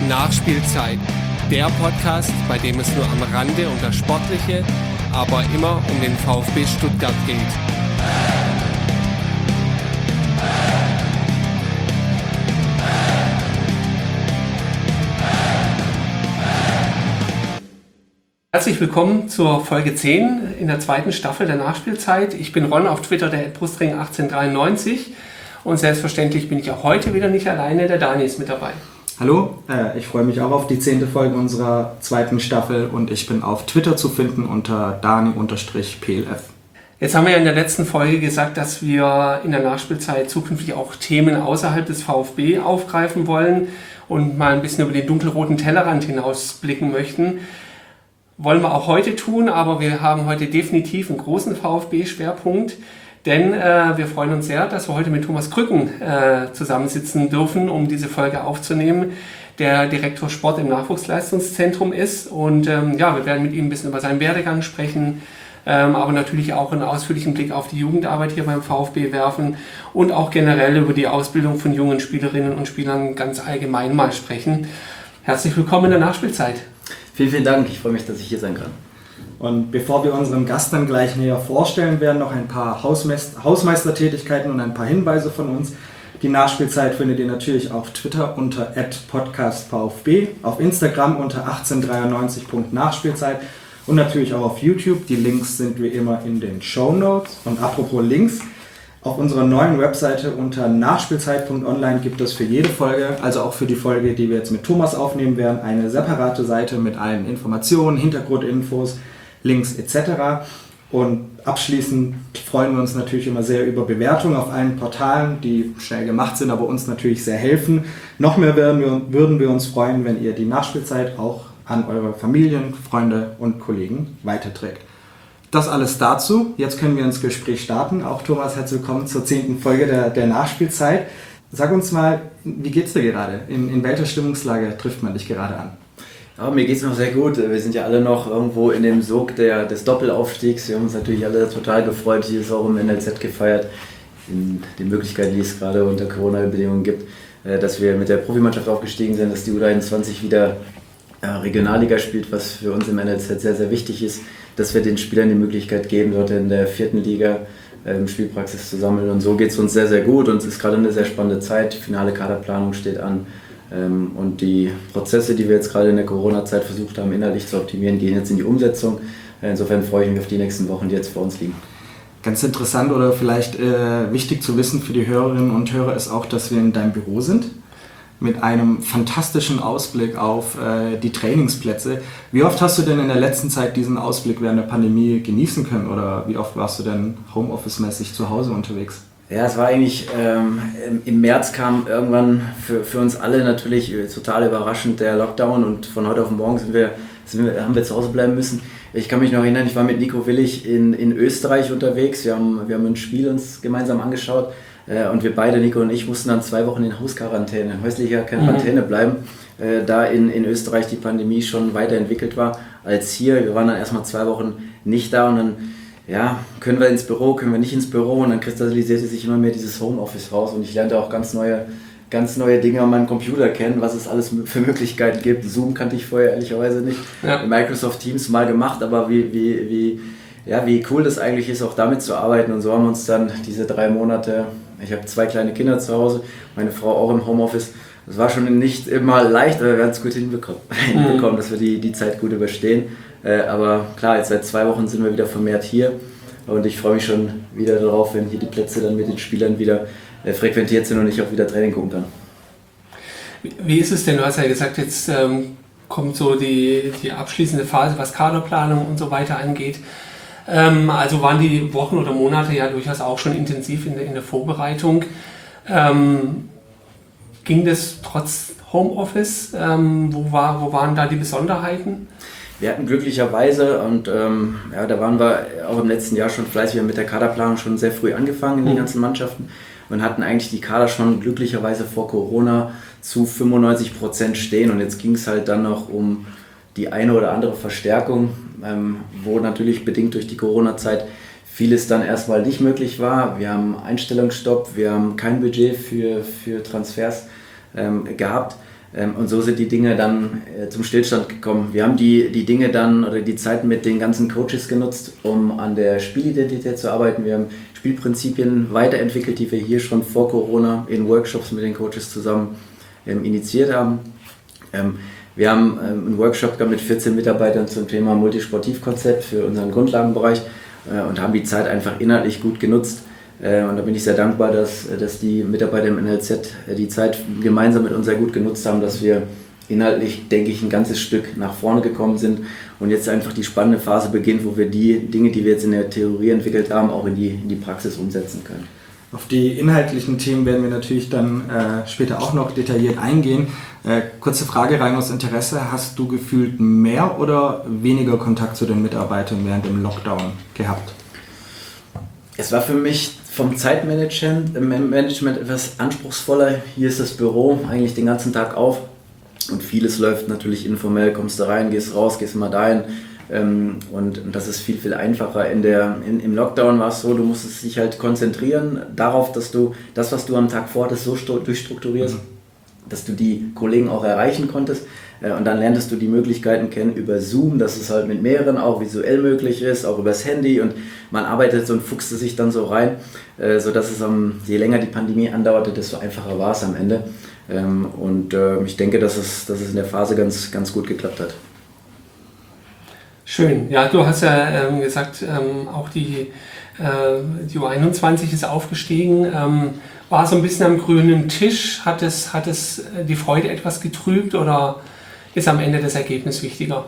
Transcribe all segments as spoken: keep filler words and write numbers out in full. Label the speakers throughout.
Speaker 1: Nachspielzeit, der Podcast, bei dem es nur am Rande um das Sportliche, aber immer um den VfB Stuttgart geht. Herzlich willkommen zur Folge zehn in der zweiten Staffel der Nachspielzeit. Ich bin Ron, auf Twitter der brustring achtzehnhundertdreiundneunzig und selbstverständlich bin ich auch heute wieder nicht alleine, der Dani ist mit dabei.
Speaker 2: Hallo, äh, ich freue mich auch auf die zehnte Folge unserer zweiten Staffel und ich bin auf Twitter zu finden unter dani-P L F.
Speaker 1: Jetzt haben wir ja in der letzten Folge gesagt, dass wir in der Nachspielzeit zukünftig auch Themen außerhalb des VfB aufgreifen wollen und mal ein bisschen über den dunkelroten Tellerrand hinausblicken möchten. Wollen wir auch heute tun, aber wir haben heute definitiv einen großen VfB-Schwerpunkt, denn äh, wir freuen uns sehr, dass wir heute mit Thomas Krücken äh, zusammensitzen dürfen, um diese Folge aufzunehmen, der Direktor Sport im Nachwuchsleistungszentrum ist. Und ähm, ja, wir werden mit ihm ein bisschen über seinen Werdegang sprechen, ähm, aber natürlich auch einen ausführlichen Blick auf die Jugendarbeit hier beim VfB werfen und auch generell über die Ausbildung von jungen Spielerinnen und Spielern ganz allgemein mal sprechen. Herzlich willkommen in der Nachspielzeit.
Speaker 3: Vielen, vielen Dank. Ich freue mich, dass ich hier sein kann.
Speaker 2: Und bevor wir unseren Gast dann gleich näher vorstellen werden, noch ein paar Hausmeister- Hausmeistertätigkeiten und ein paar Hinweise von uns. Die Nachspielzeit findet ihr natürlich auf Twitter unter at podcast V F B, auf Instagram unter achtzehnhundertdreiundneunzig punkt nachspielzeit und natürlich auch auf YouTube. Die Links sind wie immer in den Shownotes. Und apropos Links, auf unserer neuen Webseite unter nachspielzeit punkt online gibt es für jede Folge, also auch für die Folge, die wir jetzt mit Thomas aufnehmen werden, eine separate Seite mit allen Informationen, Hintergrundinfos, Links et cetera. Und abschließend freuen wir uns natürlich immer sehr über Bewertungen auf allen Portalen, die schnell gemacht sind, aber uns natürlich sehr helfen. Noch mehr würden wir, würden wir uns freuen, wenn ihr die Nachspielzeit auch an eure Familien, Freunde und Kollegen weiterträgt. Das alles dazu. Jetzt können wir ins Gespräch starten. Auch Thomas, herzlich willkommen zur zehnten Folge der, der Nachspielzeit. Sag uns mal, wie geht's dir gerade? In, in welcher Stimmungslage trifft man dich gerade an?
Speaker 3: Ja, mir geht es noch sehr gut. Wir sind ja alle noch irgendwo in dem Sog der, des Doppelaufstiegs. Wir haben uns natürlich alle total gefreut, hier ist auch im N L Z gefeiert, in den Möglichkeiten, die es gerade unter Corona-Bedingungen gibt, dass wir mit der Profimannschaft aufgestiegen sind, dass die U dreiundzwanzig wieder Regionalliga spielt, was für uns im N L Z sehr, sehr wichtig ist, dass wir den Spielern die Möglichkeit geben, dort in der vierten Liga ähm, Spielpraxis zu sammeln. Und so geht es uns sehr, sehr gut und es ist gerade eine sehr spannende Zeit. Finale Kaderplanung steht an ähm, und die Prozesse, die wir jetzt gerade in der Corona-Zeit versucht haben, inhaltlich zu optimieren, gehen jetzt in die Umsetzung. Insofern freue ich mich auf die nächsten Wochen, die jetzt vor uns liegen.
Speaker 2: Ganz interessant oder vielleicht äh, wichtig zu wissen für die Hörerinnen und Hörer ist auch, dass wir in deinem Büro sind, mit einem fantastischen Ausblick auf äh, die Trainingsplätze. Wie oft hast du denn in der letzten Zeit diesen Ausblick während der Pandemie genießen können oder wie oft warst du denn Homeoffice-mäßig zu Hause unterwegs?
Speaker 3: Ja, es war eigentlich, ähm, im März kam irgendwann für, für uns alle natürlich total überraschend der Lockdown und von heute auf morgen sind wir, sind wir, haben wir zu Hause bleiben müssen. Ich kann mich noch erinnern, ich war mit Nico Willig in, in Österreich unterwegs, wir haben, wir haben ein Spiel uns gemeinsam angeschaut. Und wir beide, Nico und ich, mussten dann zwei Wochen in Hausquarantäne, in häuslicher Quarantäne bleiben, äh, da in, in Österreich die Pandemie schon weiterentwickelt war als hier. Wir waren dann erstmal zwei Wochen nicht da und dann, ja, können wir ins Büro, können wir nicht ins Büro und dann kristallisierte sich immer mehr dieses Homeoffice raus und ich lernte auch ganz neue, ganz neue Dinge an meinem Computer kennen, was es alles für Möglichkeiten gibt. Zoom kannte ich vorher ehrlicherweise nicht, ja. Microsoft Teams mal gemacht, aber wie, wie, wie, ja, wie cool das eigentlich ist, auch damit zu arbeiten und so haben wir uns dann diese drei Monate... Ich habe zwei kleine Kinder zu Hause, meine Frau auch im Homeoffice. Das war schon nicht immer leicht, aber wir haben es gut hinbekommen, mhm. hinbekommen, dass wir die, die Zeit gut überstehen. Äh, aber klar, jetzt seit zwei Wochen sind wir wieder vermehrt hier und ich freue mich schon wieder darauf, wenn hier die Plätze dann mit den Spielern wieder äh, frequentiert sind und ich auch wieder Training gucken kann.
Speaker 1: Wie, wie ist es denn? Du hast ja gesagt, jetzt ähm, kommt so die, die abschließende Phase, was Kaderplanung und so weiter angeht. Also waren die Wochen oder Monate ja durchaus auch schon intensiv in der, in der Vorbereitung. Ähm, ging das trotz Homeoffice? Ähm, wo, war, wo waren da die Besonderheiten?
Speaker 3: Wir hatten glücklicherweise, und ähm, ja, da waren wir auch im letzten Jahr schon fleißig, wir haben mit der Kaderplanung schon sehr früh angefangen in den ganzen Mannschaften und hatten eigentlich die Kader schon glücklicherweise vor Corona zu fünfundneunzig Prozent stehen und jetzt ging es halt dann noch um die eine oder andere Verstärkung, ähm, wo natürlich bedingt durch die Corona-Zeit vieles dann erstmal nicht möglich war. Wir haben Einstellungsstopp, wir haben kein Budget für, für Transfers ähm, gehabt. Ähm, und so sind die Dinge dann äh, zum Stillstand gekommen. Wir haben die, die Dinge dann oder die Zeit mit den ganzen Coaches genutzt, um an der Spielidentität zu arbeiten. Wir haben Spielprinzipien weiterentwickelt, die wir hier schon vor Corona in Workshops mit den Coaches zusammen ähm, initiiert haben. Ähm, wir haben ähm, einen Workshop gehabt mit vierzehn Mitarbeitern zum Thema Multisportivkonzept für unseren Grundlagenbereich äh, und haben die Zeit einfach inhaltlich gut genutzt. Und da bin ich sehr dankbar, dass, dass die Mitarbeiter im N L Z die Zeit gemeinsam mit uns sehr gut genutzt haben, dass wir inhaltlich, denke ich, ein ganzes Stück nach vorne gekommen sind und jetzt einfach die spannende Phase beginnt, wo wir die Dinge, die wir jetzt in der Theorie entwickelt haben, auch in die, in die Praxis umsetzen können.
Speaker 2: Auf die inhaltlichen Themen werden wir natürlich dann äh, später auch noch detailliert eingehen. Äh, kurze Frage rein aus Interesse, hast du gefühlt mehr oder weniger Kontakt zu den Mitarbeitern während dem Lockdown gehabt?
Speaker 3: Es war für mich vom Zeitmanagement Management etwas anspruchsvoller. Hier ist das Büro eigentlich den ganzen Tag auf und vieles läuft natürlich informell. Kommst da rein, gehst raus, gehst mal dahin und das ist viel, viel einfacher. In der, in, Im Lockdown war es so, du musstest dich halt konzentrieren darauf, dass du das, was du am Tag vorhattest, so durchstrukturierst, dass du die Kollegen auch erreichen konntest. Und dann lerntest du die Möglichkeiten kennen über Zoom, dass es halt mit mehreren auch visuell möglich ist, auch übers Handy und man arbeitet so und fuchste sich dann so rein, sodass es, je länger die Pandemie andauerte, desto einfacher war es am Ende. Und ich denke, dass es, dass es in der Phase ganz, ganz gut geklappt hat.
Speaker 1: Schön. Ja, du hast ja ähm, gesagt, ähm, auch die, äh, die U einundzwanzig ist aufgestiegen. Ähm, war so ein bisschen am grünen Tisch. Hat es, hat es die Freude etwas getrübt oder ist am Ende das Ergebnis wichtiger?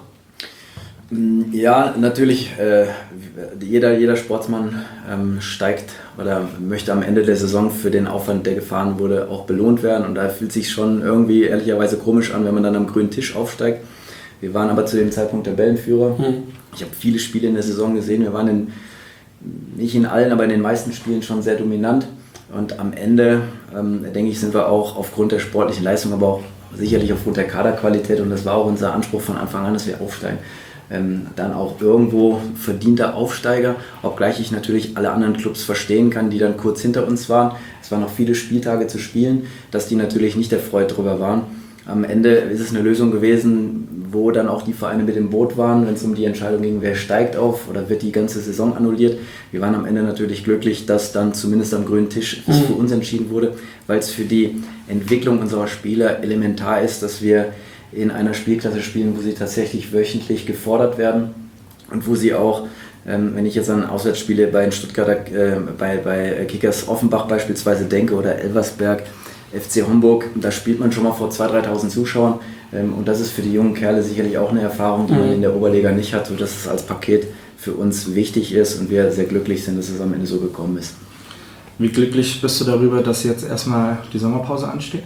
Speaker 3: Ja, natürlich. Äh, jeder, jeder Sportsmann ähm, steigt oder möchte am Ende der Saison für den Aufwand, der gefahren wurde, auch belohnt werden. Und da fühlt es sich schon irgendwie ehrlicherweise komisch an, wenn man dann am grünen Tisch aufsteigt. Wir waren aber zu dem Zeitpunkt Tabellenführer. Hm. Ich habe viele Spiele in der Saison gesehen. Wir waren in, nicht in allen, aber in den meisten Spielen schon sehr dominant. Und am Ende, ähm, denke ich, sind wir auch aufgrund der sportlichen Leistung, aber auch sicherlich aufgrund der Kaderqualität, und das war auch unser Anspruch von Anfang an, dass wir aufsteigen, ähm, dann auch irgendwo verdienter Aufsteiger, obgleich ich natürlich alle anderen Clubs verstehen kann, die dann kurz hinter uns waren. Es waren noch viele Spieltage zu spielen, dass die natürlich nicht erfreut darüber waren. Am Ende ist es eine Lösung gewesen, wo dann auch die Vereine mit im Boot waren, wenn es um die Entscheidung ging, wer steigt auf oder wird die ganze Saison annulliert. Wir waren am Ende natürlich glücklich, dass dann zumindest am grünen Tisch das für uns entschieden wurde, weil es für die Entwicklung unserer Spieler elementar ist, dass wir in einer Spielklasse spielen, wo sie tatsächlich wöchentlich gefordert werden und wo sie auch, ähm, wenn ich jetzt an Auswärtsspiele bei den Stuttgarter, äh, bei, bei Kickers Offenbach beispielsweise denke oder Elversberg, F C Homburg, da spielt man schon mal vor zweitausend, dreitausend Zuschauern ähm, und das ist für die jungen Kerle sicherlich auch eine Erfahrung, die mhm. man in der Oberliga nicht hat, sodass es als Paket für uns wichtig ist und wir sehr glücklich sind, dass es am Ende so gekommen ist.
Speaker 2: Wie glücklich bist du darüber, dass jetzt erstmal die Sommerpause ansteht?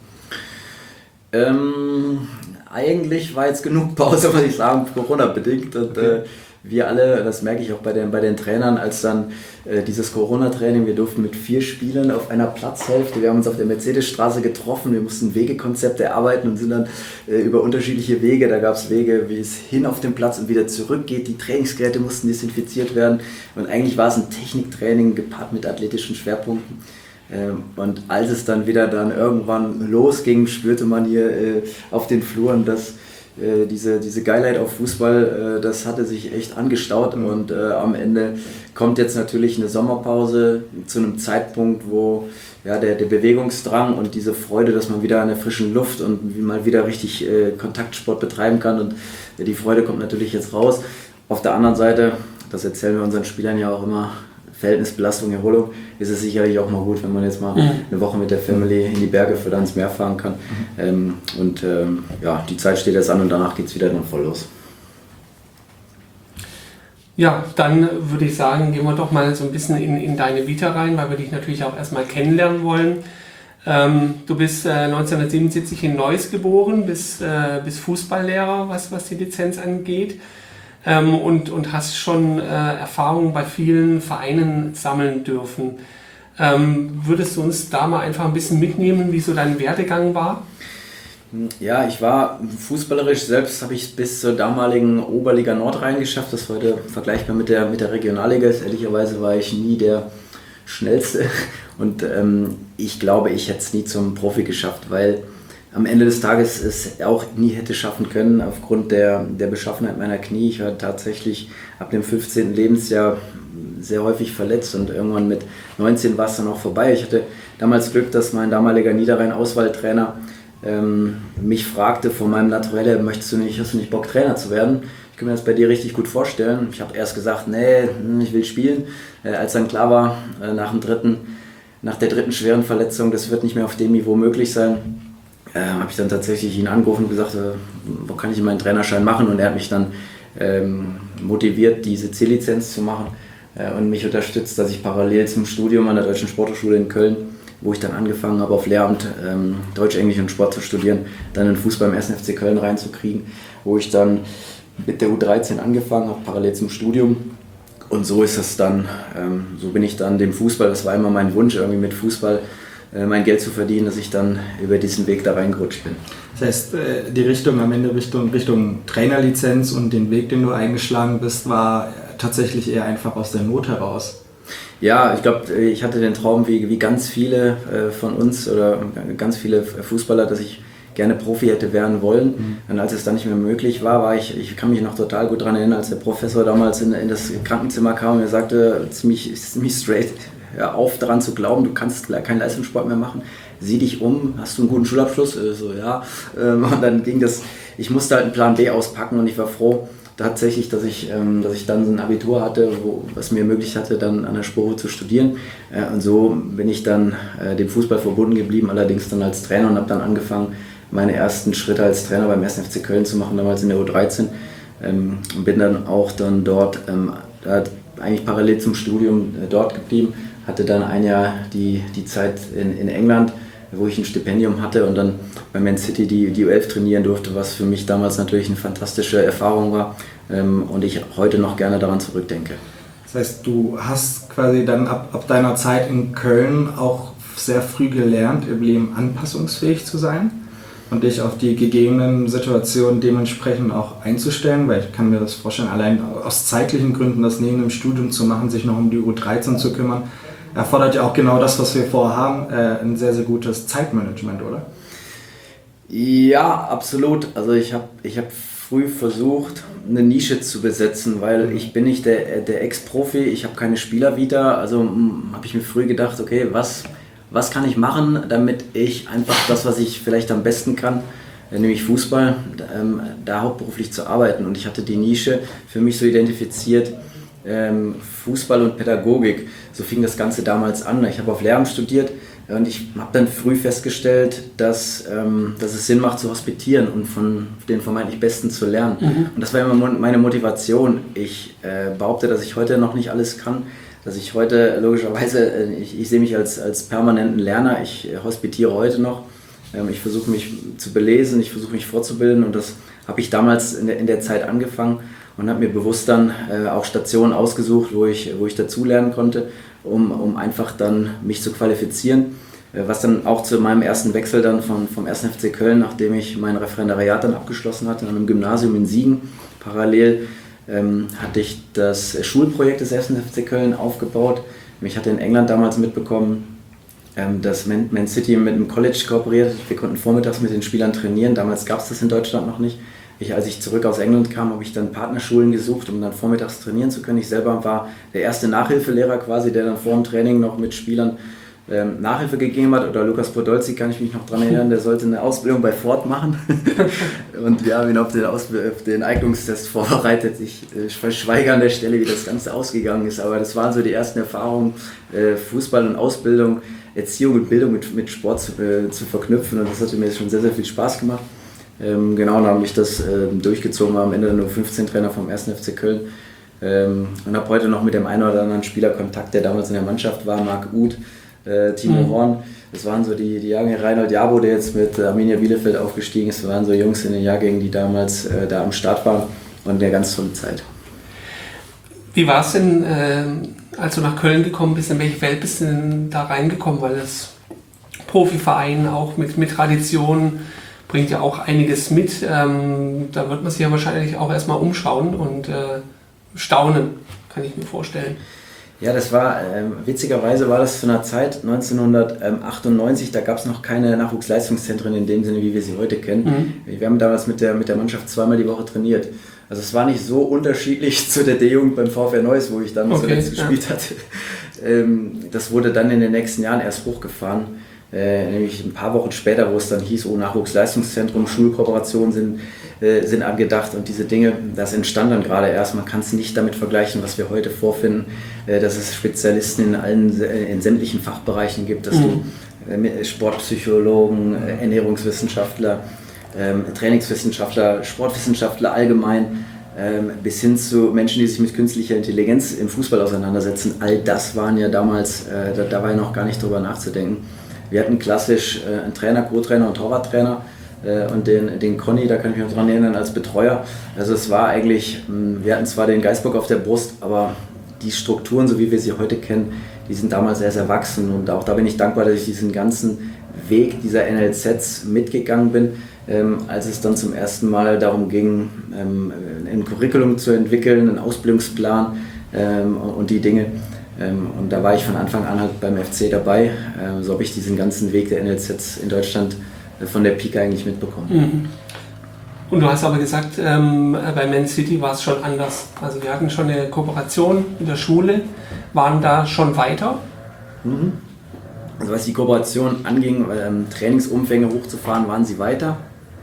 Speaker 3: Ähm, eigentlich war jetzt genug Pause, muss ich sagen, Corona-bedingt. Und, okay. äh, wir alle, das merke ich auch bei den, bei den Trainern, als dann äh, dieses Corona-Training, wir durften mit vier Spielern auf einer Platzhälfte, wir haben uns auf der Mercedesstraße getroffen, wir mussten Wegekonzepte erarbeiten und sind dann äh, über unterschiedliche Wege, da gab es Wege, wie es hin auf den Platz und wieder zurück geht, die Trainingsgeräte mussten desinfiziert werden und eigentlich war es ein Techniktraining gepaart mit athletischen Schwerpunkten. Ähm, und als es dann wieder dann irgendwann losging, spürte man hier äh, auf den Fluren, dass äh, diese, diese Geilheit auf Fußball, äh, das hatte sich echt angestaut mhm. und äh, am Ende kommt jetzt natürlich eine Sommerpause zu einem Zeitpunkt, wo ja, der, der Bewegungsdrang und diese Freude, dass man wieder an der frischen Luft und mal wieder richtig äh, Kontaktsport betreiben kann und äh, die Freude kommt natürlich jetzt raus. Auf der anderen Seite, das erzählen wir unseren Spielern ja auch immer, Verhältnis Belastung, Erholung, ist es sicherlich auch mal gut, wenn man jetzt mal mhm. eine Woche mit der Family in die Berge oder ans Meer fahren kann. Mhm. Ähm, und ähm, ja, die Zeit steht jetzt an und danach geht es wieder dann voll los.
Speaker 1: Ja, dann würde ich sagen, gehen wir doch mal so ein bisschen in, in deine Vita rein, weil wir dich natürlich auch erstmal kennenlernen wollen. Ähm, du bist äh, neunzehnhundertsiebenundsiebzig in Neuss geboren, bist, äh, bist Fußballlehrer, was, was die Lizenz angeht. Ähm, und, und hast schon äh, Erfahrungen bei vielen Vereinen sammeln dürfen. Ähm, würdest du uns da mal einfach ein bisschen mitnehmen, wie so dein Werdegang war?
Speaker 3: Ja, ich war fußballerisch, selbst habe ich es bis zur damaligen Oberliga Nord reingeschafft. Das war heute vergleichbar mit der, mit der Regionalliga. Ehrlicherweise war ich nie der Schnellste und ähm, ich glaube, ich hätte es nie zum Profi geschafft, weil am Ende des Tages es auch nie hätte schaffen können aufgrund der, der Beschaffenheit meiner Knie. Ich war tatsächlich ab dem fünfzehnten Lebensjahr sehr häufig verletzt und irgendwann mit neunzehn war es dann auch vorbei. Ich hatte damals Glück, dass mein damaliger Niederrhein-Auswahltrainer ähm, mich fragte von meinem Naturelle, möchtest du nicht, hast du nicht Bock, Trainer zu werden? Ich kann mir das bei dir richtig gut vorstellen. Ich habe erst gesagt, nee, ich will spielen. Äh, als dann klar war, äh, nach, dem dritten, nach der dritten schweren Verletzung, das wird nicht mehr auf dem Niveau möglich sein, äh, habe ich dann tatsächlich ihn angerufen und gesagt, äh, wo kann ich meinen Trainerschein machen? Und er hat mich dann ähm, motiviert, diese C-Lizenz zu machen äh, und mich unterstützt, dass ich parallel zum Studium an der Deutschen Sporthochschule in Köln, wo ich dann angefangen habe, auf Lehramt ähm, Deutsch, Englisch und Sport zu studieren, dann den Fußball im ersten F C Köln reinzukriegen, wo ich dann mit der U dreizehn angefangen habe, parallel zum Studium. Und so ist es dann, ähm, so bin ich dann dem Fußball, das war immer mein Wunsch, irgendwie mit Fußball äh, mein Geld zu verdienen, dass ich dann über diesen Weg da reingerutscht bin.
Speaker 2: Das heißt, äh, die Richtung am Ende Richtung, Richtung Trainerlizenz und den Weg, den du eingeschlagen bist, war tatsächlich eher einfach aus der Not heraus.
Speaker 3: Ja, ich glaube, ich hatte den Traum, wie, wie ganz viele äh, von uns oder ganz viele Fußballer, dass ich gerne Profi hätte werden wollen. Mhm. Und als es dann nicht mehr möglich war, war ich, ich kann mich noch total gut daran erinnern, als der Professor damals in, in das Krankenzimmer kam und mir sagte, ziemlich, ziemlich straight, hör auf daran zu glauben, du kannst keinen Leistungssport mehr machen. Sieh dich um, hast du einen guten Schulabschluss? Äh, so, ja. Ähm, und dann ging das, ich musste halt einen Plan B auspacken und ich war froh, tatsächlich, dass ich, ähm, dass ich dann ein Abitur hatte, wo, was mir ermöglicht hatte, dann an der Spore zu studieren. Äh, und so bin ich dann äh, dem Fußball verbunden geblieben, allerdings dann als Trainer und habe dann angefangen, meine ersten Schritte als Trainer beim ersten F C Köln zu machen, damals in der U dreizehn. Ähm, und bin dann auch dann dort, ähm, eigentlich parallel zum Studium äh, dort geblieben, hatte dann ein Jahr die, die Zeit in, in England, wo ich ein Stipendium hatte und dann bei Man City die, die U elf trainieren durfte, was für mich damals natürlich eine fantastische Erfahrung war ähm, und ich heute noch gerne daran zurückdenke.
Speaker 2: Das heißt, du hast quasi dann ab, ab deiner Zeit in Köln auch sehr früh gelernt, im Leben anpassungsfähig zu sein und dich auf die gegebenen Situationen dementsprechend auch einzustellen, weil ich kann mir das vorstellen, allein aus zeitlichen Gründen das neben dem Studium zu machen, sich noch um die U dreizehn zu kümmern, erfordert ja auch genau das, was wir vorhaben, äh, ein sehr, sehr gutes Zeitmanagement, oder?
Speaker 3: Ja, absolut. Also ich habe ich hab früh versucht, eine Nische zu besetzen, weil ich bin nicht der, der Ex-Profi, ich habe keine Spielervita, also habe ich mir früh gedacht, okay, was, was kann ich machen, damit ich einfach das, was ich vielleicht am besten kann, nämlich Fußball, ähm, da hauptberuflich zu arbeiten. Und ich hatte die Nische für mich so identifiziert, ähm, Fußball und Pädagogik. So fing das Ganze damals an. Ich habe auf Lehramt studiert und ich habe dann früh festgestellt, dass, ähm, dass es Sinn macht zu hospitieren und von den vermeintlich Besten zu lernen. Mhm. Und das war immer meine Motivation. Ich äh, behaupte, dass ich heute noch nicht alles kann, dass ich heute logischerweise, äh, ich, ich sehe mich als, als permanenten Lerner, ich äh, hospitiere heute noch. Ähm, ich versuche mich zu belesen, ich versuche mich fortzubilden und das habe ich damals in der, in der Zeit angefangen und habe mir bewusst dann äh, auch Stationen ausgesucht, wo ich, wo ich dazulernen konnte, um, um einfach dann mich zu qualifizieren. Äh, was dann auch zu meinem ersten Wechsel dann von, vom ersten F C Köln, nachdem ich mein Referendariat dann abgeschlossen hatte, an einem Gymnasium in Siegen, parallel ähm, hatte ich das Schulprojekt des ersten F C Köln aufgebaut. Ich hatte in England damals mitbekommen, ähm, dass Man, Man City mit einem College kooperiert. Wir konnten vormittags mit den Spielern trainieren, damals gab es das in Deutschland noch nicht. Ich, als ich zurück aus England kam, habe ich dann Partnerschulen gesucht, um dann vormittags trainieren zu können. Ich selber war der erste Nachhilfelehrer quasi, der dann vor dem Training noch mit Spielern ähm, Nachhilfe gegeben hat. Oder Lukas Podolski, kann ich mich noch daran erinnern, der sollte eine Ausbildung bei Ford machen. Und wir haben ihn auf den, auf den Eignungstest vorbereitet. Ich äh, verschweige an der Stelle, wie das Ganze ausgegangen ist. Aber das waren so die ersten Erfahrungen, äh, Fußball und Ausbildung, Erziehung und Bildung mit, mit Sport zu, äh, zu verknüpfen. Und das hatte mir schon sehr, sehr viel Spaß gemacht. Ähm, genau, dann habe ich das ähm, durchgezogen, war am Ende nur fünfzehn Trainer vom ersten F C Köln ähm, und habe heute noch mit dem einen oder anderen Spieler Kontakt, der damals in der Mannschaft war, Marc Uth, äh, Timo mhm. Horn. Das waren so die, die Jahrgänge, Reinhold Jabo, der jetzt mit Arminia Bielefeld aufgestiegen ist, das waren so Jungs in den Jahrgängen, die damals äh, da am Start waren und eine ganz tolle Zeit.
Speaker 1: Wie war es denn, äh, als du nach Köln gekommen bist, in welche Welt bist du denn da reingekommen, weil das Profiverein auch mit, mit Tradition bringt ja auch einiges mit. Ähm, da wird man sich ja wahrscheinlich auch erstmal umschauen und äh, staunen, kann ich mir vorstellen.
Speaker 3: Ja, das war, äh, witzigerweise war das zu einer Zeit, neunzehnhundertachtundneunzig, da gab es noch keine Nachwuchsleistungszentren in dem Sinne, wie wir sie heute kennen. Mhm. Wir haben damals mit der, mit der Mannschaft zweimal die Woche trainiert. Also es war nicht so unterschiedlich zu der D-Jugend beim VfR Neuss, wo ich dann okay, zuletzt gespielt ja. hatte. Ähm, das wurde dann in den nächsten Jahren erst hochgefahren. Äh, nämlich ein paar Wochen später, wo es dann hieß, oh, Nachwuchsleistungszentrum, Schulkooperationen sind, äh, sind angedacht und diese Dinge, das entstand dann gerade erst. Man kann es nicht damit vergleichen, was wir heute vorfinden, äh, dass es Spezialisten in allen, in sämtlichen Fachbereichen gibt, dass mhm. du äh, Sportpsychologen, äh, Ernährungswissenschaftler, äh, Trainingswissenschaftler, Sportwissenschaftler allgemein, äh, bis hin zu Menschen, die sich mit künstlicher Intelligenz im Fußball auseinandersetzen. All das waren ja damals, äh, da, da war ja noch gar nicht drüber nachzudenken. Wir hatten klassisch äh, einen Trainer, Co-Trainer und Torwarttrainer äh, und den, den Conny, da kann ich mich noch dran erinnern, als Betreuer. Also es war eigentlich, mh, wir hatten zwar den Geißbock auf der Brust, aber die Strukturen, so wie wir sie heute kennen, die sind damals erst erwachsen und auch da bin ich dankbar, dass ich diesen ganzen Weg dieser N L Zs mitgegangen bin, ähm, als es dann zum ersten Mal darum ging, ähm, ein Curriculum zu entwickeln, einen Ausbildungsplan ähm, und die Dinge. Und da war ich von Anfang an halt beim F C dabei. So habe ich diesen ganzen Weg der N L Zs in Deutschland von der Pike eigentlich mitbekommen.
Speaker 1: Mhm. Und du hast aber gesagt, ähm, bei Man City war es schon anders. Also wir hatten schon eine Kooperation mit der Schule, waren da schon weiter.
Speaker 3: Mhm. Also was die Kooperation anging, ähm, Trainingsumfänge hochzufahren, waren sie weiter.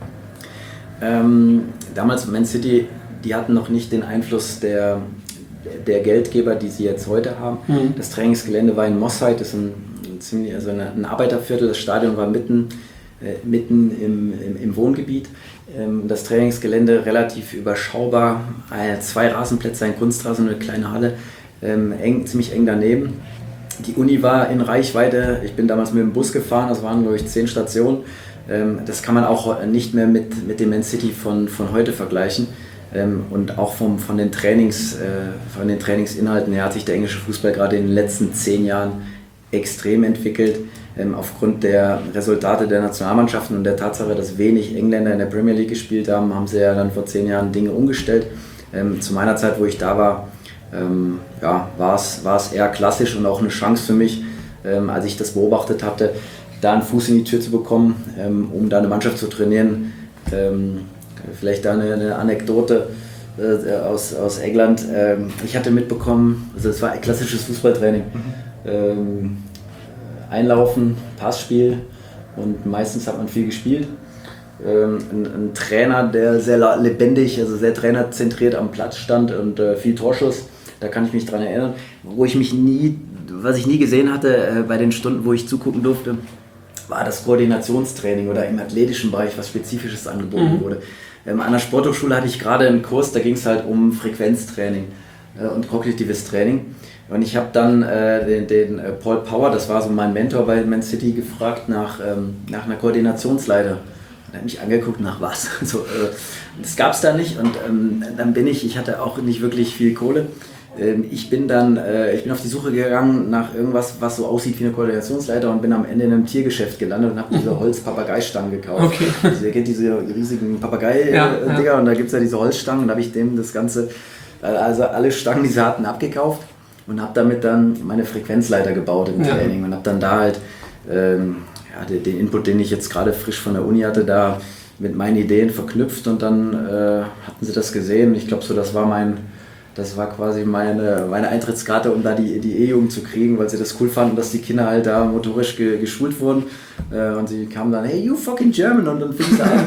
Speaker 3: Ähm, damals Man City, die hatten noch nicht den Einfluss der der Geldgeber, die sie jetzt heute haben. Mhm. Das Trainingsgelände war in Mossheit, das ist ein, ein, ziemlich, also ein Arbeiterviertel, das Stadion war mitten, äh, mitten im, im, im Wohngebiet. Ähm, das Trainingsgelände relativ überschaubar, äh, zwei Rasenplätze, ein Kunstrasen und eine kleine Halle, ähm, eng, ziemlich eng daneben. Die Uni war in Reichweite, ich bin damals mit dem Bus gefahren, das waren glaube ich zehn Stationen. Ähm, das kann man auch nicht mehr mit, mit dem Man City von, von heute vergleichen. Ähm, und auch vom, von, den Trainings, äh, von den Trainingsinhalten her hat sich der englische Fußball gerade in den letzten zehn Jahren extrem entwickelt. Ähm, aufgrund der Resultate der Nationalmannschaften und der Tatsache, dass wenig Engländer in der Premier League gespielt haben, haben sie ja dann vor zehn Jahren Dinge umgestellt. Ähm, zu meiner Zeit, wo ich da war, ähm, ja, war es, war es eher klassisch und auch eine Chance für mich, ähm, als ich das beobachtet hatte, da einen Fuß in die Tür zu bekommen, ähm, um da eine Mannschaft zu trainieren. Ähm, Vielleicht da eine, eine Anekdote äh, aus, aus England. Ähm, ich hatte mitbekommen, also es war ein klassisches Fußballtraining. Mhm. Ähm, Einlaufen, Passspiel und meistens hat man viel gespielt. Ähm, ein, ein Trainer, der sehr lebendig, also sehr trainerzentriert am Platz stand und äh, viel Torschuss, da kann ich mich dran erinnern. Wo ich mich nie, was ich nie gesehen hatte äh, bei den Stunden, wo ich zugucken durfte, war das Koordinationstraining oder im athletischen Bereich, was Spezifisches angeboten mhm. wurde. Ähm, an der Sporthochschule hatte ich gerade einen Kurs, da ging es halt um Frequenztraining äh, und kognitives Training. Und ich habe dann äh, den, den äh, Paul Power, das war so mein Mentor bei Man City, gefragt nach, ähm, nach einer Koordinationsleiter. Und er hat mich angeguckt, nach was? so, äh, das gab es da nicht und ähm, dann bin ich, ich hatte auch nicht wirklich viel Kohle. Ich bin dann äh, ich bin auf die Suche gegangen nach irgendwas, was so aussieht wie eine Koordinationsleiter und bin am Ende in einem Tiergeschäft gelandet und habe diese Holz-Papageistangen gekauft. Okay. Also ihr kennt diese riesigen Papagei-Dinger ja, ja. und da gibt es ja diese Holzstangen und da habe ich dem das Ganze, also alle Stangen, die sie hatten, abgekauft und habe damit dann meine Frequenzleiter gebaut im ja. Training und habe dann da halt ähm, ja, den, den Input, den ich jetzt gerade frisch von der Uni hatte, da mit meinen Ideen verknüpft und dann äh, hatten sie das gesehen. Ich glaube so, das war mein Das war quasi meine, meine Eintrittskarte, um da die, die E-Jugend zu kriegen, weil sie das cool fanden, dass die Kinder halt da motorisch ge, geschult wurden. Äh, und sie kamen dann, hey, you fucking German! Und dann fing sie an.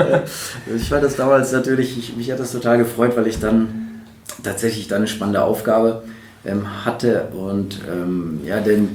Speaker 3: äh, ich fand das damals natürlich, ich, mich hat das total gefreut, weil ich dann tatsächlich dann eine spannende Aufgabe ähm, hatte. Und ähm, ja, denn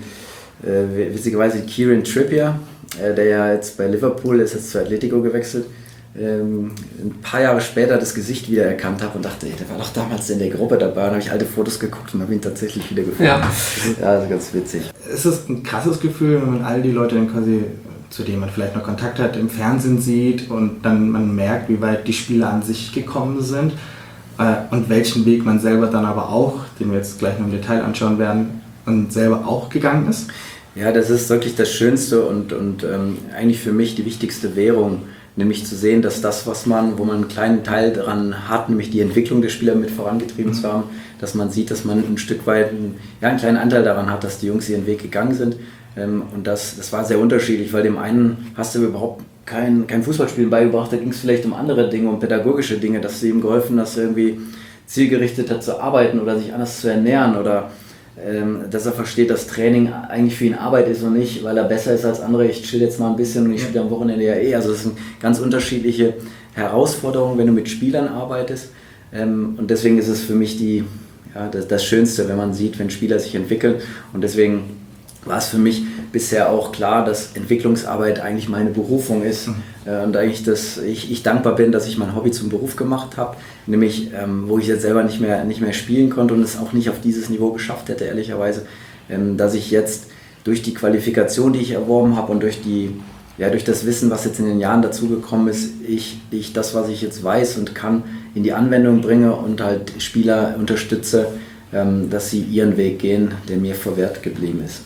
Speaker 3: äh, witzigerweise Kieran Trippier, äh, der ja jetzt bei Liverpool ist, jetzt zu Atletico gewechselt, Ähm, ein paar Jahre später das Gesicht wieder erkannt habe und dachte, ey, der war doch damals in der Gruppe dabei. Dann habe ich alte Fotos geguckt und habe ihn tatsächlich wieder gefunden. Ja, ja, das ist ganz witzig.
Speaker 2: Ist das ein krasses Gefühl, wenn man all die Leute dann quasi, zu denen man vielleicht noch Kontakt hat, im Fernsehen sieht und dann man merkt, wie weit die Spieler an sich gekommen sind äh, und welchen Weg man selber dann aber auch, den wir jetzt gleich noch im Detail anschauen werden, und selber auch gegangen ist?
Speaker 3: Ja, das ist wirklich das Schönste und, und ähm, eigentlich für mich die wichtigste Währung, nämlich zu sehen, dass das, was man, wo man einen kleinen Teil daran hat, nämlich die Entwicklung der Spieler mit vorangetrieben zu haben, dass man sieht, dass man ein Stück weit einen, ja, einen kleinen Anteil daran hat, dass die Jungs ihren Weg gegangen sind. Ähm, und das, das war sehr unterschiedlich, weil dem einen hast du überhaupt kein, kein Fußballspielen beigebracht, da ging es vielleicht um andere Dinge, um pädagogische Dinge, dass du ihm geholfen hast, irgendwie zielgerichteter zu arbeiten oder sich anders zu ernähren oder ähm, dass er versteht, dass Training eigentlich für ihn Arbeit ist und nicht, weil er besser ist als andere, ich chill jetzt mal ein bisschen und ich spiele am Wochenende ja eh. Also das sind ganz unterschiedliche Herausforderungen, wenn du mit Spielern arbeitest. Ähm, und deswegen ist es für mich die, ja, das, das Schönste, wenn man sieht, wenn Spieler sich entwickeln. Und deswegen war es für mich bisher auch klar, dass Entwicklungsarbeit eigentlich meine Berufung ist. Mhm. Äh, und eigentlich das, ich, ich dankbar bin, dass ich mein Hobby zum Beruf gemacht habe, nämlich ähm, wo ich jetzt selber nicht mehr, nicht mehr spielen konnte und es auch nicht auf dieses Niveau geschafft hätte, ehrlicherweise, ähm, dass ich jetzt durch die Qualifikation, die ich erworben habe und durch, die, ja, durch das Wissen, was jetzt in den Jahren dazugekommen ist, ich, ich das, was ich jetzt weiß und kann, in die Anwendung bringe und halt Spieler unterstütze, ähm, dass sie ihren Weg gehen, der mir verwehrt geblieben ist.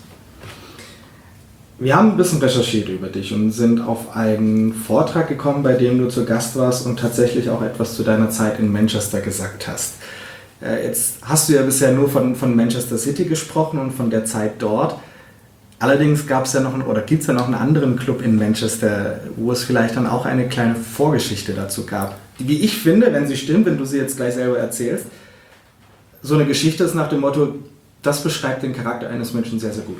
Speaker 2: Wir haben ein bisschen recherchiert über dich und sind auf einen Vortrag gekommen, bei dem du zu Gast warst und tatsächlich auch etwas zu deiner Zeit in Manchester gesagt hast. Äh, jetzt hast du ja bisher nur von, von Manchester City gesprochen und von der Zeit dort. Allerdings gab es ja noch einen, oder gibt es ja noch einen anderen Club in Manchester, wo es vielleicht dann auch eine kleine Vorgeschichte dazu gab. Wie ich finde, wenn sie stimmt, wenn du sie jetzt gleich selber erzählst, so eine Geschichte ist nach dem Motto, das beschreibt den Charakter eines Menschen sehr, sehr gut.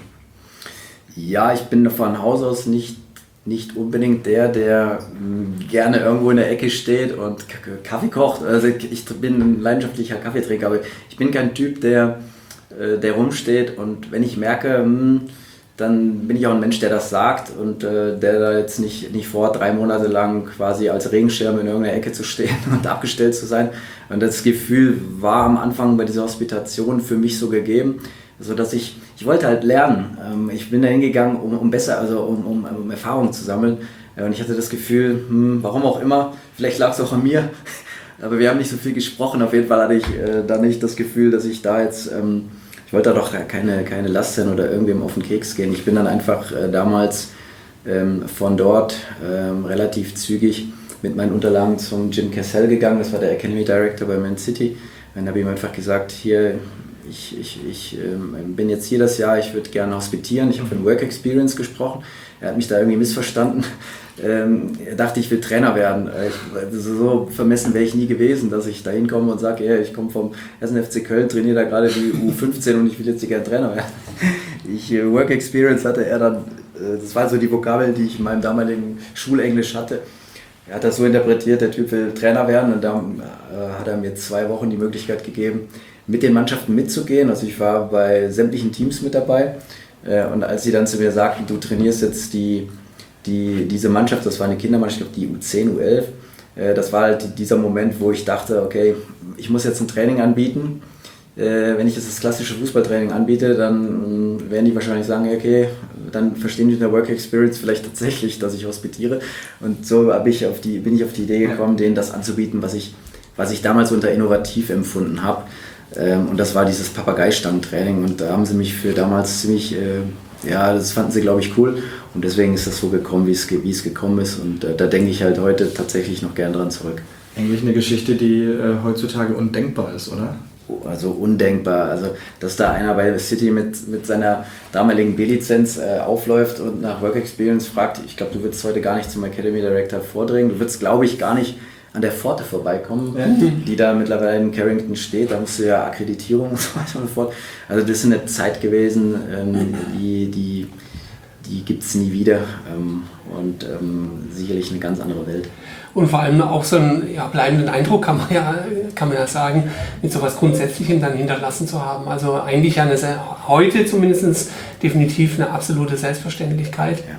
Speaker 3: Ja, ich bin von Haus aus nicht, nicht unbedingt der, der mh, gerne irgendwo in der Ecke steht und K- Kaffee kocht. Also ich bin ein leidenschaftlicher Kaffeetrinker, aber ich bin kein Typ, der, äh, der rumsteht und wenn ich merke, mh, dann bin ich auch ein Mensch, der das sagt und äh, der da jetzt nicht, nicht vor, drei Monate lang quasi als Regenschirm in irgendeiner Ecke zu stehen und abgestellt zu sein. Und das Gefühl war am Anfang bei dieser Hospitation für mich so gegeben, so dass ich, ich wollte halt lernen. Ich bin da hingegangen, um, um besser, also um, um, um Erfahrung zu sammeln. Und ich hatte das Gefühl, hm, warum auch immer, vielleicht lag es auch an mir, aber wir haben nicht so viel gesprochen. Auf jeden Fall hatte ich äh, da nicht das Gefühl, dass ich da jetzt, ähm, ich wollte da doch keine, keine Last sein oder irgendwem auf den Keks gehen. Ich bin dann einfach äh, damals ähm, von dort ähm, relativ zügig mit meinen Unterlagen zum Jim Cassell gegangen. Das war der Academy Director bei Man City. Dann habe ich ihm einfach gesagt, hier, Ich, ich, ich ähm, bin jetzt hier das Jahr, ich würde gerne hospitieren. Ich habe von Work Experience gesprochen. Er hat mich da irgendwie missverstanden. Ähm, er dachte, ich will Trainer werden. Ich, so vermessen wäre ich nie gewesen, dass ich da hinkomme und sage, ja, ich komme vom ersten F C Köln, trainiere da gerade die U fünfzehn und ich will jetzt hier gerne Trainer werden. Ich, äh, Work Experience hatte er dann, äh, das war so die Vokabel, die ich in meinem damaligen Schulenglisch hatte. Er hat das so interpretiert, der Typ will Trainer werden und da äh, hat er mir zwei Wochen die Möglichkeit gegeben, mit den Mannschaften mitzugehen. Also ich war bei sämtlichen Teams mit dabei äh, und als sie dann zu mir sagten, du trainierst jetzt die, die, diese Mannschaft, das war eine Kindermannschaft, ich glaube die U zehn, U elf, äh, das war halt dieser Moment, wo ich dachte, okay, ich muss jetzt ein Training anbieten. Äh, wenn ich jetzt das klassische Fußballtraining anbiete, dann äh, werden die wahrscheinlich sagen, okay, dann verstehen die in der Work Experience vielleicht tatsächlich, dass ich hospitiere. Und so hab ich auf die, bin ich auf die Idee gekommen, denen das anzubieten, was ich, was ich damals unter innovativ empfunden habe. Und das war dieses Papageistangentraining und da haben sie mich für damals ziemlich, äh, ja, das fanden sie, glaube ich, cool und deswegen ist das so gekommen, wie es, wie es gekommen ist und äh, da denke ich halt heute tatsächlich noch gern dran zurück.
Speaker 2: Eigentlich eine Geschichte, die äh, heutzutage undenkbar ist, oder?
Speaker 3: Also undenkbar, also dass da einer bei City mit, mit seiner damaligen B-Lizenz äh, aufläuft und nach Work Experience fragt, ich glaube, du würdest heute gar nicht zum Academy Director vordringen, du würdest, glaube ich, gar nicht an der Pforte vorbeikommen, ja. die da mittlerweile in Carrington steht. Da musst du ja Akkreditierung und so weiter und so fort. Also das ist eine Zeit gewesen, ähm, die, die, die gibt es nie wieder ähm, und ähm, sicherlich eine ganz andere Welt.
Speaker 1: Und vor allem auch so einen ja, bleibenden Eindruck, kann man, ja, kann man ja sagen, mit so etwas Grundsätzlichem dann hinterlassen zu haben. Also eigentlich eine, heute zumindest definitiv eine absolute Selbstverständlichkeit. Ja.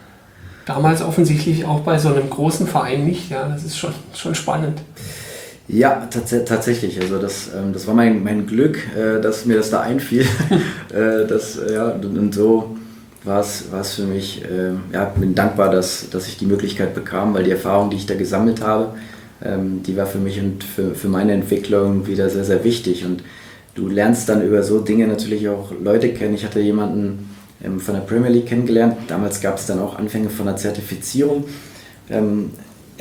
Speaker 1: Damals offensichtlich auch bei so einem großen Verein nicht, ja, das ist schon, schon spannend.
Speaker 3: Ja, tats- tatsächlich, also das, ähm, das war mein, mein Glück, äh, dass mir das da einfiel. äh, das, ja, und, und so war es für mich, äh, ja, bin dankbar, dass, dass ich die Möglichkeit bekam, weil die Erfahrung, die ich da gesammelt habe, ähm, die war für mich und für, für meine Entwicklung wieder sehr, sehr wichtig und du lernst dann über so Dinge natürlich auch Leute kennen. Ich hatte jemanden von der Premier League kennengelernt. Damals gab es dann auch Anfänge von einer Zertifizierung. Ähm,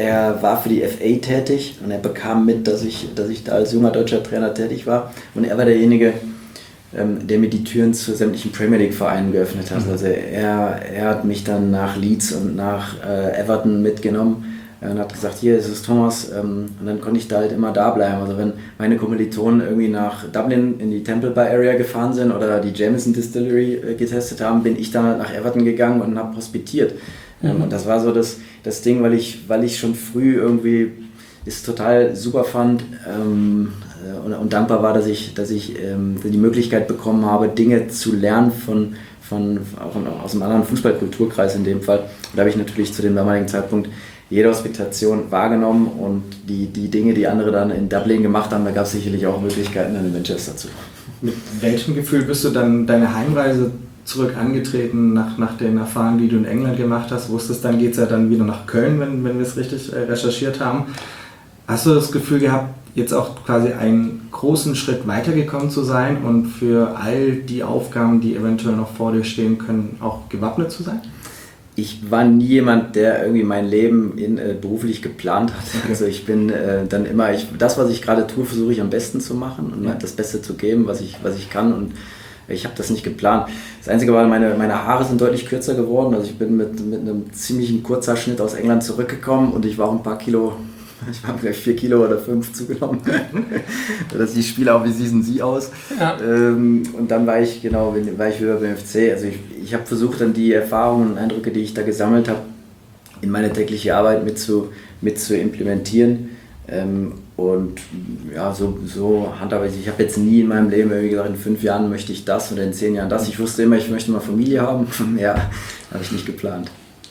Speaker 3: er war für die F A tätig und er bekam mit, dass ich, dass ich da als junger deutscher Trainer tätig war. Und er war derjenige, ähm, der mir die Türen zu sämtlichen Premier League Vereinen geöffnet hat. Also er, er hat mich dann nach Leeds und nach äh, Everton mitgenommen und hat gesagt, hier ist es Thomas, ähm, und dann konnte ich da halt immer da bleiben. Also wenn meine Kommilitonen irgendwie nach Dublin in die Temple Bar Area gefahren sind oder die Jameson Distillery äh, getestet haben, bin ich dann halt nach Everton gegangen und habe hospitiert. Mhm. Ähm, und das war so das, das Ding, weil ich, weil ich schon früh irgendwie es total super fand ähm, und, und dankbar war, dass ich, dass ich ähm, die Möglichkeit bekommen habe, Dinge zu lernen von, von auch aus einem anderen Fußballkulturkreis in dem Fall. Und da habe ich natürlich zu dem damaligen Zeitpunkt jede Hospitation wahrgenommen und die, die Dinge, die andere dann in Dublin gemacht haben, da gab es sicherlich auch Möglichkeiten, dann in Manchester zu machen.
Speaker 2: Mit welchem Gefühl bist du dann deine Heimreise zurück angetreten, nach, nach den Erfahrungen, die du in England gemacht hast? Wusstest, dann geht es ja dann wieder nach Köln, wenn, wenn wir es richtig äh, recherchiert haben. Hast du das Gefühl gehabt, jetzt auch quasi einen großen Schritt weitergekommen zu sein und für all die Aufgaben, die eventuell noch vor dir stehen können, auch gewappnet zu sein?
Speaker 3: Ich war nie jemand, der irgendwie mein Leben in, äh, beruflich geplant hat. Okay. Also ich bin äh, dann immer, ich, das, was ich gerade tue, versuche ich am besten zu machen und ja. das Beste zu geben, was ich, was ich kann, und ich habe das nicht geplant. Das Einzige war, meine, meine Haare sind deutlich kürzer geworden. Also ich bin mit, mit einem ziemlichen Kurzhaarschnitt aus England zurückgekommen und ich war auch ein paar Kilo, ich habe vielleicht vier Kilo oder fünf zugenommen. Das sieht Spiel auch wie Season Sie aus. Ja. Ähm, und dann war ich, genau, war ich wieder beim F C. Also ich, ich habe versucht, dann die Erfahrungen und Eindrücke, die ich da gesammelt habe, in meine tägliche Arbeit mit zu, mit zu implementieren. Ähm, und ja, so, so handhabe ich. Ich habe jetzt nie in meinem Leben irgendwie gesagt, in fünf Jahren möchte ich das oder in zehn Jahren das. Ich wusste immer, ich möchte mal Familie haben. Ja, habe ich nicht geplant.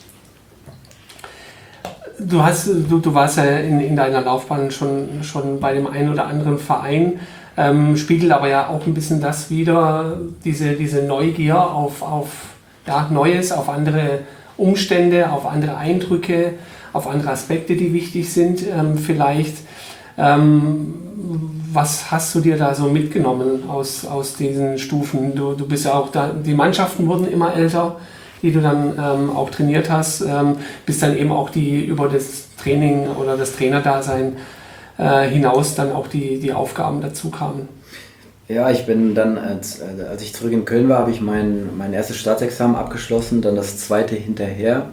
Speaker 1: Du, hast, du, du warst ja in, in deiner Laufbahn schon, schon bei dem einen oder anderen Verein, ähm, spiegelt aber ja auch ein bisschen das wider, diese, diese Neugier auf, auf ja, Neues, auf andere Umstände, auf andere Eindrücke, auf andere Aspekte, die wichtig sind. Ähm, vielleicht, ähm, was hast du dir da so mitgenommen aus, aus diesen Stufen? Du, du bist ja auch da, die Mannschaften wurden immer älter, die du dann ähm, auch trainiert hast, ähm, bis dann eben auch die über das Training oder das Trainerdasein äh, hinaus dann auch die, die Aufgaben dazu kamen.
Speaker 3: Ja, ich bin dann, als, als ich zurück in Köln war, habe ich mein, mein erstes Staatsexamen abgeschlossen, dann das zweite hinterher,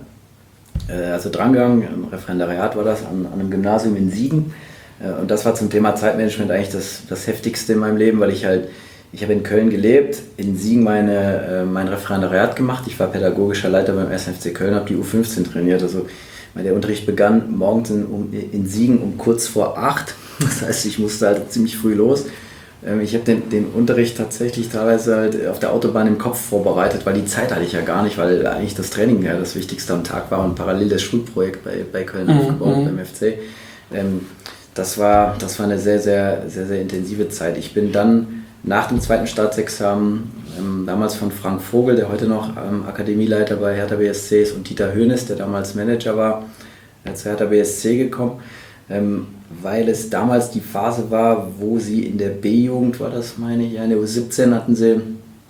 Speaker 3: äh, also drangegangen, im Referendariat war das, an, an einem Gymnasium in Siegen, äh, und das war zum Thema Zeitmanagement eigentlich das, das Heftigste in meinem Leben, weil ich halt Ich habe in Köln gelebt, in Siegen meine, äh, mein Referendariat gemacht. Ich war pädagogischer Leiter beim ersten F C Köln, habe die U fünfzehn trainiert. Also der Unterricht begann morgens in, um, in Siegen um kurz vor acht. Das heißt, ich musste halt ziemlich früh los. Ähm, ich habe den, den Unterricht tatsächlich teilweise halt auf der Autobahn im Kopf vorbereitet, weil die Zeit hatte ich ja gar nicht, weil eigentlich das Training ja das Wichtigste am Tag war und parallel das Schulprojekt bei, bei Köln mhm. aufgebaut, beim F C. Ähm, das war, das war eine sehr, sehr, sehr, sehr intensive Zeit. Ich bin dann nach dem zweiten Staatsexamen, ähm, damals von Frank Vogel, der heute noch ähm, Akademieleiter bei Hertha B S C ist, und Dieter Hoeneß, der damals Manager war, äh, zu Hertha B S C gekommen, ähm, weil es damals die Phase war, wo sie in der B-Jugend, war das meine ich, ja, in der U siebzehn hatten sie,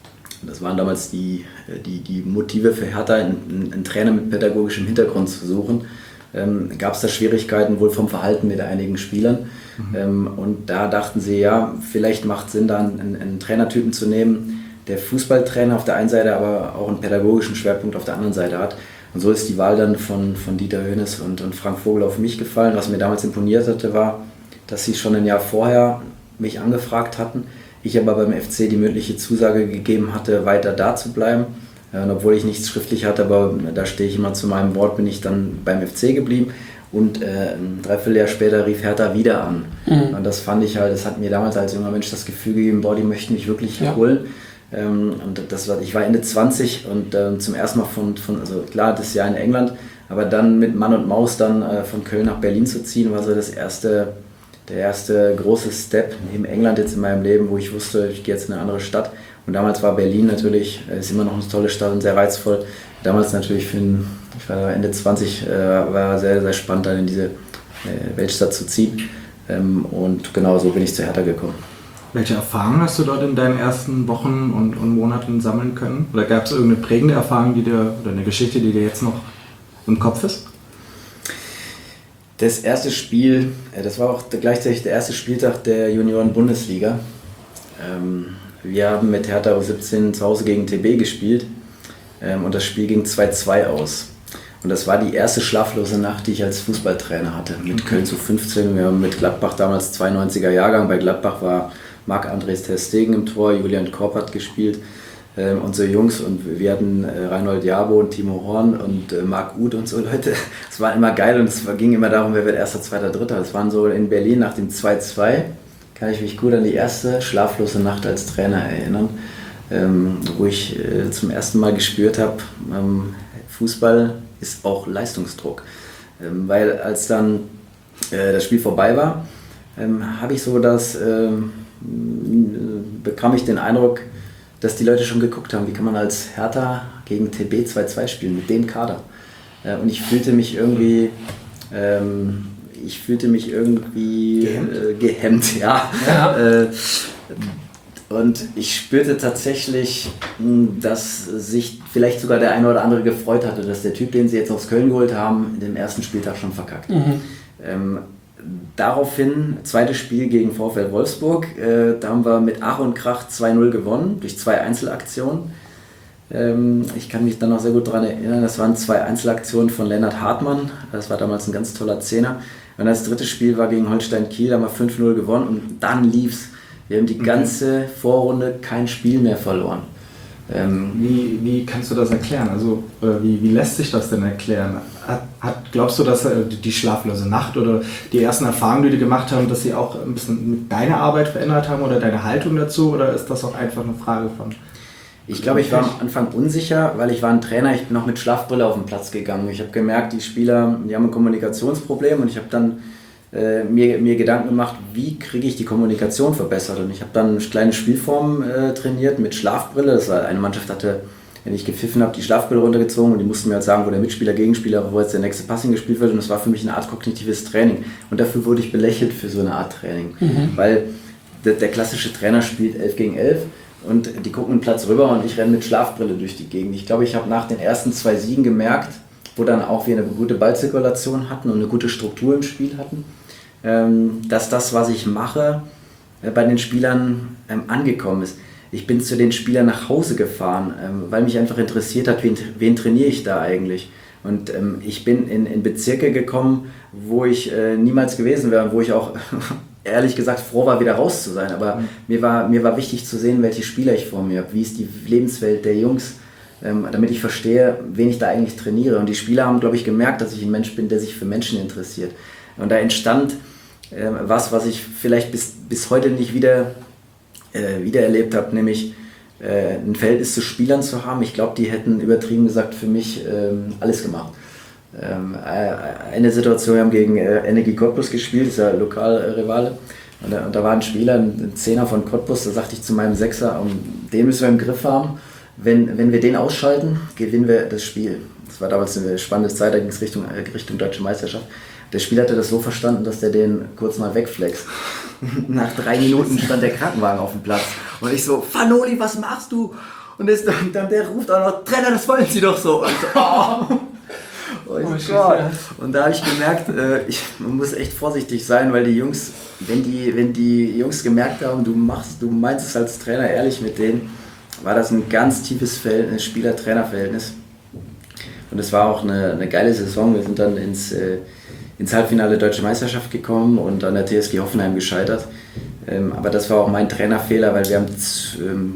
Speaker 3: das waren damals die, die, die Motive für Hertha, einen, einen Trainer mit pädagogischem Hintergrund zu suchen. Ähm, gab es da Schwierigkeiten wohl vom Verhalten mit einigen Spielern. Mhm. Ähm, und da dachten sie, ja, vielleicht macht es Sinn, da einen, einen Trainertypen zu nehmen, der Fußballtrainer auf der einen Seite, aber auch einen pädagogischen Schwerpunkt auf der anderen Seite hat. Und so ist die Wahl dann von, von Dieter Hoeneß und, und Frank Vogel auf mich gefallen. Was mir damals imponiert hatte, war, dass sie schon ein Jahr vorher mich angefragt hatten. Ich aber beim F C die mündliche Zusage gegeben hatte, weiter da zu bleiben. Und obwohl ich nichts schriftlich hatte, aber da stehe ich immer zu meinem Wort, bin ich dann beim F C geblieben. Und äh, ein Dreivierteljahr später rief Hertha wieder an. Mhm. Und das fand ich halt, das hat mir damals als junger Mensch das Gefühl gegeben, boah, die möchten mich wirklich ja. holen. Ähm, und das war, ich war Ende zwanzig und ähm, zum ersten Mal von, von, also klar, das Jahr in England, aber dann mit Mann und Maus dann äh, von Köln nach Berlin zu ziehen, war so das erste, der erste große Step neben England jetzt in meinem Leben, wo ich wusste, ich gehe jetzt in eine andere Stadt. Und damals war Berlin natürlich, ist immer noch eine tolle Stadt und sehr reizvoll. Damals natürlich für ein, ich war Ende zwanzig, äh, war sehr, sehr spannend, dann in diese äh, Weltstadt zu ziehen. Ähm, und genau so bin ich zu Hertha gekommen.
Speaker 2: Welche Erfahrungen hast du dort in deinen ersten Wochen und, und Monaten sammeln können? Oder gab es irgendeine prägende Erfahrung, die dir, oder eine Geschichte, die dir jetzt noch im Kopf ist?
Speaker 3: Das erste Spiel, das war auch gleichzeitig der erste Spieltag der Junioren-Bundesliga. Wir haben mit Hertha U siebzehn zu Hause gegen T B gespielt und das Spiel ging zwei zwei aus. Und das war die erste schlaflose Nacht, die ich als Fußballtrainer hatte. Mit Köln zu fünfzehn, wir haben mit Gladbach damals zweiundneunziger Jahrgang. Bei Gladbach war Marc-André ter Stegen im Tor, Julian Korb hat gespielt. Ähm, unsere Jungs und wir hatten äh, Reinhold Jabo und Timo Horn und äh, Marc Uth und so Leute. Es war immer geil und es war, ging immer darum, wer wird erster, zweiter, dritter. Das waren so in Berlin nach dem zwei zwei, kann ich mich gut an die erste schlaflose Nacht als Trainer erinnern, ähm, wo ich äh, zum ersten Mal gespürt habe, ähm, Fußball ist auch Leistungsdruck. Ähm, weil als dann äh, das Spiel vorbei war, ähm, habe ich so das, ähm, bekam ich den Eindruck, dass die Leute schon geguckt haben, wie kann man als Hertha gegen T B zwei zwei spielen mit dem Kader. Und ich fühlte mich irgendwie, ähm, ich fühlte mich irgendwie
Speaker 2: gehemmt,
Speaker 3: äh, gehemmt ja. ja. Äh, und ich spürte tatsächlich, dass sich vielleicht sogar der eine oder andere gefreut hatte, dass der Typ, den sie jetzt aus Köln geholt haben, in dem ersten Spieltag schon verkackt. Mhm. Ähm, Daraufhin, zweites Spiel gegen VfL Wolfsburg, äh, da haben wir mit Ach und Krach zwei null gewonnen, durch zwei Einzelaktionen. Ähm, ich kann mich dann noch sehr gut daran erinnern, das waren zwei Einzelaktionen von Lennart Hartmann, das war damals ein ganz toller Zehner. Und das dritte Spiel war gegen Holstein Kiel, da haben wir fünf null gewonnen und dann lief's. Wir haben die ganze Vorrunde kein Spiel mehr verloren.
Speaker 2: Ähm, wie, wie kannst du das erklären? Also äh, wie, wie lässt sich das denn erklären? Hat, hat, glaubst du, dass äh, die schlaflose Nacht oder die ersten Erfahrungen, die du gemacht hast, dass sie auch ein bisschen mit deiner Arbeit verändert haben oder deine Haltung dazu? Oder ist das auch einfach eine Frage von...
Speaker 3: Ich glaube, ich war am Anfang unsicher, weil ich war ein Trainer, ich bin noch mit Schlafbrille auf den Platz gegangen. Ich habe gemerkt, die Spieler, die haben ein Kommunikationsproblem und ich habe dann äh, mir, mir Gedanken gemacht, wie kriege ich die Kommunikation verbessert. Und ich habe dann kleine Spielformen äh, trainiert mit Schlafbrille. Das war eine Mannschaft, hatte, wenn ich gepfiffen habe, die Schlafbrille runtergezogen und die mussten mir halt sagen, wo der Mitspieler, Gegenspieler, wo jetzt der nächste Passing gespielt wird. Und das war für mich eine Art kognitives Training. Und dafür wurde ich belächelt für so eine Art Training. Mhm. Weil der, der klassische Trainer spielt elf gegen elf. Und die gucken einen Platz rüber und ich renne mit Schlafbrille durch die Gegend. Ich glaube, ich habe nach den ersten zwei Siegen gemerkt, wo dann auch wir eine gute Ballzirkulation hatten und eine gute Struktur im Spiel hatten, dass das, was ich mache, bei den Spielern angekommen ist. Ich bin zu den Spielern nach Hause gefahren, weil mich einfach interessiert hat, wen, wen trainiere ich da eigentlich. Und ich bin in, in Bezirke gekommen, wo ich niemals gewesen wäre und wo ich auch... ehrlich gesagt froh war, wieder raus zu sein, aber mhm. mir, war, mir war wichtig zu sehen, welche Spieler ich vor mir habe, wie ist die Lebenswelt der Jungs, ähm, damit ich verstehe, wen ich da eigentlich trainiere. Und die Spieler haben, glaube ich, gemerkt, dass ich ein Mensch bin, der sich für Menschen interessiert. Und da entstand ähm, was, was ich vielleicht bis, bis heute nicht wieder, äh, wieder erlebt habe, nämlich äh, ein Verhältnis zu Spielern zu haben. Ich glaube, die hätten übertrieben gesagt für mich ähm, alles gemacht. Eine Situation, wir haben gegen Energie Cottbus gespielt, das ist ja Lokalrivale, und da, und da war ein Spieler, ein Zehner von Cottbus, da sagte ich zu meinem Sechser, den müssen wir im Griff haben, wenn, wenn wir den ausschalten, gewinnen wir das Spiel. Das war damals eine spannende Zeit, da ging es Richtung, Richtung Deutsche Meisterschaft. Der Spieler hatte das so verstanden, dass der den kurz mal wegflext. Nach drei Minuten stand der Krankenwagen auf dem Platz und ich so, Fanoli, was machst du? Und das, dann der ruft auch noch, Trainer, das wollen Sie doch so. Und, so, oh. Oh oh Gott. Ja. Und da habe ich gemerkt, äh, ich, man muss echt vorsichtig sein, weil die Jungs, wenn die, wenn die Jungs gemerkt haben, du machst, du meinst es als Trainer ehrlich mit denen, war das ein ganz tiefes Verhältnis, Spieler-Trainer-Verhältnis. Und es war auch eine, eine geile Saison. Wir sind dann ins, äh, ins Halbfinale Deutsche Meisterschaft gekommen und an der T S G Hoffenheim gescheitert. Ähm, aber das war auch mein Trainerfehler, weil wir haben ähm,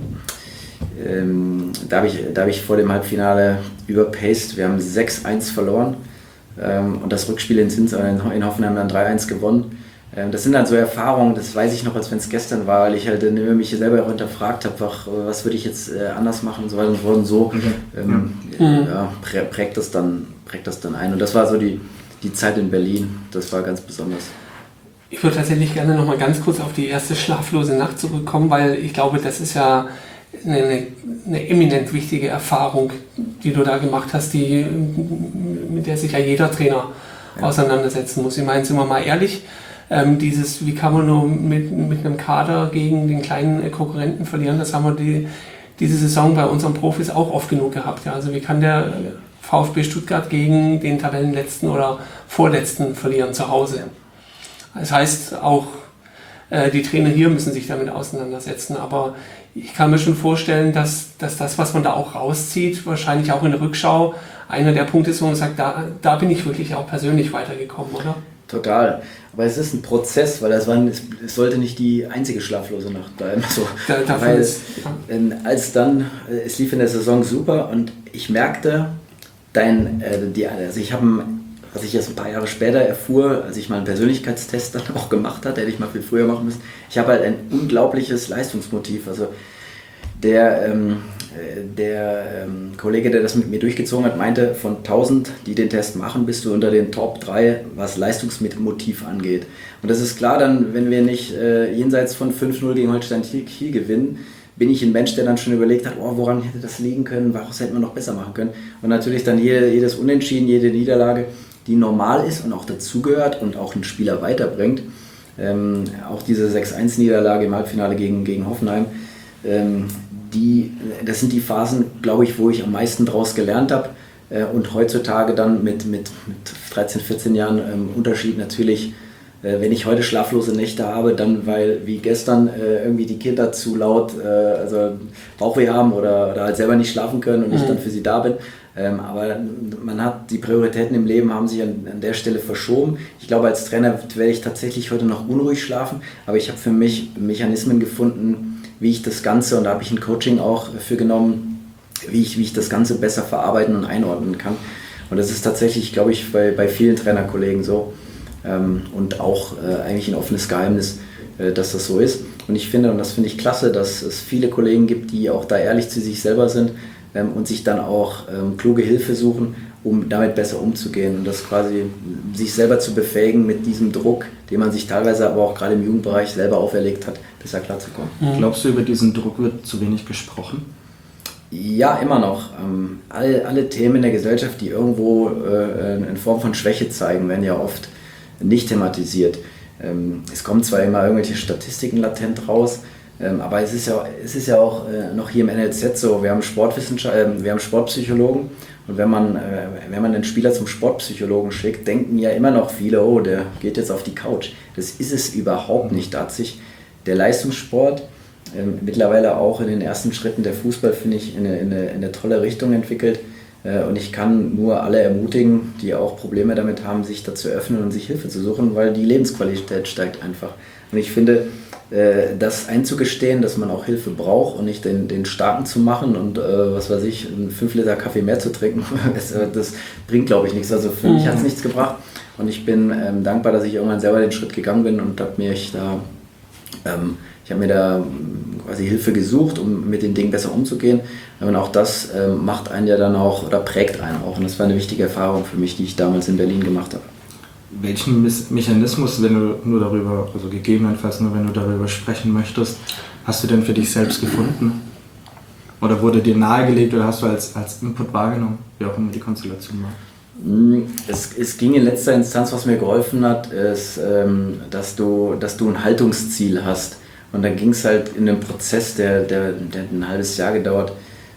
Speaker 3: Ähm, da habe ich, da hab ich vor dem Halbfinale überpaced. Wir haben sechs eins verloren ähm, und das Rückspiel in, Zins, in, in Hoffenheim dann drei eins gewonnen. Ähm, das sind dann so Erfahrungen, das weiß ich noch, als wenn es gestern war, weil ich halt äh, mich selber auch hinterfragt habe, was würde ich jetzt äh, anders machen und so weiter und so fort. Und so ähm, mhm. ja, prä, prägt, das dann, prägt das dann ein. Und das war so die, die Zeit in Berlin, das war ganz besonders.
Speaker 1: Ich würde tatsächlich gerne noch mal ganz kurz auf die erste schlaflose Nacht zurückkommen, weil ich glaube, das ist ja Eine, eine eminent wichtige Erfahrung, die du da gemacht hast, die, mit der sich ja jeder Trainer ja. auseinandersetzen muss. Ich meine, sind wir mal ehrlich, ähm, dieses, wie kann man nur mit, mit einem Kader gegen den kleinen Konkurrenten verlieren, das haben wir die, diese Saison bei unseren Profis auch oft genug gehabt. Ja. Also wie kann der VfB Stuttgart gegen den Tabellenletzten oder Vorletzten verlieren zu Hause. Das heißt, auch äh, die Trainer hier müssen sich damit auseinandersetzen. Aber ich kann mir schon vorstellen, dass, dass das, was man da auch rauszieht, wahrscheinlich auch in der Rückschau einer der Punkte ist, wo man sagt, da, da bin ich wirklich auch persönlich weitergekommen, oder?
Speaker 3: Total. Aber es ist ein Prozess, weil das war, es sollte nicht die einzige schlaflose Nacht bleiben. So.
Speaker 1: Da,
Speaker 3: weil
Speaker 1: ist,
Speaker 3: ja. als dann, es lief in der Saison super und ich merkte, dein, äh, die, also ich habe, was ich jetzt ein paar Jahre später erfuhr, als ich mal einen Persönlichkeitstest dann auch gemacht hatte, hätte ich mal viel früher machen müssen, ich habe halt ein unglaubliches Leistungsmotiv. Also der, ähm, der ähm, Kollege, der das mit mir durchgezogen hat, meinte, von tausend, die den Test machen, bist du unter den Top drei, was Leistungsmotiv angeht. Und das ist klar, dann, wenn wir nicht äh, jenseits von fünf null gegen Holstein Kiel gewinnen, bin ich ein Mensch, der dann schon überlegt hat, oh, woran hätte das liegen können, was hätte man noch besser machen können. Und natürlich dann jede, jedes Unentschieden, jede Niederlage, die normal ist und auch dazugehört und auch einen Spieler weiterbringt. Ähm, auch diese sechs eins Niederlage im Halbfinale gegen, gegen Hoffenheim, ähm, Die, das sind die Phasen, glaube ich, wo ich am meisten daraus gelernt habe äh, und heutzutage dann mit, mit, mit dreizehn, vierzehn Jahren ähm, Unterschied natürlich, äh, wenn ich heute schlaflose Nächte habe, dann weil wie gestern äh, irgendwie die Kinder zu laut äh, also Bauchweh haben oder, oder halt selber nicht schlafen können und mhm. ich dann für sie da bin. Ähm, aber man hat die Prioritäten im Leben haben sich an, an der Stelle verschoben. Ich glaube, als Trainer werde ich tatsächlich heute noch unruhig schlafen, aber ich habe für mich Mechanismen gefunden, wie ich das Ganze, und da habe ich ein Coaching auch für genommen, wie ich, wie ich das Ganze besser verarbeiten und einordnen kann. Und das ist tatsächlich, glaube ich, bei, bei vielen Trainerkollegen so ähm, und auch äh, eigentlich ein offenes Geheimnis, äh, dass das so ist. Und ich finde, und das finde ich klasse, dass es viele Kollegen gibt, die auch da ehrlich zu sich selber sind ähm, und sich dann auch ähm, kluge Hilfe suchen, um damit besser umzugehen und das quasi sich selber zu befähigen, mit diesem Druck, den man sich teilweise aber auch gerade im Jugendbereich selber auferlegt hat, besser klarzukommen.
Speaker 2: Mhm. Glaubst du, über diesen Druck wird zu wenig gesprochen?
Speaker 3: Ja, immer noch. Ähm, alle, alle Themen in der Gesellschaft, die irgendwo äh, in Form von Schwäche zeigen, werden ja oft nicht thematisiert. Ähm, es kommen zwar immer irgendwelche Statistiken latent raus, ähm, aber es ist ja, es ist ja auch äh, noch hier im N L Z so, wir haben Sportwissenschaft, äh, wir haben Sportpsychologen. Und wenn man, äh, wenn man einen Spieler zum Sportpsychologen schickt, denken ja immer noch viele, oh, der geht jetzt auf die Couch. Das ist es überhaupt nicht. Da hat sich der Leistungssport ähm, mittlerweile auch in den ersten Schritten der Fußball, finde ich, in eine, in, eine, in eine tolle Richtung entwickelt. Äh, und ich kann nur alle ermutigen, die auch Probleme damit haben, sich dazu öffnen und sich Hilfe zu suchen, weil die Lebensqualität steigt einfach. Und ich finde, das einzugestehen, dass man auch Hilfe braucht und nicht den, den Starken zu machen und äh, was weiß ich, fünf Liter Kaffee mehr zu trinken, das, das bringt, glaube ich, nichts. Also für mhm. mich hat es nichts gebracht und ich bin ähm, dankbar, dass ich irgendwann selber den Schritt gegangen bin und habe mir ich da, ähm, ich habe mir da quasi Hilfe gesucht, um mit den Dingen besser umzugehen. Und auch das ähm, macht einen ja dann auch oder prägt einen auch und das war eine wichtige Erfahrung für mich, die ich damals in Berlin gemacht habe.
Speaker 2: Welchen Mechanismus, wenn du nur darüber, also gegebenenfalls nur wenn du darüber sprechen möchtest, hast du denn für dich selbst gefunden? Oder wurde dir nahegelegt oder hast du als, als Input wahrgenommen, wie auch immer die Konstellation war?
Speaker 3: Es, es ging in letzter Instanz, was mir geholfen hat, ist, ähm, dass, du, dass du ein Haltungsziel hast. Und dann ging es halt in einem Prozess, der, der, der ein halbes Jahr gedauert,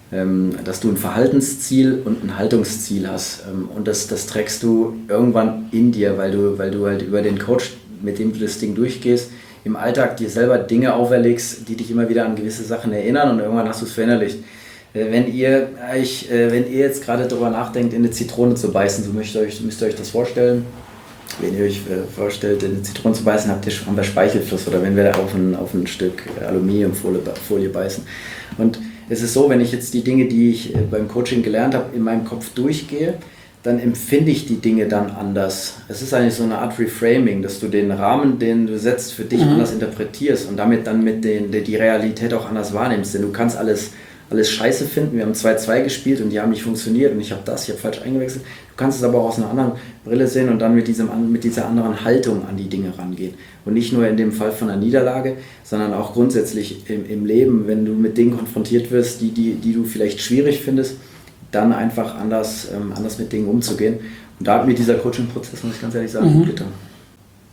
Speaker 3: dass du ein Verhaltensziel und ein Haltungsziel hast und das, das trägst du irgendwann in dir, weil du, weil du halt über den Coach, mit dem du das Ding durchgehst, im Alltag dir selber Dinge auferlegst, die dich immer wieder an gewisse Sachen erinnern und irgendwann hast du es verinnerlicht. Wenn ihr, ich, wenn ihr jetzt gerade darüber nachdenkt, in eine Zitrone zu beißen, so müsst ihr euch, müsst ihr euch das vorstellen, wenn ihr euch vorstellt, in eine Zitrone zu beißen, habt ihr schon haben wir Speichelfluss oder wenn wir auf ein, auf ein Stück Aluminiumfolie Folie beißen. Und es ist so, wenn ich jetzt die Dinge, die ich beim Coaching gelernt habe, in meinem Kopf durchgehe, dann empfinde ich die Dinge dann anders. Es ist eigentlich so eine Art Reframing, dass du den Rahmen, den du setzt, für dich mhm. anders interpretierst und damit dann mit den, die Realität auch anders wahrnimmst. Denn du kannst alles, alles scheiße finden. Wir haben zwei zwei gespielt und die haben nicht funktioniert und ich habe das, ich habe falsch eingewechselt. Du kannst es aber auch aus einer anderen Brille sehen und dann mit, diesem, mit dieser anderen Haltung an die Dinge rangehen. Und nicht nur in dem Fall von einer Niederlage, sondern auch grundsätzlich im, im Leben, wenn du mit Dingen konfrontiert wirst, die, die, die du vielleicht schwierig findest, dann einfach anders, ähm, anders mit Dingen umzugehen. Und da hat mir dieser Coaching-Prozess, muss ich ganz ehrlich sagen, mhm. gut getan.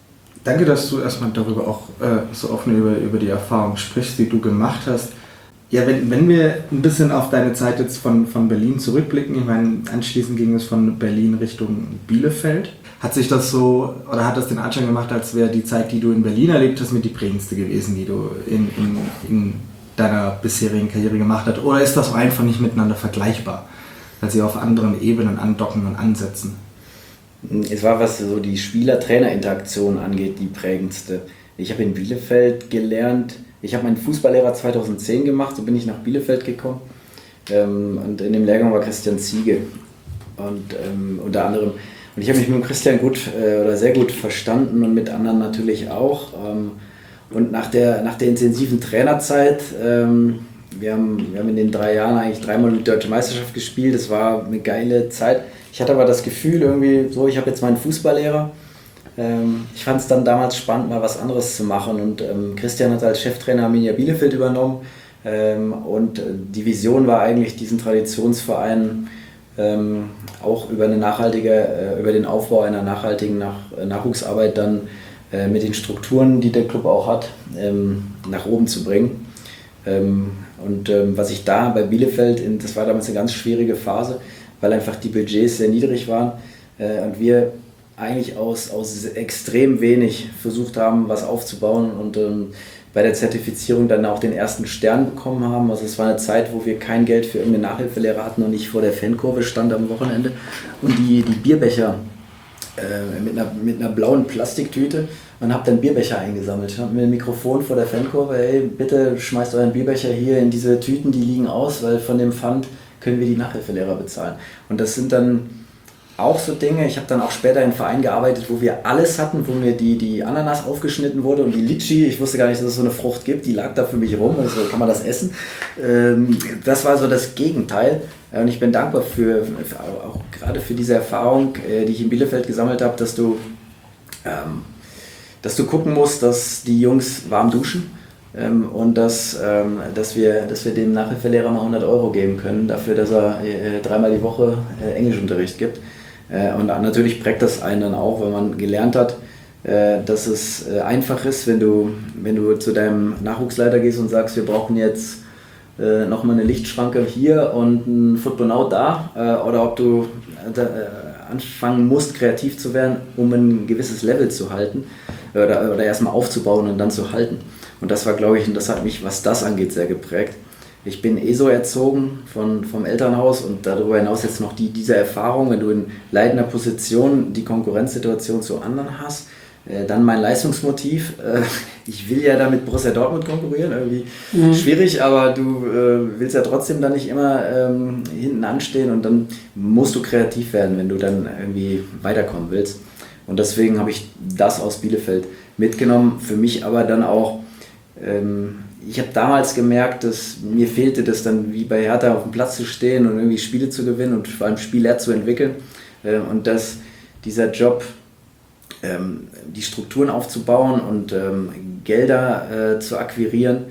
Speaker 2: Danke, dass du erstmal darüber auch äh, so offen über, über die Erfahrung sprichst, die du gemacht hast. Ja, wenn, wenn wir ein bisschen auf deine Zeit jetzt von, von Berlin zurückblicken, ich meine, anschließend ging es von Berlin Richtung Bielefeld. Hat sich das so, oder hat das den Anschein gemacht, als wäre die Zeit, die du in Berlin erlebt hast, mit die prägendste gewesen, die du in, in, in deiner bisherigen Karriere gemacht hast? Oder ist das auch einfach nicht miteinander vergleichbar, weil sie auf anderen Ebenen andocken und ansetzen?
Speaker 3: Es war, was so die Spieler-Trainer-Interaktion angeht, die prägendste. Ich habe in Bielefeld gelernt, ich habe meinen Fußballlehrer zweitausendzehn gemacht, so bin ich nach Bielefeld gekommen. Ähm, und in dem Lehrgang war Christian Ziege und ähm, unter anderem. Und ich habe mich mit Christian gut äh, oder sehr gut verstanden und mit anderen natürlich auch. Ähm, und nach der, nach der intensiven Trainerzeit, ähm, wir, haben, wir haben in den drei Jahren eigentlich dreimal die Deutsche Meisterschaft gespielt, es war eine geile Zeit. Ich hatte aber das Gefühl irgendwie, so, ich habe jetzt meinen Fußballlehrer. Ähm, ich fand es dann damals spannend, mal was anderes zu machen. Und ähm, Christian hat als Cheftrainer Arminia Bielefeld übernommen. Ähm, und äh, die Vision war eigentlich, diesen Traditionsverein ähm, auch über, eine nachhaltige, äh, über den Aufbau einer nachhaltigen Nach- Nachwuchsarbeit dann äh, mit den Strukturen, die der Club auch hat, ähm, nach oben zu bringen. Ähm, und ähm, was ich da bei Bielefeld, in, das war damals eine ganz schwierige Phase, weil einfach die Budgets sehr niedrig waren äh, und wir eigentlich aus, aus extrem wenig versucht haben, was aufzubauen und ähm, bei der Zertifizierung dann auch den ersten Stern bekommen haben. Also es war eine Zeit, wo wir kein Geld für irgendeine Nachhilfelehrer hatten und ich vor der Fankurve stand am Wochenende und die, die Bierbecher äh, mit, einer, mit einer blauen Plastiktüte und habe dann Bierbecher eingesammelt. Ich habe mir ein Mikrofon vor der Fankurve, hey, bitte schmeißt euren Bierbecher hier in diese Tüten, die liegen aus, weil von dem Pfand können wir die Nachhilfelehrer bezahlen. Und das sind dann auch so Dinge, ich habe dann auch später in einem Verein gearbeitet, wo wir alles hatten, wo mir die, die Ananas aufgeschnitten wurde und die Litschi, ich wusste gar nicht, dass es so eine Frucht gibt, die lag da für mich rum, also kann man das essen. Ähm, das war so das Gegenteil und ich bin dankbar für, für auch gerade für diese Erfahrung, äh, die ich in Bielefeld gesammelt habe, dass du, ähm, dass du gucken musst, dass die Jungs warm duschen. Ähm, und dass, ähm, dass, wir, dass wir dem Nachhilfelehrer mal hundert Euro geben können, dafür, dass er äh, dreimal die Woche äh, Englischunterricht gibt. Äh, und natürlich prägt das einen dann auch, wenn man gelernt hat, äh, dass es äh, einfach ist, wenn du, wenn du zu deinem Nachwuchsleiter gehst und sagst, wir brauchen jetzt äh, nochmal eine Lichtschranke hier und ein Football da, äh, oder ob du äh, anfangen musst, kreativ zu werden, um ein gewisses Level zu halten oder, oder erstmal aufzubauen und dann zu halten. Und das war, glaube ich, und das hat mich, was das angeht, sehr geprägt. Ich bin eh so erzogen von, vom Elternhaus und darüber hinaus jetzt noch die, diese Erfahrung, wenn du in leitender Position die Konkurrenzsituation zu anderen hast, äh, dann mein Leistungsmotiv, äh, ich will ja damit Borussia Dortmund konkurrieren, irgendwie mhm. schwierig, aber du äh, willst ja trotzdem dann nicht immer ähm, hinten anstehen und dann musst du kreativ werden, wenn du dann irgendwie weiterkommen willst. Und deswegen habe ich das aus Bielefeld mitgenommen, für mich aber dann auch. Ich habe damals gemerkt, dass mir fehlte das dann wie bei Hertha auf dem Platz zu stehen und irgendwie Spiele zu gewinnen und vor allem Spieler zu entwickeln und dass dieser Job, die Strukturen aufzubauen und Gelder zu akquirieren,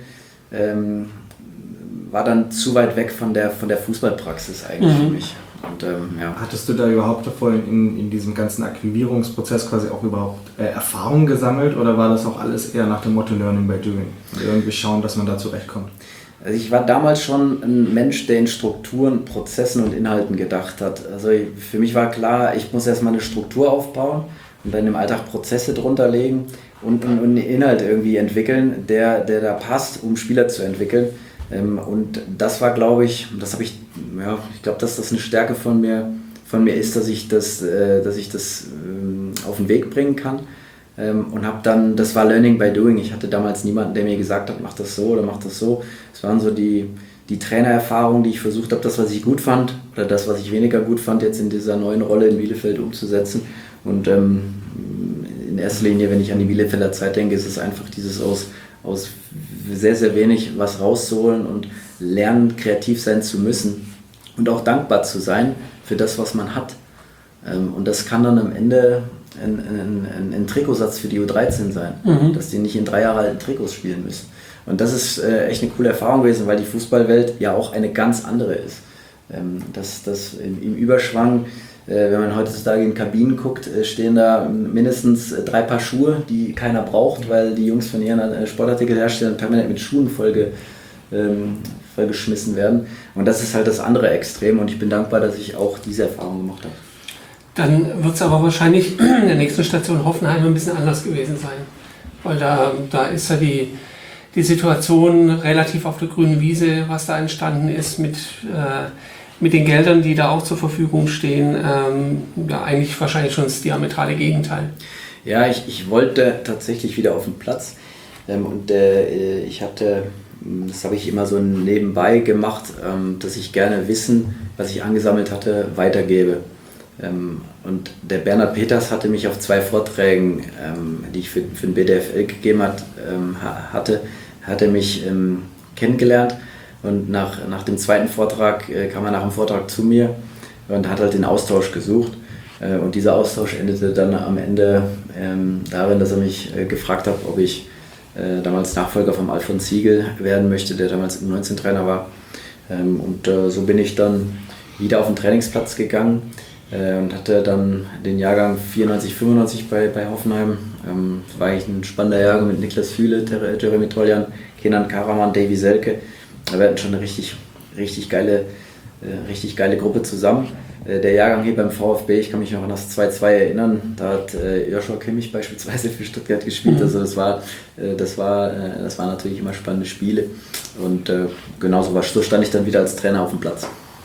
Speaker 3: war dann zu weit weg von der, von der Fußballpraxis eigentlich mhm. für mich. Und, ähm, ja.
Speaker 2: Hattest du da überhaupt davor in, in diesem ganzen Akquirierungsprozess quasi auch überhaupt äh, Erfahrung gesammelt oder war das auch alles eher nach dem Motto Learning by Doing? Und irgendwie schauen, dass man da zurechtkommt?
Speaker 3: Also ich war damals schon ein Mensch, der in Strukturen, Prozessen und Inhalten gedacht hat. Also für mich war klar, ich muss erstmal eine Struktur aufbauen und dann im Alltag Prozesse drunter legen und, und, und einen Inhalt irgendwie entwickeln, der, der da passt, um Spieler zu entwickeln. Und das war, glaube ich, das habe ich, ja, ich glaube, dass das eine Stärke von mir, von mir ist, dass ich das, dass ich das auf den Weg bringen kann. Und habe dann, das war Learning by Doing. Ich hatte damals niemanden, der mir gesagt hat, mach das so oder mach das so. Es waren so die, die Trainererfahrungen, die ich versucht habe, das, was ich gut fand oder das, was ich weniger gut fand, jetzt in dieser neuen Rolle in Bielefeld umzusetzen. Und ähm, in erster Linie, wenn ich an die Bielefelder Zeit denke, ist es einfach dieses aus aus sehr, sehr wenig was rauszuholen und lernen, kreativ sein zu müssen und auch dankbar zu sein für das, was man hat. Und das kann dann am Ende ein, ein, ein, ein Trikotsatz für die U dreizehn sein, mhm. dass die nicht in drei Jahre alten Trikots spielen müssen. Und das ist echt eine coole Erfahrung gewesen, weil die Fußballwelt ja auch eine ganz andere ist. Das, das im Überschwang, wenn man heutzutage in Kabinen guckt, stehen da mindestens drei Paar Schuhe, die keiner braucht, weil die Jungs von ihren Sportartikelherstellern permanent mit Schuhen voll ähm, vergeschmissen werden. Und das ist halt das andere Extrem und ich bin dankbar, dass ich auch diese Erfahrung gemacht habe.
Speaker 1: Dann wird es aber wahrscheinlich in der nächsten Station Hoffenheim ein bisschen anders gewesen sein. Weil da, da ist ja die, die Situation relativ auf der grünen Wiese, was da entstanden ist mit, äh, mit den Geldern, die da auch zur Verfügung stehen. Ähm, ja, eigentlich wahrscheinlich schon das diametrale Gegenteil.
Speaker 3: Ja, ich, ich wollte tatsächlich wieder auf den Platz ähm, und äh, ich hatte, das habe ich immer so nebenbei gemacht, ähm, dass ich gerne Wissen, was ich angesammelt hatte, weitergebe. Ähm, und der Bernhard Peters hatte mich auf zwei Vorträgen, ähm, die ich für, für den B D F L gegeben hat, ähm, hatte, hatte mich ähm, kennengelernt und nach, nach dem zweiten Vortrag äh, kam er nach dem Vortrag zu mir und hat halt den Austausch gesucht. Und dieser Austausch endete dann am Ende ähm, darin, dass er mich äh, gefragt hat, ob ich äh, damals Nachfolger von Alfons Ziegel werden möchte, der damals U neunzehn Trainer war. Ähm, und äh, so bin ich dann wieder auf den Trainingsplatz gegangen äh, und hatte dann den Jahrgang vierundneunzig, fünfundneunzig bei, bei Hoffenheim. Ähm, das war eigentlich ein spannender Jahrgang mit Niklas Füle, Jeremy Toljan, Kenan Karaman, Davy Selke. Wir hatten schon eine richtig, richtig geile, äh, richtig geile Gruppe zusammen. Der Jahrgang hier beim VfB, ich kann mich noch an das zwei zwei erinnern, da hat äh, Joshua Kimmich beispielsweise für Stuttgart gespielt, mhm. also das war, äh, das, war, äh, das waren natürlich immer spannende Spiele und äh, genauso war, so stand ich dann wieder als Trainer auf dem Platz.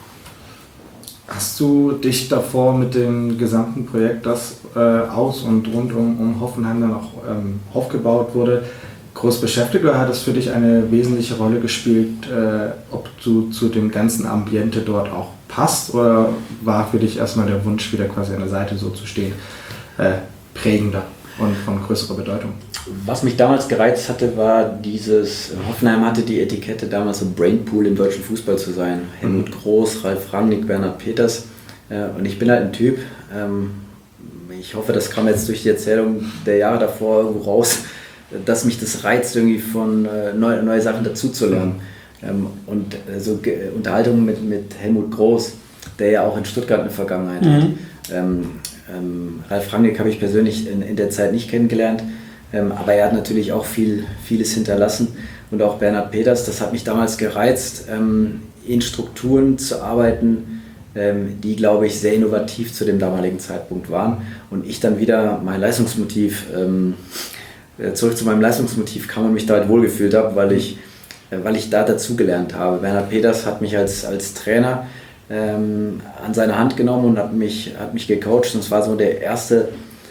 Speaker 2: Hast du dich davor mit dem gesamten Projekt, das äh, aus und rund um, um Hoffenheim dann auch ähm, aufgebaut wurde, groß beschäftigt oder hat es für dich eine wesentliche Rolle gespielt, äh, ob du zu dem ganzen Ambiente dort auch passt oder war für dich erstmal der Wunsch, wieder quasi an der Seite so zu stehen, äh, prägender und von größerer Bedeutung?
Speaker 3: Was mich damals gereizt hatte, war dieses, Hoffenheim hatte die Etikette damals so Brainpool im deutschen Fußball zu sein. Helmut Groß, Ralf Rangnick, Bernhard Peters äh, und ich bin halt ein Typ, ähm, ich hoffe, das kam jetzt durch die Erzählung der Jahre davor irgendwo raus, dass mich das reizt, irgendwie von äh, neue, neue Sachen dazuzulernen. Ähm, und äh, so Ge- Unterhaltungen mit, mit Helmut Groß, der ja auch in Stuttgart eine Vergangenheit mhm. hat. Ähm, ähm, Ralf Rangnick habe ich persönlich in, in der Zeit nicht kennengelernt, ähm, aber er hat natürlich auch viel, vieles hinterlassen. Und auch Bernhard Peters, das hat mich damals gereizt, ähm, in Strukturen zu arbeiten, ähm, die, glaube ich, sehr innovativ zu dem damaligen Zeitpunkt waren. Und ich dann wieder mein Leistungsmotiv ähm, zurück zu meinem Leistungsmotiv kam und mich da halt wohlgefühlt habe, weil ich, weil ich da dazugelernt habe. Bernhard Peters hat mich als, als Trainer ähm, an seine Hand genommen und hat mich, hat mich gecoacht. Und es war so der erste,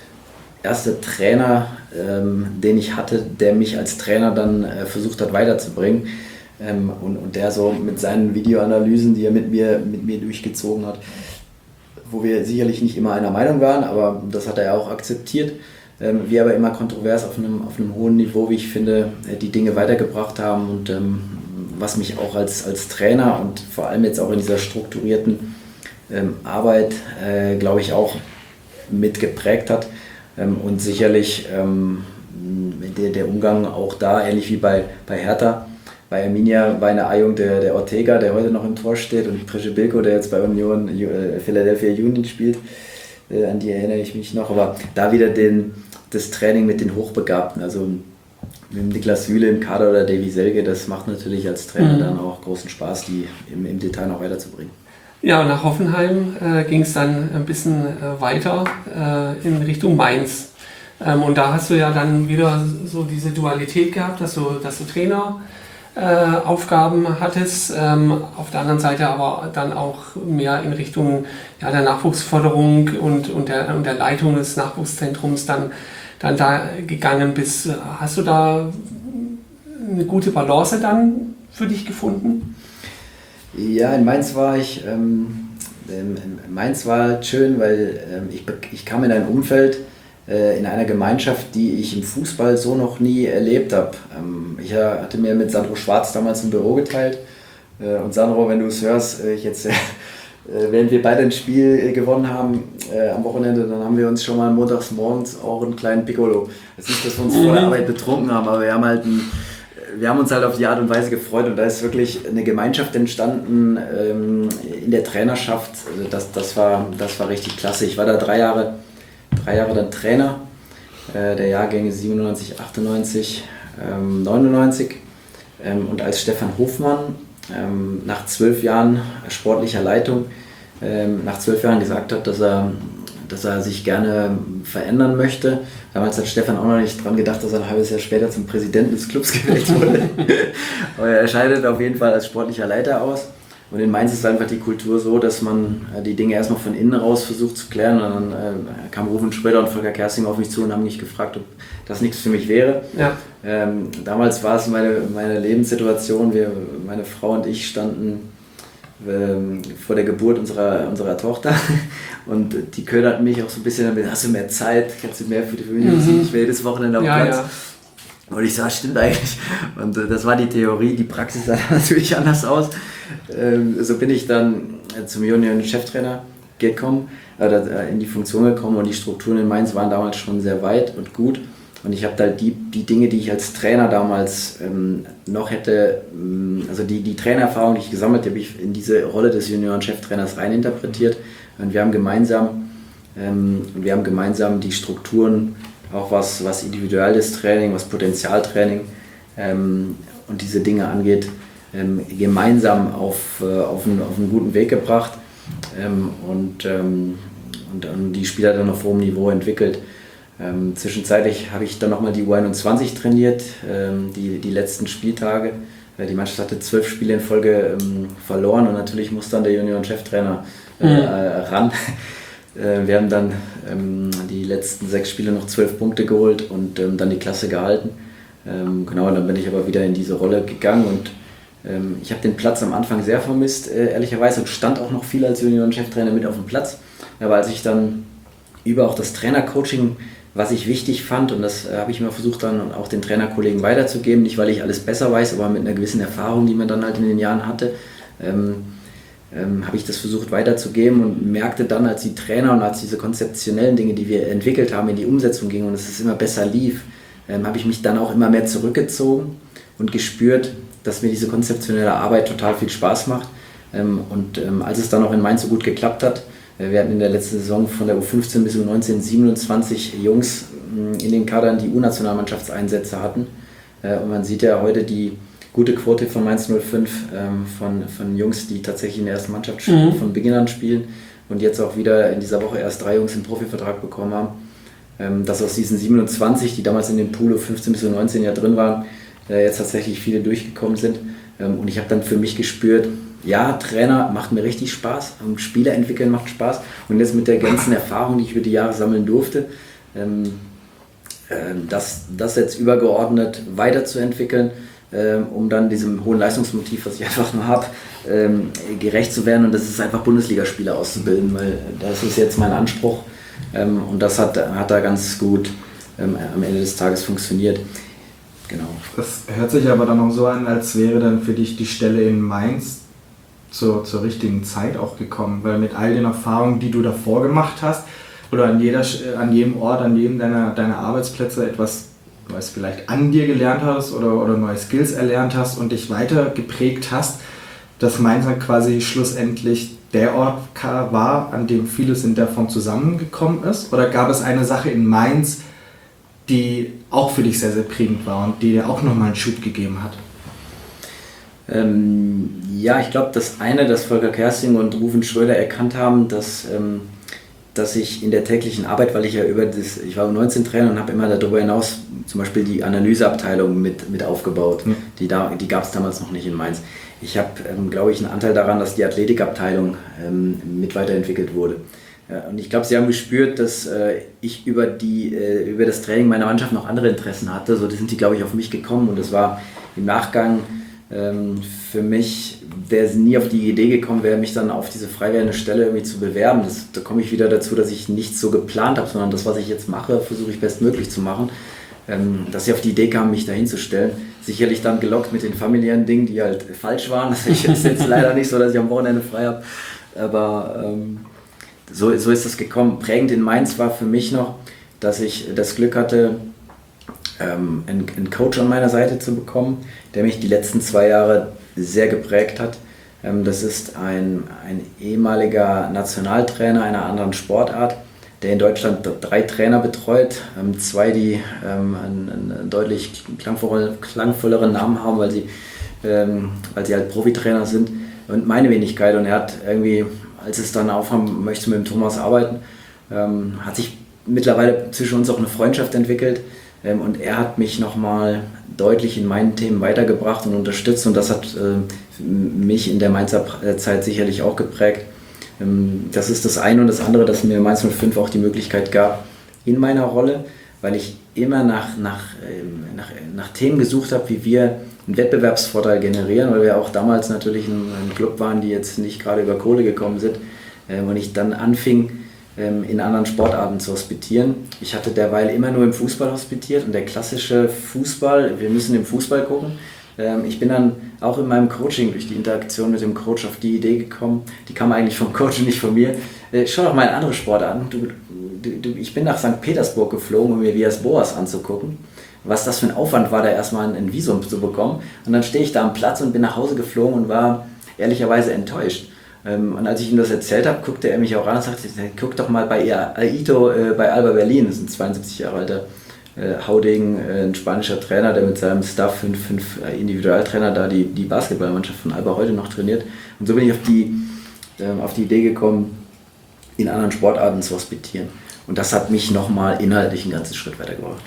Speaker 3: erste Trainer, ähm, den ich hatte, der mich als Trainer dann äh, versucht hat weiterzubringen. Ähm, und, und der so mit seinen Videoanalysen, die er mit mir, mit mir durchgezogen hat, wo wir sicherlich nicht immer einer Meinung waren, aber das hat er ja auch akzeptiert. Ähm, wir aber immer kontrovers auf einem, auf einem hohen Niveau, wie ich finde, die Dinge weitergebracht haben und ähm, was mich auch als, als Trainer und vor allem jetzt auch in dieser strukturierten ähm, Arbeit, äh, glaube ich, auch mitgeprägt hat ähm, und sicherlich ähm, der, der Umgang auch da, ähnlich wie bei, bei Hertha, bei Arminia, bei einer Ayung der, der Ortega, der heute noch im Tor steht und Przebilko, der jetzt bei Union äh, Philadelphia Union spielt, äh, an die erinnere ich mich noch, aber da wieder den das Training mit den Hochbegabten, also mit Niklas Süle im Kader oder Davy Selke, das macht natürlich als Trainer mhm. dann auch großen Spaß, die im, im Detail noch weiterzubringen.
Speaker 1: Ja, und nach Hoffenheim äh, ging es dann ein bisschen äh, weiter äh, in Richtung Mainz. Ähm, und da hast du ja dann wieder so diese Dualität gehabt, dass du, dass du Trainer äh, Aufgaben hattest, ähm, auf der anderen Seite aber dann auch mehr in Richtung ja, der Nachwuchsförderung und, und, der, und der Leitung des Nachwuchszentrums dann, dann da gegangen bist. Hast du da eine gute Balance dann für dich gefunden?
Speaker 3: Ja, in Mainz war ich, ähm, in Mainz war schön, weil ähm, ich, ich kam in ein Umfeld, äh, in einer Gemeinschaft, die ich im Fußball so noch nie erlebt habe. Ähm, ich hatte mir mit Sandro Schwarz damals ein Büro geteilt äh, und Sandro, wenn du es hörst, äh, ich jetzt... Äh, Während wir beide ein Spiel gewonnen haben äh, am Wochenende, dann haben wir uns schon mal montags morgens auch einen kleinen Piccolo. Es ist nicht, dass wir uns vor der Arbeit betrunken haben, aber wir haben, halt ein, wir haben uns halt auf die Art und Weise gefreut und da ist wirklich eine Gemeinschaft entstanden ähm, in der Trainerschaft. Also das, das, war, das war richtig klasse. Ich war da drei Jahre, drei Jahre dann Trainer äh, der Jahrgänge siebenundneunzig, achtundneunzig, ähm, neunundneunzig. Ähm, und als Stefan Hofmann ähm, nach zwölf Jahren sportlicher Leitung, ähm, nach zwölf Jahren gesagt hat, dass er, dass er sich gerne verändern möchte. Damals hat Stefan auch noch nicht dran gedacht, dass er ein halbes Jahr später zum Präsidenten des Clubs gewählt wurde. Aber er scheidet auf jeden Fall als sportlicher Leiter aus. Und in Mainz ist einfach die Kultur so, dass man die Dinge erstmal von innen raus versucht zu klären. Und dann äh, kamen Rufen Schröder und Volker Kersting auf mich zu und haben mich gefragt, ob das nichts für mich wäre.
Speaker 1: Ja.
Speaker 3: Ähm, damals war es meine, meine Lebenssituation. Wir, meine Frau und ich standen ähm, vor der Geburt unserer, unserer Tochter und die köderten mich auch so ein bisschen damit, hast du mehr Zeit, kannst du mehr für die Familie, mhm. ich will jedes Wochenende auf
Speaker 1: ja,
Speaker 3: Platz.
Speaker 1: Ja.
Speaker 3: Und ich sage, stimmt eigentlich. Und äh, das war die Theorie, die Praxis sah natürlich anders aus. Ähm, so bin ich dann äh, zum Junioren-Cheftrainer gekommen, äh, in die Funktion gekommen und die Strukturen in Mainz waren damals schon sehr weit und gut. Und ich habe da die, die Dinge, die ich als Trainer damals ähm, noch hätte, ähm, also die, die Trainererfahrung, die ich gesammelt habe, habe ich in diese Rolle des Junioren-Cheftrainers reininterpretiert. Und wir haben gemeinsam, ähm, wir haben gemeinsam die Strukturen, auch was, was individuelles Training, was Potenzialtraining ähm, und diese Dinge angeht, ähm, gemeinsam auf, äh, auf, einen, auf einen guten Weg gebracht ähm, und, ähm, und, und die Spieler dann auf hohem Niveau entwickelt. Ähm, zwischenzeitlich habe ich dann nochmal die U einundzwanzig trainiert, ähm, die, die letzten Spieltage. Äh, die Mannschaft hatte zwölf Spiele in Folge ähm, verloren und natürlich muss dann der Junioren-Cheftrainer äh, mhm. äh, ran. Wir haben dann ähm, die letzten sechs Spiele noch zwölf Punkte geholt und ähm, dann die Klasse gehalten. Ähm, genau, dann bin ich aber wieder in diese Rolle gegangen und ähm, ich habe den Platz am Anfang sehr vermisst, äh, ehrlicherweise, und stand auch noch viel als Junioren-Cheftrainer mit auf dem Platz. Aber als ich dann über auch das Trainercoaching, was ich wichtig fand, und das äh, habe ich immer versucht dann auch den Trainerkollegen weiterzugeben, nicht weil ich alles besser weiß, aber mit einer gewissen Erfahrung, die man dann halt in den Jahren hatte, ähm, Ähm, habe ich das versucht weiterzugeben und merkte dann, als die Trainer und als diese konzeptionellen Dinge, die wir entwickelt haben, in die Umsetzung gingen und es ist immer besser lief, ähm, habe ich mich dann auch immer mehr zurückgezogen und gespürt, dass mir diese konzeptionelle Arbeit total viel Spaß macht. Ähm, und ähm, als es dann auch in Mainz so gut geklappt hat, äh, wir hatten in der letzten Saison von der U fünfzehn bis U neunzehn siebenundzwanzig Jungs äh, in den Kadern, die U-Nationalmannschaftseinsätze hatten. Äh, und man sieht ja heute die gute Quote von Mainz null fünf, ähm, von, von Jungs, die tatsächlich in der ersten Mannschaft mhm. von Beginn an spielen und jetzt auch wieder in dieser Woche erst drei Jungs einen Profivertrag bekommen haben. Ähm, dass aus diesen siebenundzwanzig, die damals in dem Pool U fünfzehn bis U neunzehn ja drin waren, äh, jetzt tatsächlich viele durchgekommen sind. Ähm, und ich habe dann für mich gespürt, ja, Trainer macht mir richtig Spaß, ähm, Spieler entwickeln macht Spaß und jetzt mit der ganzen Erfahrung, die ich über die Jahre sammeln durfte, ähm, äh, das, das jetzt übergeordnet weiterzuentwickeln, um dann diesem hohen Leistungsmotiv, was ich einfach nur habe, ähm, gerecht zu werden. Und das ist einfach Bundesligaspieler auszubilden, weil das ist jetzt mein Anspruch. Ähm, und das hat, hat da ganz gut ähm, am Ende des Tages funktioniert. Genau.
Speaker 2: Das hört sich aber dann auch so an, als wäre dann für dich die Stelle in Mainz zur, zur richtigen Zeit auch gekommen, weil mit all den Erfahrungen, die du davor gemacht hast, oder an, jeder, an jedem Ort, an jedem deiner, deiner Arbeitsplätze etwas Neues vielleicht an dir gelernt hast oder, oder neue Skills erlernt hast und dich weiter geprägt hast, dass Mainz dann quasi schlussendlich der Ort war, an dem vieles in der Form zusammengekommen ist? Oder gab es eine Sache in Mainz, die auch für dich sehr, sehr prägend war und die dir auch nochmal einen Schub gegeben hat?
Speaker 3: Ähm, ja, ich glaube, das eine, dass Volker Kersting und Rufen Schröder erkannt haben, dass... Ähm dass ich in der täglichen Arbeit, weil ich ja über das, ich war U neunzehn Trainer und habe immer darüber hinaus zum Beispiel die Analyseabteilung mit, mit aufgebaut. Mhm. Die, da, die gab es damals noch nicht in Mainz. Ich habe, ähm, glaube ich, einen Anteil daran, dass die Athletikabteilung ähm, mit weiterentwickelt wurde. Ja, und ich glaube, sie haben gespürt, dass äh, ich über, die, äh, über das Training meiner Mannschaft noch andere Interessen hatte. So sind die, glaube ich, auf mich gekommen und das war im Nachgang ähm, für mich, wäre nie auf die Idee gekommen, wäre mich dann auf diese frei werdende Stelle irgendwie zu bewerben. Das, da komme ich wieder dazu, dass ich nichts so geplant habe, sondern das, was ich jetzt mache, versuche ich bestmöglich zu machen. Ähm, dass sie auf die Idee kamen, mich dahin zu stellen. Sicherlich dann gelockt mit den familiären Dingen, die halt falsch waren. Das ist jetzt leider nicht so, dass ich am Wochenende frei habe. Aber ähm, so, so ist das gekommen. Prägend in Mainz war für mich noch, dass ich das Glück hatte, ähm, einen, einen Coach an meiner Seite zu bekommen, der mich die letzten zwei Jahre sehr geprägt hat. Ähm, das ist ein, ein ehemaliger Nationaltrainer einer anderen Sportart, der in Deutschland drei Trainer betreut, ähm, zwei, die ähm, einen, einen deutlich klangvolleren, klangvolleren Namen haben, weil sie, ähm, weil sie halt Profitrainer sind, und meine Wenigkeit. Und er hat irgendwie, als es dann aufkam, möchte mit dem Thomas arbeiten, ähm, hat sich mittlerweile zwischen uns auch eine Freundschaft entwickelt, ähm, und er hat mich nochmal deutlich in meinen Themen weitergebracht und unterstützt, und das hat äh, mich in der Mainzer Zeit sicherlich auch geprägt. Ähm, das ist das eine, und das andere, dass mir Mainz null fünf auch die Möglichkeit gab, in meiner Rolle, weil ich immer nach, nach, ähm, nach, nach Themen gesucht habe, wie wir einen Wettbewerbsvorteil generieren, weil wir auch damals natürlich ein, ein Club waren, die jetzt nicht gerade über Kohle gekommen sind, ähm, und ich dann anfing, in anderen Sportarten zu hospitieren. Ich hatte derweil immer nur im Fußball hospitiert, und der klassische Fußball, wir müssen im Fußball gucken. Ich bin dann auch in meinem Coaching durch die Interaktion mit dem Coach auf die Idee gekommen, die kam eigentlich vom Coach und nicht von mir. Schau doch mal in andere Sportarten. Du, du, ich bin nach Sankt Petersburg geflogen, um mir Villas Boas anzugucken. Was das für ein Aufwand war, da erstmal ein Visum zu bekommen. Und dann stehe ich da am Platz und bin nach Hause geflogen und war ehrlicherweise enttäuscht. Und als ich ihm das erzählt habe, guckte er mich auch an und sagte, guck doch mal bei Aito, äh, bei Alba Berlin, das ist ein zweiundsiebzig Jahre alter äh, Haudegen, äh, ein spanischer Trainer, der mit seinem Staff, fünf, fünf Individualtrainer da die, die Basketballmannschaft von Alba heute noch trainiert. Und so bin ich auf die, äh, auf die Idee gekommen, in anderen Sportarten zu hospitieren. Und das hat mich nochmal inhaltlich einen ganzen Schritt weitergebracht.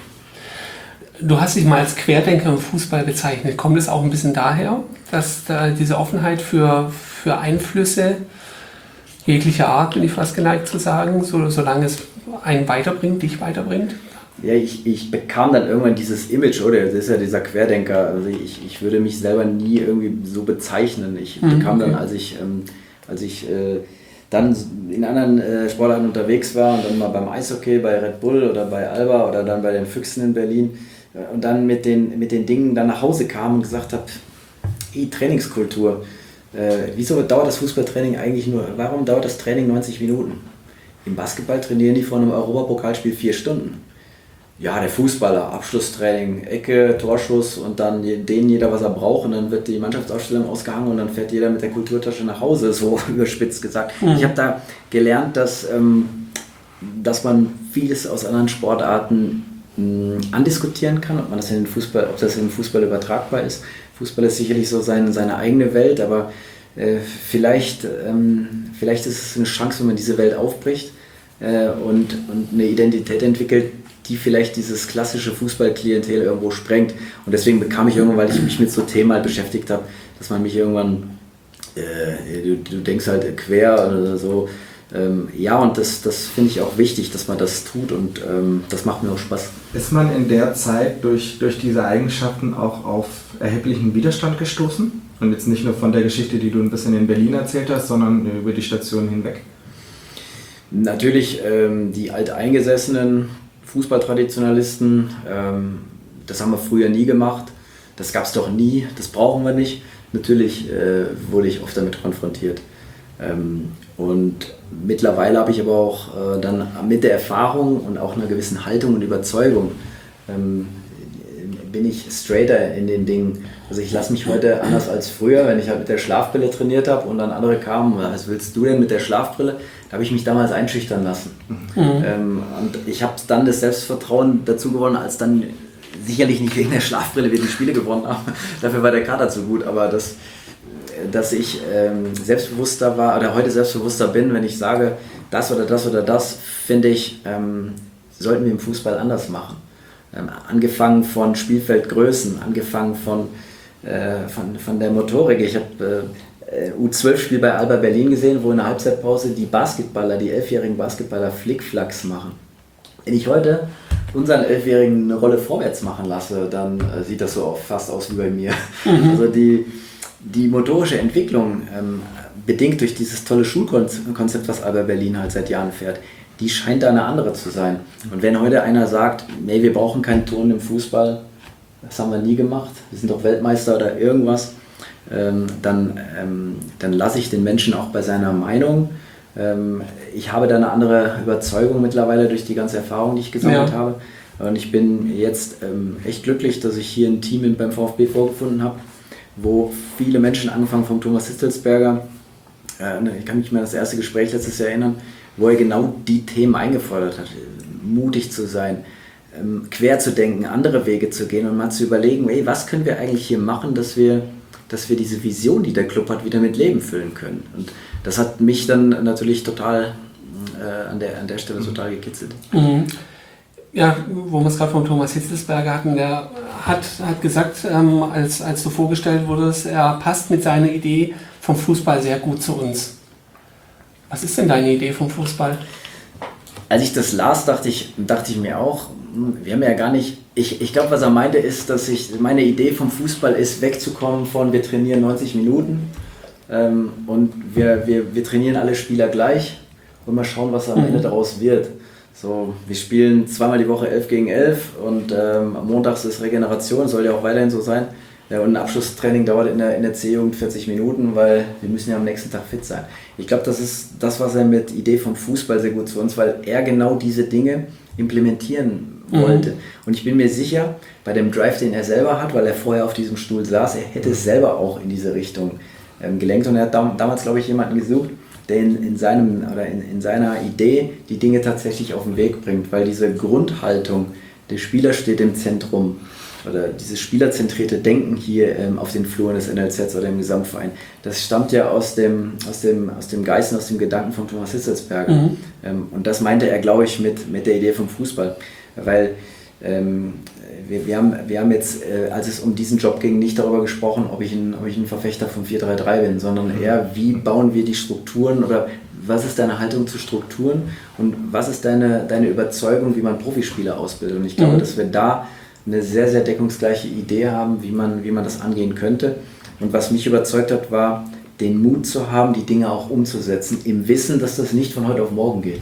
Speaker 1: Du hast dich mal als Querdenker im Fußball bezeichnet. Kommt es auch ein bisschen daher, dass da diese Offenheit für, für Einflüsse jeglicher Art, bin ich fast geneigt zu sagen, so, solange es einen weiterbringt, dich weiterbringt?
Speaker 3: Ja, ich, ich bekam dann irgendwann dieses Image, oder? Das ist ja dieser Querdenker. Also ich, ich würde mich selber nie irgendwie so bezeichnen. Ich mhm, bekam dann, okay. als ich, ähm, als ich äh, dann in anderen äh, Sportarten unterwegs war und dann mal beim Eishockey, bei Red Bull oder bei Alba oder dann bei den Füchsen in Berlin, und dann mit den, mit den Dingen dann nach Hause kam und gesagt habe, hey, Trainingskultur, äh, wieso dauert das Fußballtraining eigentlich nur, warum dauert das Training neunzig Minuten? Im Basketball trainieren die vor einem Europapokalspiel vier Stunden. Ja, der Fußballer, Abschlusstraining, Ecke, Torschuss und dann denen jeder, was er braucht, und dann wird die Mannschaftsausstellung ausgehangen und dann fährt jeder mit der Kulturtasche nach Hause, so überspitzt gesagt. Mhm. Ich habe da gelernt, dass, ähm, dass man vieles aus anderen Sportarten andiskutieren kann, ob man das in den Fußball, ob das in den Fußball übertragbar ist. Fußball ist sicherlich so sein, seine eigene Welt, aber äh, vielleicht, ähm, vielleicht ist es eine Chance, wenn man diese Welt aufbricht äh, und, und eine Identität entwickelt, die vielleicht dieses klassische Fußballklientel irgendwo sprengt. Und deswegen bekam ich irgendwann, weil ich mich mit so Themen halt beschäftigt habe, dass man mich irgendwann, äh, du, du denkst halt quer oder so. Ähm, ja, und das, das finde ich auch wichtig, dass man das tut, und ähm, das macht mir auch Spaß.
Speaker 2: Ist man in der Zeit durch, durch diese Eigenschaften auch auf erheblichen Widerstand gestoßen? Und jetzt nicht nur von der Geschichte, die du ein bisschen in Berlin erzählt hast, sondern über die Stationen hinweg?
Speaker 3: Natürlich ähm, die alteingesessenen Fußballtraditionalisten, ähm, das haben wir früher nie gemacht, das gab es doch nie, das brauchen wir nicht. Natürlich äh, wurde ich oft damit konfrontiert. Ähm, und mittlerweile habe ich aber auch äh, dann mit der Erfahrung und auch einer gewissen Haltung und Überzeugung ähm, bin ich straighter in den Dingen. Also ich lasse mich heute anders als früher, wenn ich halt mit der Schlafbrille trainiert habe und dann andere kamen, was willst du denn mit der Schlafbrille? Da habe ich mich damals einschüchtern lassen. Mhm. Ähm, und ich habe dann das Selbstvertrauen dazu gewonnen, als dann sicherlich nicht wegen der Schlafbrille wir die Spiele gewonnen haben. Dafür war der Kader zu gut, aber das dass ich ähm, selbstbewusster war oder heute selbstbewusster bin, wenn ich sage, das oder das oder das, finde ich, ähm, sollten wir im Fußball anders machen. Ähm, angefangen von Spielfeldgrößen, angefangen von, äh, von, von der Motorik. Ich habe äh, U zwölf Spiel bei Alba Berlin gesehen, wo in der Halbzeitpause die Basketballer, die elfjährigen Basketballer Flickflacks machen. Wenn ich heute unseren Elfjährigen eine Rolle vorwärts machen lasse, dann äh, sieht das so fast aus wie bei mir. Mhm. Also die Die motorische Entwicklung, ähm, bedingt durch dieses tolle Schulkonzept, was Alba Berlin halt seit Jahren fährt, die scheint da eine andere zu sein. Und wenn heute einer sagt, nee, wir brauchen keinen Ton im Fußball, das haben wir nie gemacht, wir sind doch Weltmeister oder irgendwas, ähm, dann, ähm, dann lasse ich den Menschen auch bei seiner Meinung. Ähm, ich habe da eine andere Überzeugung mittlerweile durch die ganze Erfahrung, die ich gesammelt ja. habe. Und ich bin jetzt ähm, echt glücklich, dass ich hier ein Team beim VfB vorgefunden habe, wo viele Menschen, angefangen vom Thomas Hitzelsberger, äh, ich kann mich mal an das erste Gespräch letztes Jahr erinnern, wo er genau die Themen eingefordert hat. Mutig zu sein, quer zu denken, andere Wege zu gehen und mal zu überlegen, ey, was können wir eigentlich hier machen, dass wir, dass wir diese Vision, die der Club hat, wieder mit Leben füllen können. Und das hat mich dann natürlich total äh, an, der, an der Stelle total gekitzelt.
Speaker 1: Mhm. Ja, wo wir es gerade von Thomas Hitzelsberger hatten, der hat, hat gesagt, ähm, als, als du vorgestellt wurdest, er passt mit seiner Idee vom Fußball sehr gut zu uns. Was ist denn deine Idee vom Fußball?
Speaker 3: Als ich das las, dachte ich, dachte ich mir auch, wir haben ja gar nicht, ich, ich glaube, was er meinte ist, dass ich, meine Idee vom Fußball ist, wegzukommen von wir trainieren neunzig Minuten ähm, und wir, wir, wir trainieren alle Spieler gleich und mal schauen, was am Ende daraus wird. So, wir spielen zweimal die Woche elf gegen elf und ähm, montags ist Regeneration, soll ja auch weiterhin so sein. Ja, und ein Abschlusstraining dauert in der, in der C-Jugend vierzig Minuten, weil wir müssen ja am nächsten Tag fit sein. Ich glaube, das ist das, was er mit Idee vom Fußball sehr gut zu uns, weil er genau diese Dinge implementieren wollte. Mhm. Und ich bin mir sicher, bei dem Drive, den er selber hat, weil er vorher auf diesem Stuhl saß, er hätte es selber auch in diese Richtung ähm, gelenkt. Und er hat dam- damals, glaube ich, jemanden gesucht, der in, in, seinem, oder in, in seiner Idee die Dinge tatsächlich auf den Weg bringt, weil diese Grundhaltung, der Spieler steht im Zentrum, oder dieses spielerzentrierte Denken hier ähm, auf den Fluren des N L Z oder im Gesamtverein, das stammt ja aus dem, aus dem, aus dem Geist und aus dem Gedanken von Thomas Hitzelsberger. Mhm. Ähm, und das meinte er, glaube ich, mit, mit der Idee vom Fußball. Weil ähm, wir, wir, haben, wir haben jetzt, äh, als es um diesen Job ging, nicht darüber gesprochen, ob ich ein, ob ich ein Verfechter von vier drei drei bin, sondern eher, wie bauen wir die Strukturen oder was ist deine Haltung zu Strukturen und was ist deine, deine Überzeugung, wie man Profispieler ausbildet. Und ich glaube, mhm. dass wir da eine sehr, sehr deckungsgleiche Idee haben, wie man, wie man das angehen könnte. Und was mich überzeugt hat, war, den Mut zu haben, die Dinge auch umzusetzen, im Wissen, dass das nicht von heute auf morgen geht.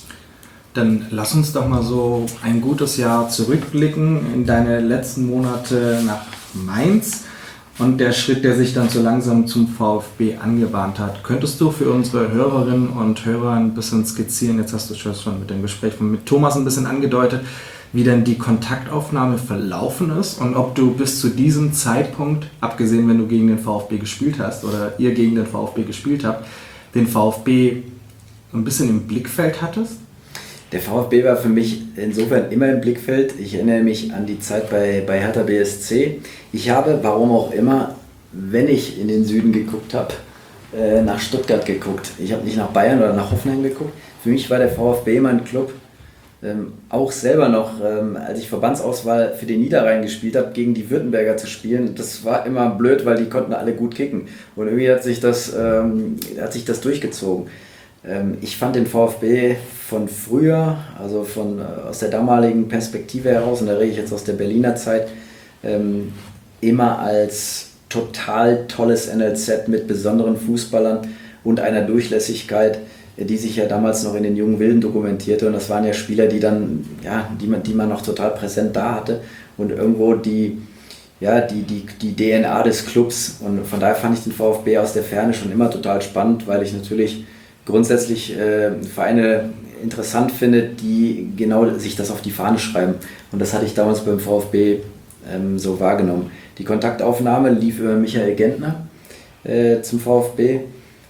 Speaker 2: Dann lass uns doch mal so ein gutes Jahr zurückblicken in deine letzten Monate nach Mainz und der Schritt, der sich dann so langsam zum VfB angebahnt hat. Könntest du für unsere Hörerinnen und Hörer ein bisschen skizzieren, jetzt hast du schon mit dem Gespräch mit Thomas ein bisschen angedeutet, wie denn die Kontaktaufnahme verlaufen ist und ob du bis zu diesem Zeitpunkt, abgesehen wenn du gegen den VfB gespielt hast oder ihr gegen den VfB gespielt habt, den VfB ein bisschen im Blickfeld hattest?
Speaker 3: Der VfB war für mich insofern immer im Blickfeld. Ich erinnere mich an die Zeit bei, bei Hertha B S C. Ich habe, warum auch immer, wenn ich in den Süden geguckt habe, äh, nach Stuttgart geguckt. Ich habe nicht nach Bayern oder nach Hoffenheim geguckt. Für mich war der VfB immer ein Club, Ähm, auch selber noch, ähm, als ich Verbandsauswahl für den Niederrhein gespielt habe, gegen die Württemberger zu spielen, das war immer blöd, weil die konnten alle gut kicken. Und irgendwie hat sich das, ähm, hat sich das durchgezogen. Ähm, ich fand den VfB von früher, also von, äh, aus der damaligen Perspektive heraus, und da rede ich jetzt aus der Berliner Zeit, ähm, immer als total tolles N L Z mit besonderen Fußballern und einer Durchlässigkeit, die sich ja damals noch in den jungen Wilden dokumentierte, und das waren ja Spieler, die dann, ja, die man, die man noch total präsent da hatte und irgendwo die, ja, die, die, die D N A des Clubs, und von daher fand ich den VfB aus der Ferne schon immer total spannend, weil ich natürlich grundsätzlich äh, Vereine interessant finde, die genau sich das auf die Fahne schreiben, und das hatte ich damals beim VfB ähm, so wahrgenommen. Die Kontaktaufnahme lief über Michael Gentner äh, zum VfB.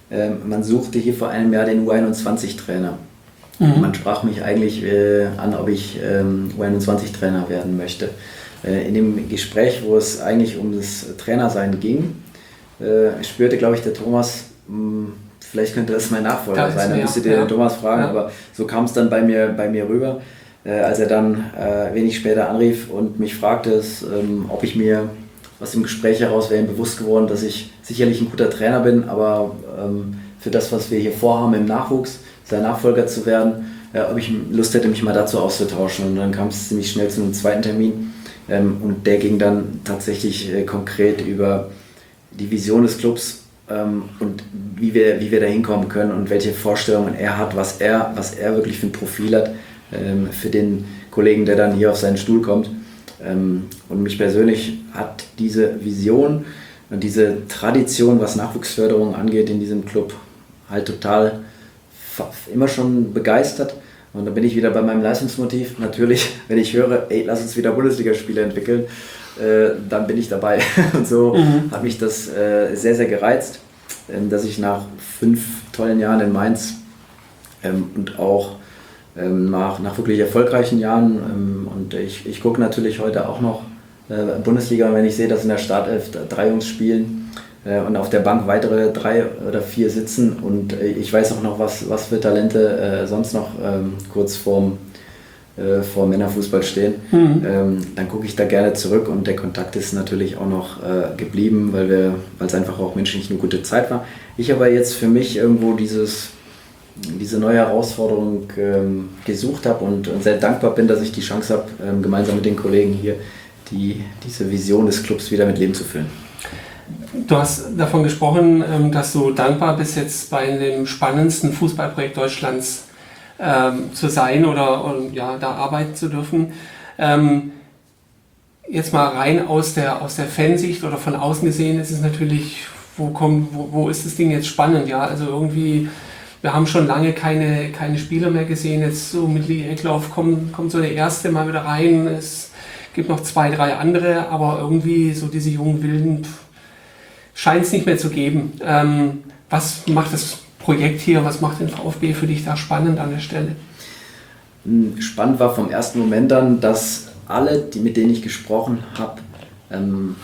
Speaker 3: Man suchte hier vor einem Jahr den U einundzwanzig-Trainer. Mhm. Man sprach mich eigentlich äh, an, ob ich ähm, U einundzwanzig-Trainer werden möchte. Äh, in dem Gespräch, wo es eigentlich um das Trainersein ging, äh, spürte, glaube ich, der Thomas, mh, vielleicht könnte das mein Nachfolger sein, dann müsstet ihr ja den Thomas fragen, ja. Aber so kam es dann bei mir, bei mir rüber, äh, als er dann äh, wenig später anrief und mich fragte, es, ähm, ob ich mir aus dem Gespräch heraus wäre ihm bewusst geworden, dass ich sicherlich ein guter Trainer bin, aber ähm, für das, was wir hier vorhaben im Nachwuchs, sein Nachfolger zu werden, äh, ob ich Lust hätte, mich mal dazu auszutauschen. Und dann kam es ziemlich schnell zu einem zweiten Termin ähm, und der ging dann tatsächlich äh, konkret über die Vision des Clubs ähm, und wie wir, wie wir da hinkommen können und welche Vorstellungen er hat, was er, was er wirklich für ein Profil hat ähm, für den Kollegen, der dann hier auf seinen Stuhl kommt. Und mich persönlich hat diese Vision und diese Tradition, was Nachwuchsförderung angeht, in diesem Club halt total immer schon begeistert. Und da bin ich wieder bei meinem Leistungsmotiv. Natürlich, wenn ich höre, ey, lass uns wieder Bundesligaspieler entwickeln, äh, dann bin ich dabei. Und so mhm. hat mich das äh, sehr, sehr gereizt, äh, dass ich nach fünf tollen Jahren in Mainz ähm, und auch ähm, nach, nach wirklich erfolgreichen Jahren. Ähm, und ich, ich gucke natürlich heute auch noch äh, Bundesliga, wenn ich sehe, dass in der Startelf drei Jungs spielen äh, und auf der Bank weitere drei oder vier sitzen und äh, ich weiß auch noch, was, was für Talente äh, sonst noch ähm, kurz vorm äh, vor Männerfußball stehen, mhm. ähm, dann gucke ich da gerne zurück und der Kontakt ist natürlich auch noch äh, geblieben, weil wir, weil es einfach auch menschlich eine gute Zeit war. Ich aber jetzt für mich irgendwo dieses, diese neue Herausforderung ähm, gesucht habe und, und sehr dankbar bin, dass ich die Chance habe, ähm, gemeinsam mit den Kollegen hier die, diese Vision des Clubs wieder mit Leben zu füllen.
Speaker 1: Du hast davon gesprochen, dass du dankbar bist, jetzt bei dem spannendsten Fußballprojekt Deutschlands ähm, zu sein oder und, ja, da arbeiten zu dürfen. Ähm, jetzt mal rein aus der, aus der Fansicht oder von außen gesehen ist es natürlich, wo, kommt, wo, wo ist das Ding jetzt spannend? Ja? Also irgendwie, wir haben schon lange keine, keine Spieler mehr gesehen. Jetzt so mit Lee Eckloff kommt, kommt so der erste mal wieder rein. Es gibt noch zwei, drei andere, aber irgendwie so diese jungen Wilden scheint es nicht mehr zu geben. Ähm, was macht das Projekt hier, was macht den VfB für dich da spannend an der Stelle?
Speaker 3: Spannend war vom ersten Moment an, dass alle, die, mit denen ich gesprochen habe, ähm,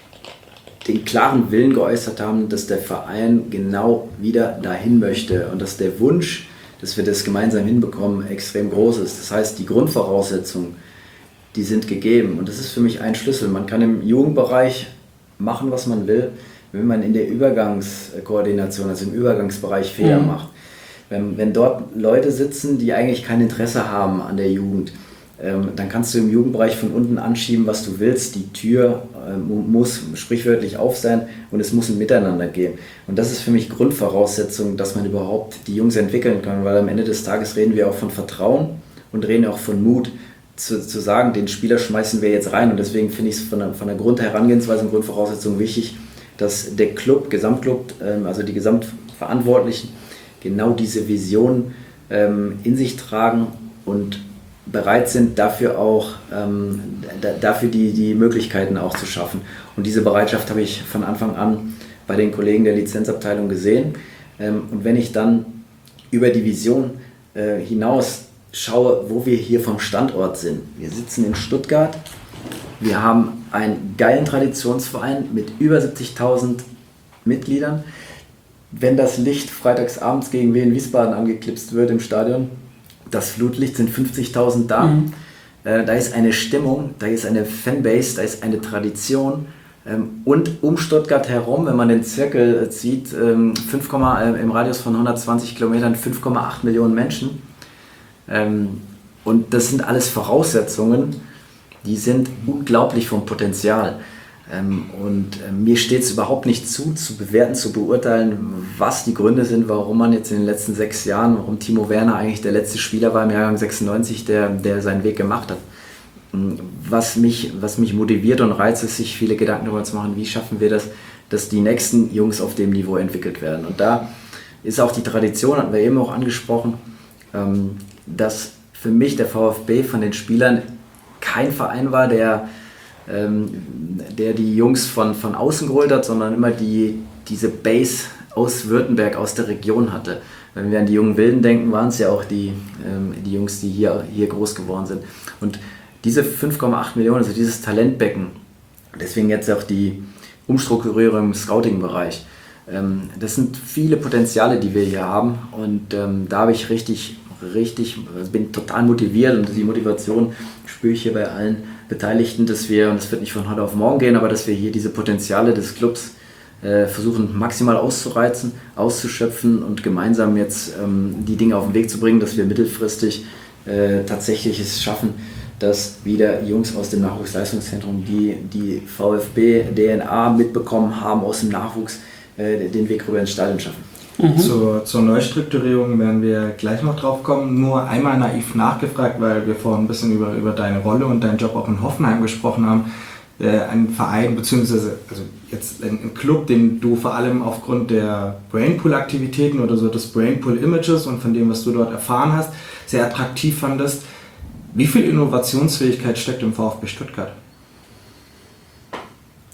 Speaker 3: den klaren Willen geäußert haben, dass der Verein genau wieder dahin möchte und dass der Wunsch, dass wir das gemeinsam hinbekommen, extrem groß ist. Das heißt, die Grundvoraussetzungen, die sind gegeben und das ist für mich ein Schlüssel. Man kann im Jugendbereich machen, was man will, wenn man in der Übergangskoordination, also im Übergangsbereich Fehler mhm. macht. Wenn, wenn dort Leute sitzen, die eigentlich kein Interesse haben an der Jugend, ähm, dann kannst du im Jugendbereich von unten anschieben, was du willst. Die Tür äh, muss sprichwörtlich auf sein und es muss ein Miteinander gehen. Und das ist für mich Grundvoraussetzung, dass man überhaupt die Jungs entwickeln kann, weil am Ende des Tages reden wir auch von Vertrauen und reden auch von Mut. Zu, zu sagen, den Spieler schmeißen wir jetzt rein und deswegen finde ich es von der, von der Grundherangehensweise und Grundvoraussetzung wichtig, dass der Club, Gesamtclub, ähm, also die Gesamtverantwortlichen genau diese Vision ähm, in sich tragen und bereit sind, dafür auch ähm, da, dafür die, die Möglichkeiten auch zu schaffen. Und diese Bereitschaft habe ich von Anfang an bei den Kollegen der Lizenzabteilung gesehen. Ähm, und wenn ich dann über die Vision äh, hinaus schaue, wo wir hier vom Standort sind. Wir sitzen in Stuttgart, wir haben einen geilen Traditionsverein mit über siebzigtausend Mitgliedern. Wenn das Licht freitagsabends gegen Wien Wiesbaden angeklipst wird im Stadion, das Flutlicht, sind fünfzigtausend da. Mhm. Äh, da ist eine Stimmung, da ist eine Fanbase, da ist eine Tradition. Ähm, und um Stuttgart herum, wenn man den Zirkel äh, sieht, ähm, fünf, äh, im Radius von hundertzwanzig Kilometern fünf Komma acht Millionen Menschen. Ähm, und das sind alles Voraussetzungen, die sind unglaublich vom Potenzial. Ähm, und äh, mir steht es überhaupt nicht zu, zu bewerten, zu beurteilen, was die Gründe sind, warum man jetzt in den letzten sechs Jahren, warum Timo Werner eigentlich der letzte Spieler war im Jahrgang sechsundneunzig, der, der seinen Weg gemacht hat. Was mich, was mich motiviert und reizt, ist, sich viele Gedanken darüber zu machen, wie schaffen wir das, dass die nächsten Jungs auf dem Niveau entwickelt werden. Und da ist auch die Tradition, hatten wir eben auch angesprochen, ähm, dass für mich der VfB von den Spielern kein Verein war, der, ähm, der die Jungs von, von außen geholt hat, sondern immer die, diese Base aus Württemberg, aus der Region hatte. Wenn wir an die jungen Wilden denken, waren es ja auch die, ähm, die Jungs, die hier, hier groß geworden sind. Und diese fünf Komma acht Millionen, also dieses Talentbecken, deswegen jetzt auch die Umstrukturierung im Scouting-Bereich, ähm, das sind viele Potenziale, die wir hier haben und ähm, da habe ich richtig richtig, bin total motiviert und die Motivation spüre ich hier bei allen Beteiligten, dass wir, und es wird nicht von heute auf morgen gehen, aber dass wir hier diese Potenziale des Clubs äh, versuchen maximal auszureizen, auszuschöpfen und gemeinsam jetzt ähm, die Dinge auf den Weg zu bringen, dass wir mittelfristig äh, tatsächlich es schaffen, dass wieder Jungs aus dem Nachwuchsleistungszentrum, die die VfB-D N A mitbekommen haben aus dem Nachwuchs, äh, den Weg rüber ins Stadion schaffen.
Speaker 2: Mhm. Zur, zur Neustrukturierung werden wir gleich noch drauf kommen. Nur einmal naiv nachgefragt, weil wir vorhin ein bisschen über, über deine Rolle und deinen Job auch in Hoffenheim gesprochen haben. Äh, ein Verein, beziehungsweise also jetzt ein, ein Club, den du vor allem aufgrund der Brainpool-Aktivitäten oder so des Brainpool-Images und von dem, was du dort erfahren hast, sehr attraktiv fandest. Wie viel Innovationsfähigkeit steckt im VfB Stuttgart?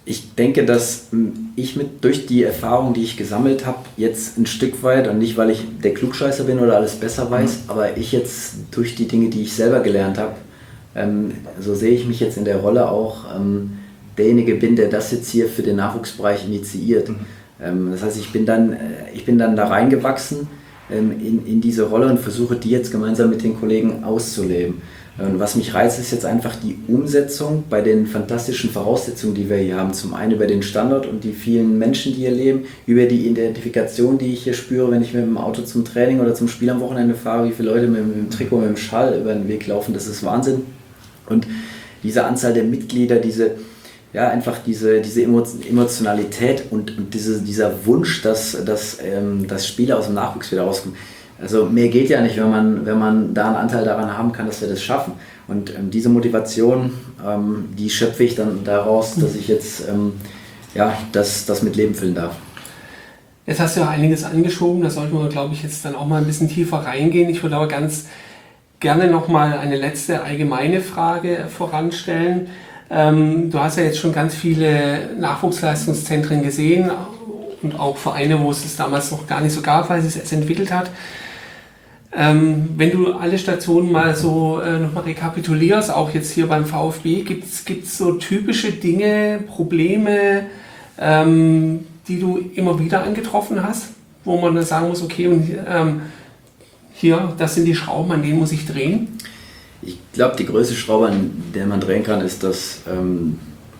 Speaker 3: ich denke, dass ich mit durch die Erfahrung, die ich gesammelt habe, jetzt ein Stück weit, und nicht, weil ich der Klugscheißer bin oder alles besser weiß, mhm. aber ich jetzt durch die Dinge, die ich selber gelernt habe, ähm, so sehe ich mich jetzt in der Rolle auch, ähm, derjenige bin, der das jetzt hier für den Nachwuchsbereich initiiert. Mhm. Ähm, das heißt, ich bin dann, ich bin dann da reingewachsen ähm, in, in diese Rolle und versuche die jetzt gemeinsam mit den Kollegen auszuleben. Und was mich reizt, ist jetzt einfach die Umsetzung bei den fantastischen Voraussetzungen, die wir hier haben. Zum einen über den Standort und die vielen Menschen, die hier leben, über die Identifikation, die ich hier spüre, wenn ich mit dem Auto zum Training oder zum Spiel am Wochenende fahre, wie viele Leute mit dem Trikot, mit dem Schal über den Weg laufen, das ist Wahnsinn. Und diese Anzahl der Mitglieder, diese, ja, einfach diese, diese Emotionalität und, und diese, dieser Wunsch, dass, dass, ähm, dass Spieler aus dem Nachwuchs wieder rauskommen. Also mehr geht ja nicht, wenn man, wenn man da einen Anteil daran haben kann, dass wir das schaffen. Und ähm, diese Motivation, ähm, die schöpfe ich dann daraus, dass ich jetzt ähm, ja, das, das mit Leben füllen darf.
Speaker 1: Jetzt hast du ja einiges angeschoben, da sollten wir, glaube ich, jetzt dann auch mal ein bisschen tiefer reingehen. Ich würde aber ganz gerne noch mal eine letzte allgemeine Frage voranstellen. Ähm, du hast ja jetzt schon ganz viele Nachwuchsleistungszentren gesehen und auch Vereine, wo es es damals noch gar nicht so gab, weil es es entwickelt hat. Ähm, wenn du alle Stationen mal so äh, nochmal rekapitulierst, auch jetzt hier beim VfB, gibt es so typische Dinge, Probleme, ähm, die du immer wieder angetroffen hast, wo man dann sagen muss, okay, und ähm, hier, das sind die Schrauben, an denen muss ich drehen?
Speaker 3: Ich glaube, die größte Schraube, an der man drehen kann, ist, dass, ähm,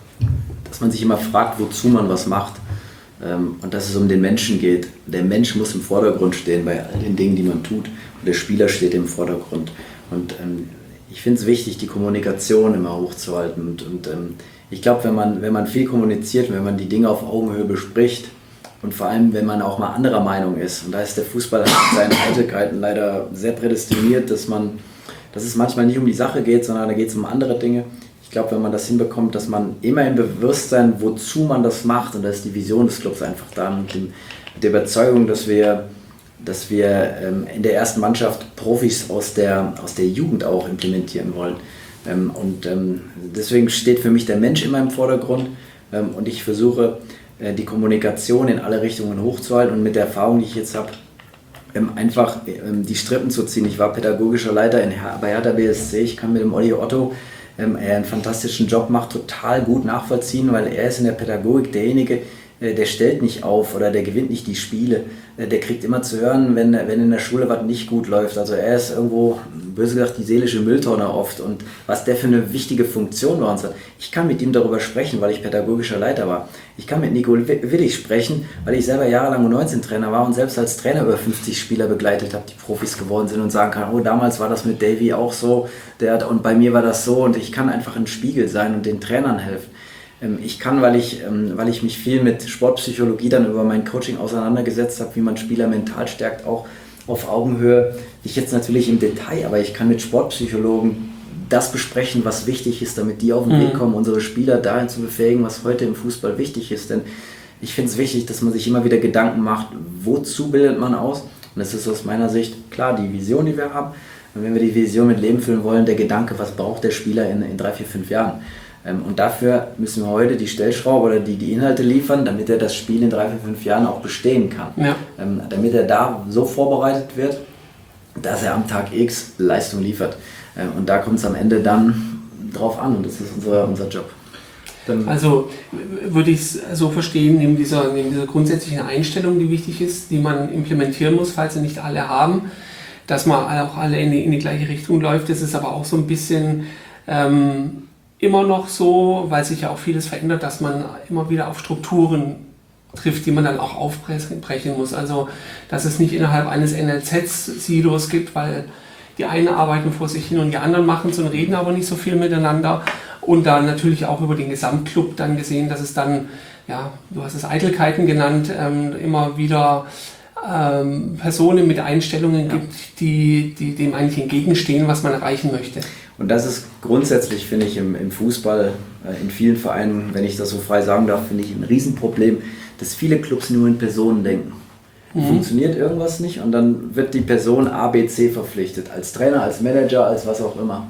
Speaker 3: dass man sich immer fragt, wozu man was macht. Ähm, und dass es um den Menschen geht. Der Mensch muss im Vordergrund stehen bei all den Dingen, die man tut. Und der Spieler steht im Vordergrund. Und ähm, ich finde es wichtig, die Kommunikation immer hochzuhalten. Und, und ähm, ich glaube, wenn man, wenn man viel kommuniziert, wenn man die Dinge auf Augenhöhe bespricht und vor allem, wenn man auch mal anderer Meinung ist, und da ist der Fußball mit seinen Eitelkeiten leider sehr prädestiniert, dass, man, dass es manchmal nicht um die Sache geht, sondern da geht es um andere Dinge. Ich glaube, wenn man das hinbekommt, dass man immer im Bewusstsein, wozu man das macht, und da ist die Vision des Clubs einfach da, mit, dem, mit der Überzeugung, dass wir, dass wir ähm, in der ersten Mannschaft Profis aus der, aus der Jugend auch implementieren wollen. Ähm, und ähm, deswegen steht für mich der Mensch immer im Vordergrund, ähm, und ich versuche, äh, die Kommunikation in alle Richtungen hochzuhalten und mit der Erfahrung, die ich jetzt habe, ähm, einfach ähm, die Strippen zu ziehen. Ich war pädagogischer Leiter in Her- bei Hertha B S C, ich kann mit dem Olli Otto, Ähm, er einen fantastischen Job macht, total gut nachvollziehen, weil er ist in der Pädagogik derjenige, äh, der stellt nicht auf oder der gewinnt nicht die Spiele. Äh, der kriegt immer zu hören, wenn, wenn in der Schule was nicht gut läuft. Also er ist irgendwo, böse gesagt, die seelische Mülltonne oft, und was der für eine wichtige Funktion bei uns hat. Ich kann mit ihm darüber sprechen, weil ich pädagogischer Leiter war. Ich kann mit Nico Willig sprechen, weil ich selber jahrelang U neunzehn Trainer war und selbst als Trainer über fünfzig Spieler begleitet habe, die Profis geworden sind, und sagen kann, oh, damals war das mit Davy auch so, der hat, und bei mir war das so, und ich kann einfach ein Spiegel sein und den Trainern helfen. Ich kann, weil ich, weil ich mich viel mit Sportpsychologie dann über mein Coaching auseinandergesetzt habe, wie man Spieler mental stärkt, auch auf Augenhöhe. Ich jetzt natürlich im Detail, aber ich kann mit Sportpsychologen das besprechen, was wichtig ist, damit die auf den Weg kommen, unsere Spieler dahin zu befähigen, was heute im Fußball wichtig ist. Denn ich finde es wichtig, dass man sich immer wieder Gedanken macht, wozu bildet man aus? Und das ist aus meiner Sicht klar die Vision, die wir haben. Und wenn wir die Vision mit Leben füllen wollen, der Gedanke, was braucht der Spieler in, in drei, vier, fünf Jahren? Und dafür müssen wir heute die Stellschraube oder die, die Inhalte liefern, damit er das Spiel in drei, vier, fünf Jahren auch bestehen kann. Ja. Ähm, damit er da so vorbereitet wird, dass er am Tag X Leistung liefert. Ähm, und da kommt es am Ende dann drauf an, und das ist unser, unser Job.
Speaker 1: Dann also würde ich es so verstehen, neben dieser, neben dieser grundsätzlichen Einstellung, die wichtig ist, die man implementieren muss, falls sie nicht alle haben, dass man auch alle in die, in die gleiche Richtung läuft. Das ist aber auch so ein bisschen ähm, immer noch so, weil sich ja auch vieles verändert, dass man immer wieder auf Strukturen trifft, die man dann auch aufbrechen muss. Also, dass es nicht innerhalb eines N L Z-Silos gibt, weil die einen arbeiten vor sich hin und die anderen machen so und reden aber nicht so viel miteinander. Und dann natürlich auch über den Gesamtclub dann gesehen, dass es dann, ja, du hast es Eitelkeiten genannt, ähm, immer wieder ähm, Personen mit Einstellungen ja. gibt, die, die dem eigentlich entgegenstehen, was man erreichen möchte.
Speaker 3: Und das ist grundsätzlich, finde ich, im, im Fußball, äh, in vielen Vereinen, wenn ich das so frei sagen darf, finde ich ein Riesenproblem, dass viele Clubs nur in Personen denken. Mhm. Funktioniert irgendwas nicht und dann wird die Person A, B, C verpflichtet, als Trainer, als Manager, als was auch immer.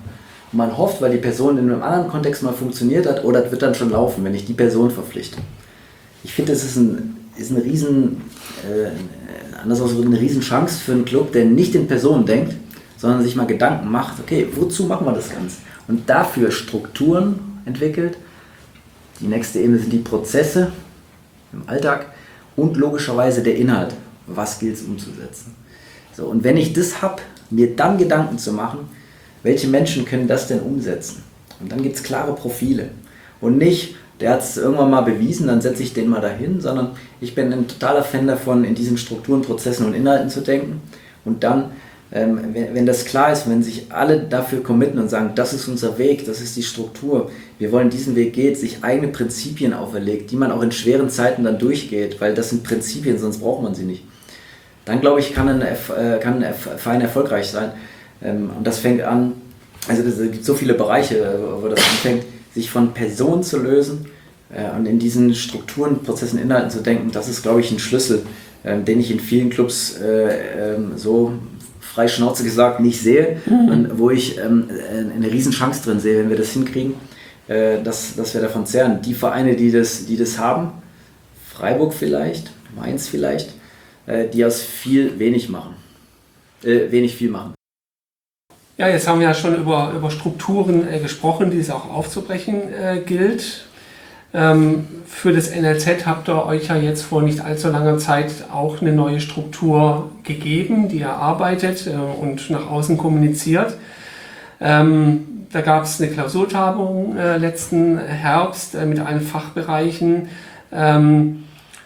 Speaker 3: Und man hofft, weil die Person in einem anderen Kontext mal funktioniert hat, oder das wird dann schon laufen, wenn ich die Person verpflichte. Ich finde, das ist ein, ist eine riesen, äh, anders ausgedrückt, eine riesen Chance für einen Club, der nicht in Personen denkt, sondern sich mal Gedanken macht, okay, wozu machen wir das Ganze? Und dafür Strukturen entwickelt. Die nächste Ebene sind die Prozesse im Alltag und logischerweise der Inhalt. Was gilt es umzusetzen? So, und wenn ich das habe, mir dann Gedanken zu machen, welche Menschen können das denn umsetzen? Und dann gibt es klare Profile. Und nicht, der hat es irgendwann mal bewiesen, dann setze ich den mal dahin, sondern ich bin ein totaler Fan davon, in diesen Strukturen, Prozessen und Inhalten zu denken. Und dann, ähm, wenn, wenn das klar ist, wenn sich alle dafür committen und sagen, das ist unser Weg, das ist die Struktur, wir wollen diesen Weg gehen, sich eigene Prinzipien auferlegt, die man auch in schweren Zeiten dann durchgeht, weil das sind Prinzipien, sonst braucht man sie nicht. Dann glaube ich, kann ein, äh, kann ein Verein erfolgreich sein. Ähm, und das fängt an, also es gibt so viele Bereiche, wo das anfängt, sich von Personen zu lösen äh, und in diesen Strukturen, Prozessen, Inhalten zu denken. Das ist, glaube ich, ein Schlüssel, äh, den ich in vielen Clubs äh, äh, so frei Schnauze gesagt nicht sehe, mhm. und wo ich ähm, eine riesen Chance drin sehe, wenn wir das hinkriegen, äh, dass, dass wir davon zehren. Die Vereine, die das, die das haben, Freiburg vielleicht, Mainz vielleicht, äh, die aus viel wenig machen, äh, wenig viel machen.
Speaker 1: Ja, jetzt haben wir ja schon über, über Strukturen äh, gesprochen, die es auch aufzubrechen äh, gilt. Ähm, für das N L Z habt ihr euch ja jetzt vor nicht allzu langer Zeit auch eine neue Struktur gegeben, die ihr arbeitet äh, und nach außen kommuniziert. Ähm, da gab es eine Klausurtagung äh, letzten Herbst äh, mit allen Fachbereichen. Ähm,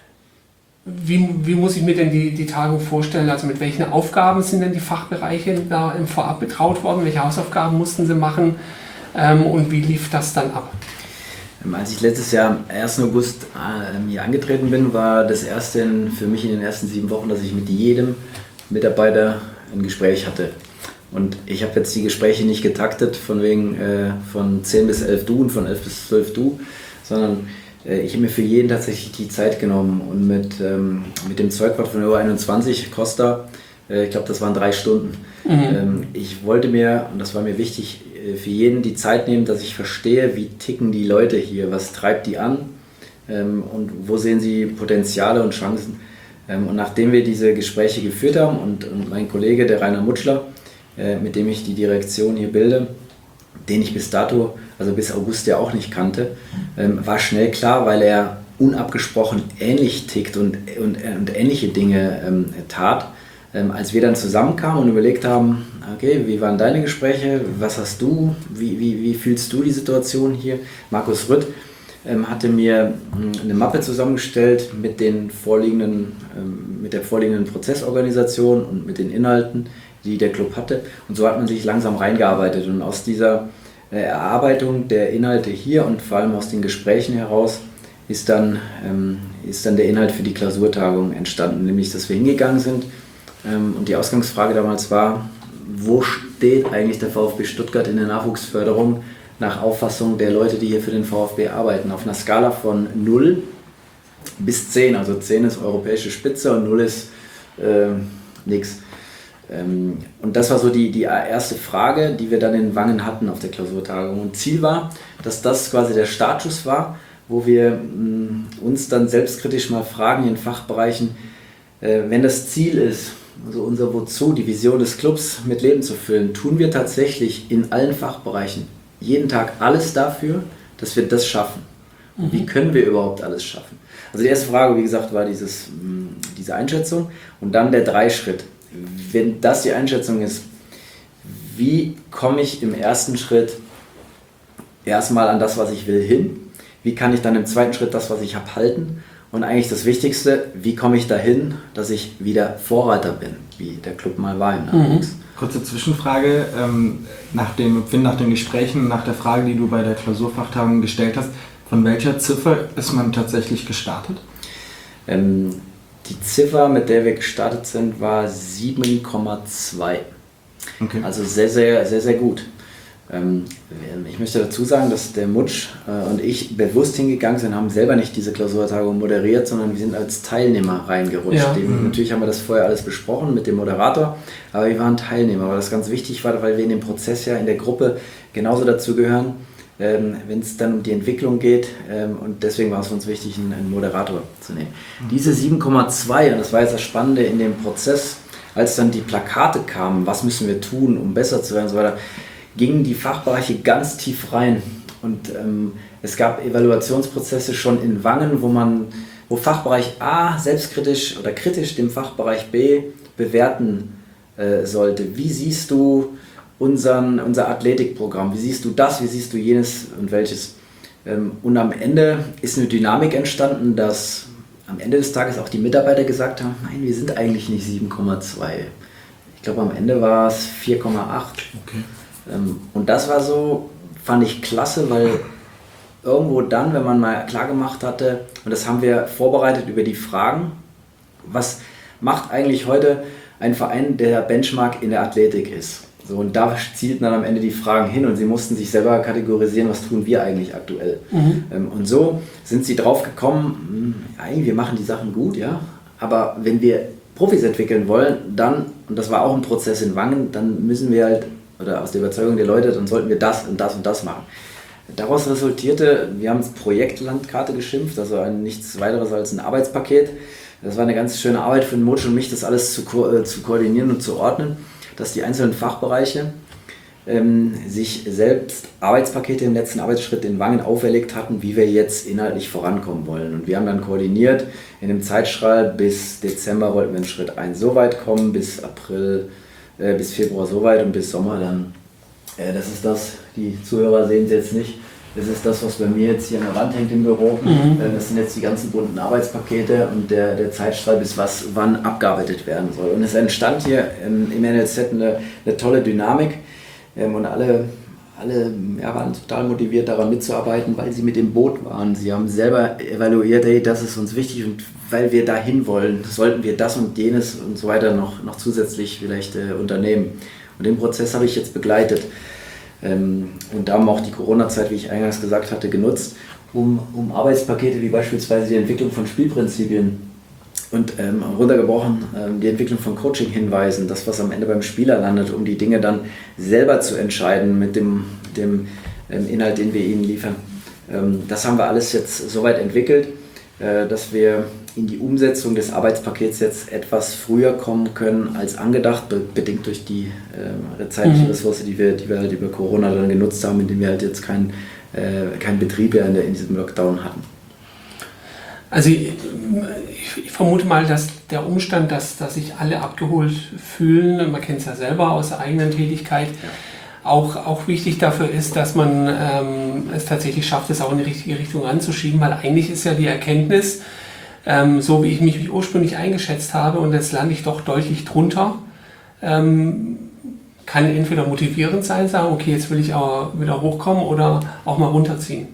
Speaker 1: Wie, wie muss ich mir denn die, die Tagung vorstellen? Also mit welchen Aufgaben sind denn die Fachbereiche da im Vorab betraut worden? Welche Hausaufgaben mussten sie machen? Ähm, und wie lief das dann ab?
Speaker 3: Als ich letztes Jahr am ersten August äh, hier angetreten bin, war das erste in, für mich in den ersten sieben Wochen, dass ich mit jedem Mitarbeiter ein Gespräch hatte. Und ich habe jetzt die Gespräche nicht getaktet von wegen äh, von zehn bis elf du und von elf bis zwölf du, sondern ich habe mir für jeden tatsächlich die Zeit genommen und mit, ähm, mit dem Zeugwart von U einundzwanzig, Costa, äh, ich glaube, das waren drei Stunden. Mhm. Ähm, ich wollte mir, und das war mir wichtig, äh, für jeden die Zeit nehmen, dass ich verstehe, wie ticken die Leute hier, was treibt die an ähm, und wo sehen sie Potenziale und Chancen. Ähm, und nachdem wir diese Gespräche geführt haben und, und mein Kollege, der Rainer Mutschler, äh, mit dem ich die Direktion hier bilde, den ich bis dato, also bis August ja auch nicht kannte, ähm, war schnell klar, weil er unabgesprochen ähnlich tickt und, und, und ähnliche Dinge ähm, tat. Ähm, als wir dann zusammenkamen und überlegt haben, okay, wie waren deine Gespräche, was hast du, wie, wie, wie fühlst du die Situation hier? Markus Rütt ähm, hatte mir eine Mappe zusammengestellt mit, den vorliegenden, ähm, mit der vorliegenden Prozessorganisation und mit den Inhalten, die der Club hatte. Und so hat man sich langsam reingearbeitet. Und aus dieser äh, Erarbeitung der Inhalte hier und vor allem aus den Gesprächen heraus ist dann, ähm, ist dann der Inhalt für die Klausurtagung entstanden. Nämlich, dass wir hingegangen sind ähm, und die Ausgangsfrage damals war, wo steht eigentlich der VfB Stuttgart in der Nachwuchsförderung nach Auffassung der Leute, die hier für den VfB arbeiten? Auf einer Skala von null bis zehn. Also zehn ist europäische Spitze und null ist äh, nix. Und das war so die, die erste Frage, die wir dann in Wangen hatten auf der Klausurtagung. Und Ziel war, dass das quasi der Startschuss war, wo wir mh, uns dann selbstkritisch mal fragen in Fachbereichen, äh, wenn das Ziel ist, also unser Wozu, die Vision des Clubs mit Leben zu füllen, tun wir tatsächlich in allen Fachbereichen jeden Tag alles dafür, dass wir das schaffen. Und wie können wir überhaupt alles schaffen? Also die erste Frage, wie gesagt, war dieses, mh, diese Einschätzung und dann der Dreischritt. Wenn das die Einschätzung ist, wie komme ich im ersten Schritt erstmal an das, was ich will, hin? Wie kann ich dann im zweiten Schritt das, was ich habe, halten? Und eigentlich das Wichtigste, wie komme ich dahin, dass ich wieder Vorreiter bin, wie der Club mal war im Nachwuchs?
Speaker 2: Mhm. Kurze Zwischenfrage, ähm, nach dem nach den Gesprächen, nach der Frage, die du bei der Klausurfachtagung gestellt hast, von welcher Ziffer ist man tatsächlich gestartet?
Speaker 3: Ähm, Die Ziffer, mit der wir gestartet sind, war sieben Komma zwei. Okay. Also sehr, sehr, sehr, sehr gut. Ähm, ich möchte dazu sagen, dass der Mutsch äh, und ich bewusst hingegangen sind, haben selber nicht diese Klausurtagung moderiert, sondern wir sind als Teilnehmer reingerutscht.
Speaker 1: Ja.
Speaker 3: Dem,
Speaker 2: Mhm.
Speaker 3: Natürlich haben wir das vorher alles besprochen mit dem Moderator, aber wir waren Teilnehmer, weil das ganz wichtig war, weil wir in dem Prozess ja in der Gruppe genauso dazu gehören, ähm, wenn es dann um die Entwicklung geht, ähm, und deswegen war es uns wichtig, einen, einen Moderator zu nehmen. Mhm. Diese sieben Komma zwei, und das war jetzt das Spannende in dem Prozess, als dann die Plakate kamen, was müssen wir tun, um besser zu werden und so weiter, gingen die Fachbereiche ganz tief rein und ähm, es gab Evaluationsprozesse schon in Wangen, wo man, wo Fachbereich A selbstkritisch oder kritisch dem Fachbereich B bewerten äh, sollte. Wie siehst du unseren, unser Athletikprogramm? Wie siehst du das? Wie siehst du jenes und welches? Ähm, und am Ende ist eine Dynamik entstanden, dass am Ende des Tages auch die Mitarbeiter gesagt haben, nein, wir sind eigentlich nicht sieben Komma zwei. Ich glaube, am Ende war es vier Komma acht.
Speaker 2: Okay.
Speaker 3: Und das war so, fand ich klasse, weil irgendwo dann, wenn man mal klar gemacht hatte, und das haben wir vorbereitet über die Fragen, was macht eigentlich heute ein Verein, der Benchmark in der Athletik ist? So, und da zielten dann am Ende die Fragen hin und sie mussten sich selber kategorisieren, was tun wir eigentlich aktuell. Mhm. Und so sind sie drauf gekommen, eigentlich wir machen die Sachen gut, ja, aber wenn wir Profis entwickeln wollen, dann, und das war auch ein Prozess in Wangen, dann müssen wir halt, oder aus der Überzeugung der Leute, dann sollten wir das und das und das machen. Daraus resultierte, wir haben es Projektlandkarte geschimpft, also ein, nichts weiteres als ein Arbeitspaket. Das war eine ganz schöne Arbeit für den Mutsch und mich, das alles zu, ko- äh, zu koordinieren und zu ordnen, dass die einzelnen Fachbereiche ähm, sich selbst Arbeitspakete im letzten Arbeitsschritt in Wangen auferlegt hatten, wie wir jetzt inhaltlich vorankommen wollen. Und wir haben dann koordiniert, in einem Zeitstrahl bis Dezember wollten wir in Schritt eins so weit kommen, bis April, äh, bis Februar so weit und bis Sommer dann. Äh, das ist das, die Zuhörer sehen es jetzt nicht, das ist das, was bei mir jetzt hier an der Wand hängt im Büro. Mhm. Äh, das sind jetzt die ganzen bunten Arbeitspakete und der, der Zeitstrahl, bis was wann abgearbeitet werden soll. Und es entstand hier ähm, im N L Z eine, eine tolle Dynamik. Ähm, und alle, alle ja, waren total motiviert daran mitzuarbeiten, weil sie mit dem Boot waren. Sie haben selber evaluiert, hey, das ist uns wichtig und weil wir dahin wollen, sollten wir das und jenes und so weiter noch, noch zusätzlich vielleicht äh, unternehmen. Und den Prozess habe ich jetzt begleitet. Ähm, und da haben auch die Corona-Zeit, wie ich eingangs gesagt hatte, genutzt, um, um Arbeitspakete wie beispielsweise die Entwicklung von Spielprinzipien und ähm, runtergebrochen ähm, die Entwicklung von Coaching-Hinweisen, das was am Ende beim Spieler landet, um die Dinge dann selber zu entscheiden mit dem, dem ähm, Inhalt, den wir ihnen liefern. Ähm, das haben wir alles jetzt soweit entwickelt, äh, dass wir in die Umsetzung des Arbeitspakets jetzt etwas früher kommen können als angedacht, be- bedingt durch die äh, zeitliche Ressource, die wir, die wir halt über Corona dann genutzt haben, indem wir halt jetzt keinen äh, kein Betrieb ja in, der, in diesem Lockdown hatten.
Speaker 1: Also ich, ich vermute mal, dass der Umstand, dass, dass sich alle abgeholt fühlen, man kennt es ja selber aus der eigenen Tätigkeit, ja. auch, auch wichtig dafür ist, dass man ähm, es tatsächlich schafft, es auch in die richtige Richtung anzuschieben, weil eigentlich ist ja die Erkenntnis, ähm, so wie ich mich ursprünglich eingeschätzt habe und jetzt lande ich doch deutlich drunter, ähm, kann entweder motivierend sein, sagen, okay, jetzt will ich aber wieder hochkommen oder auch mal runterziehen.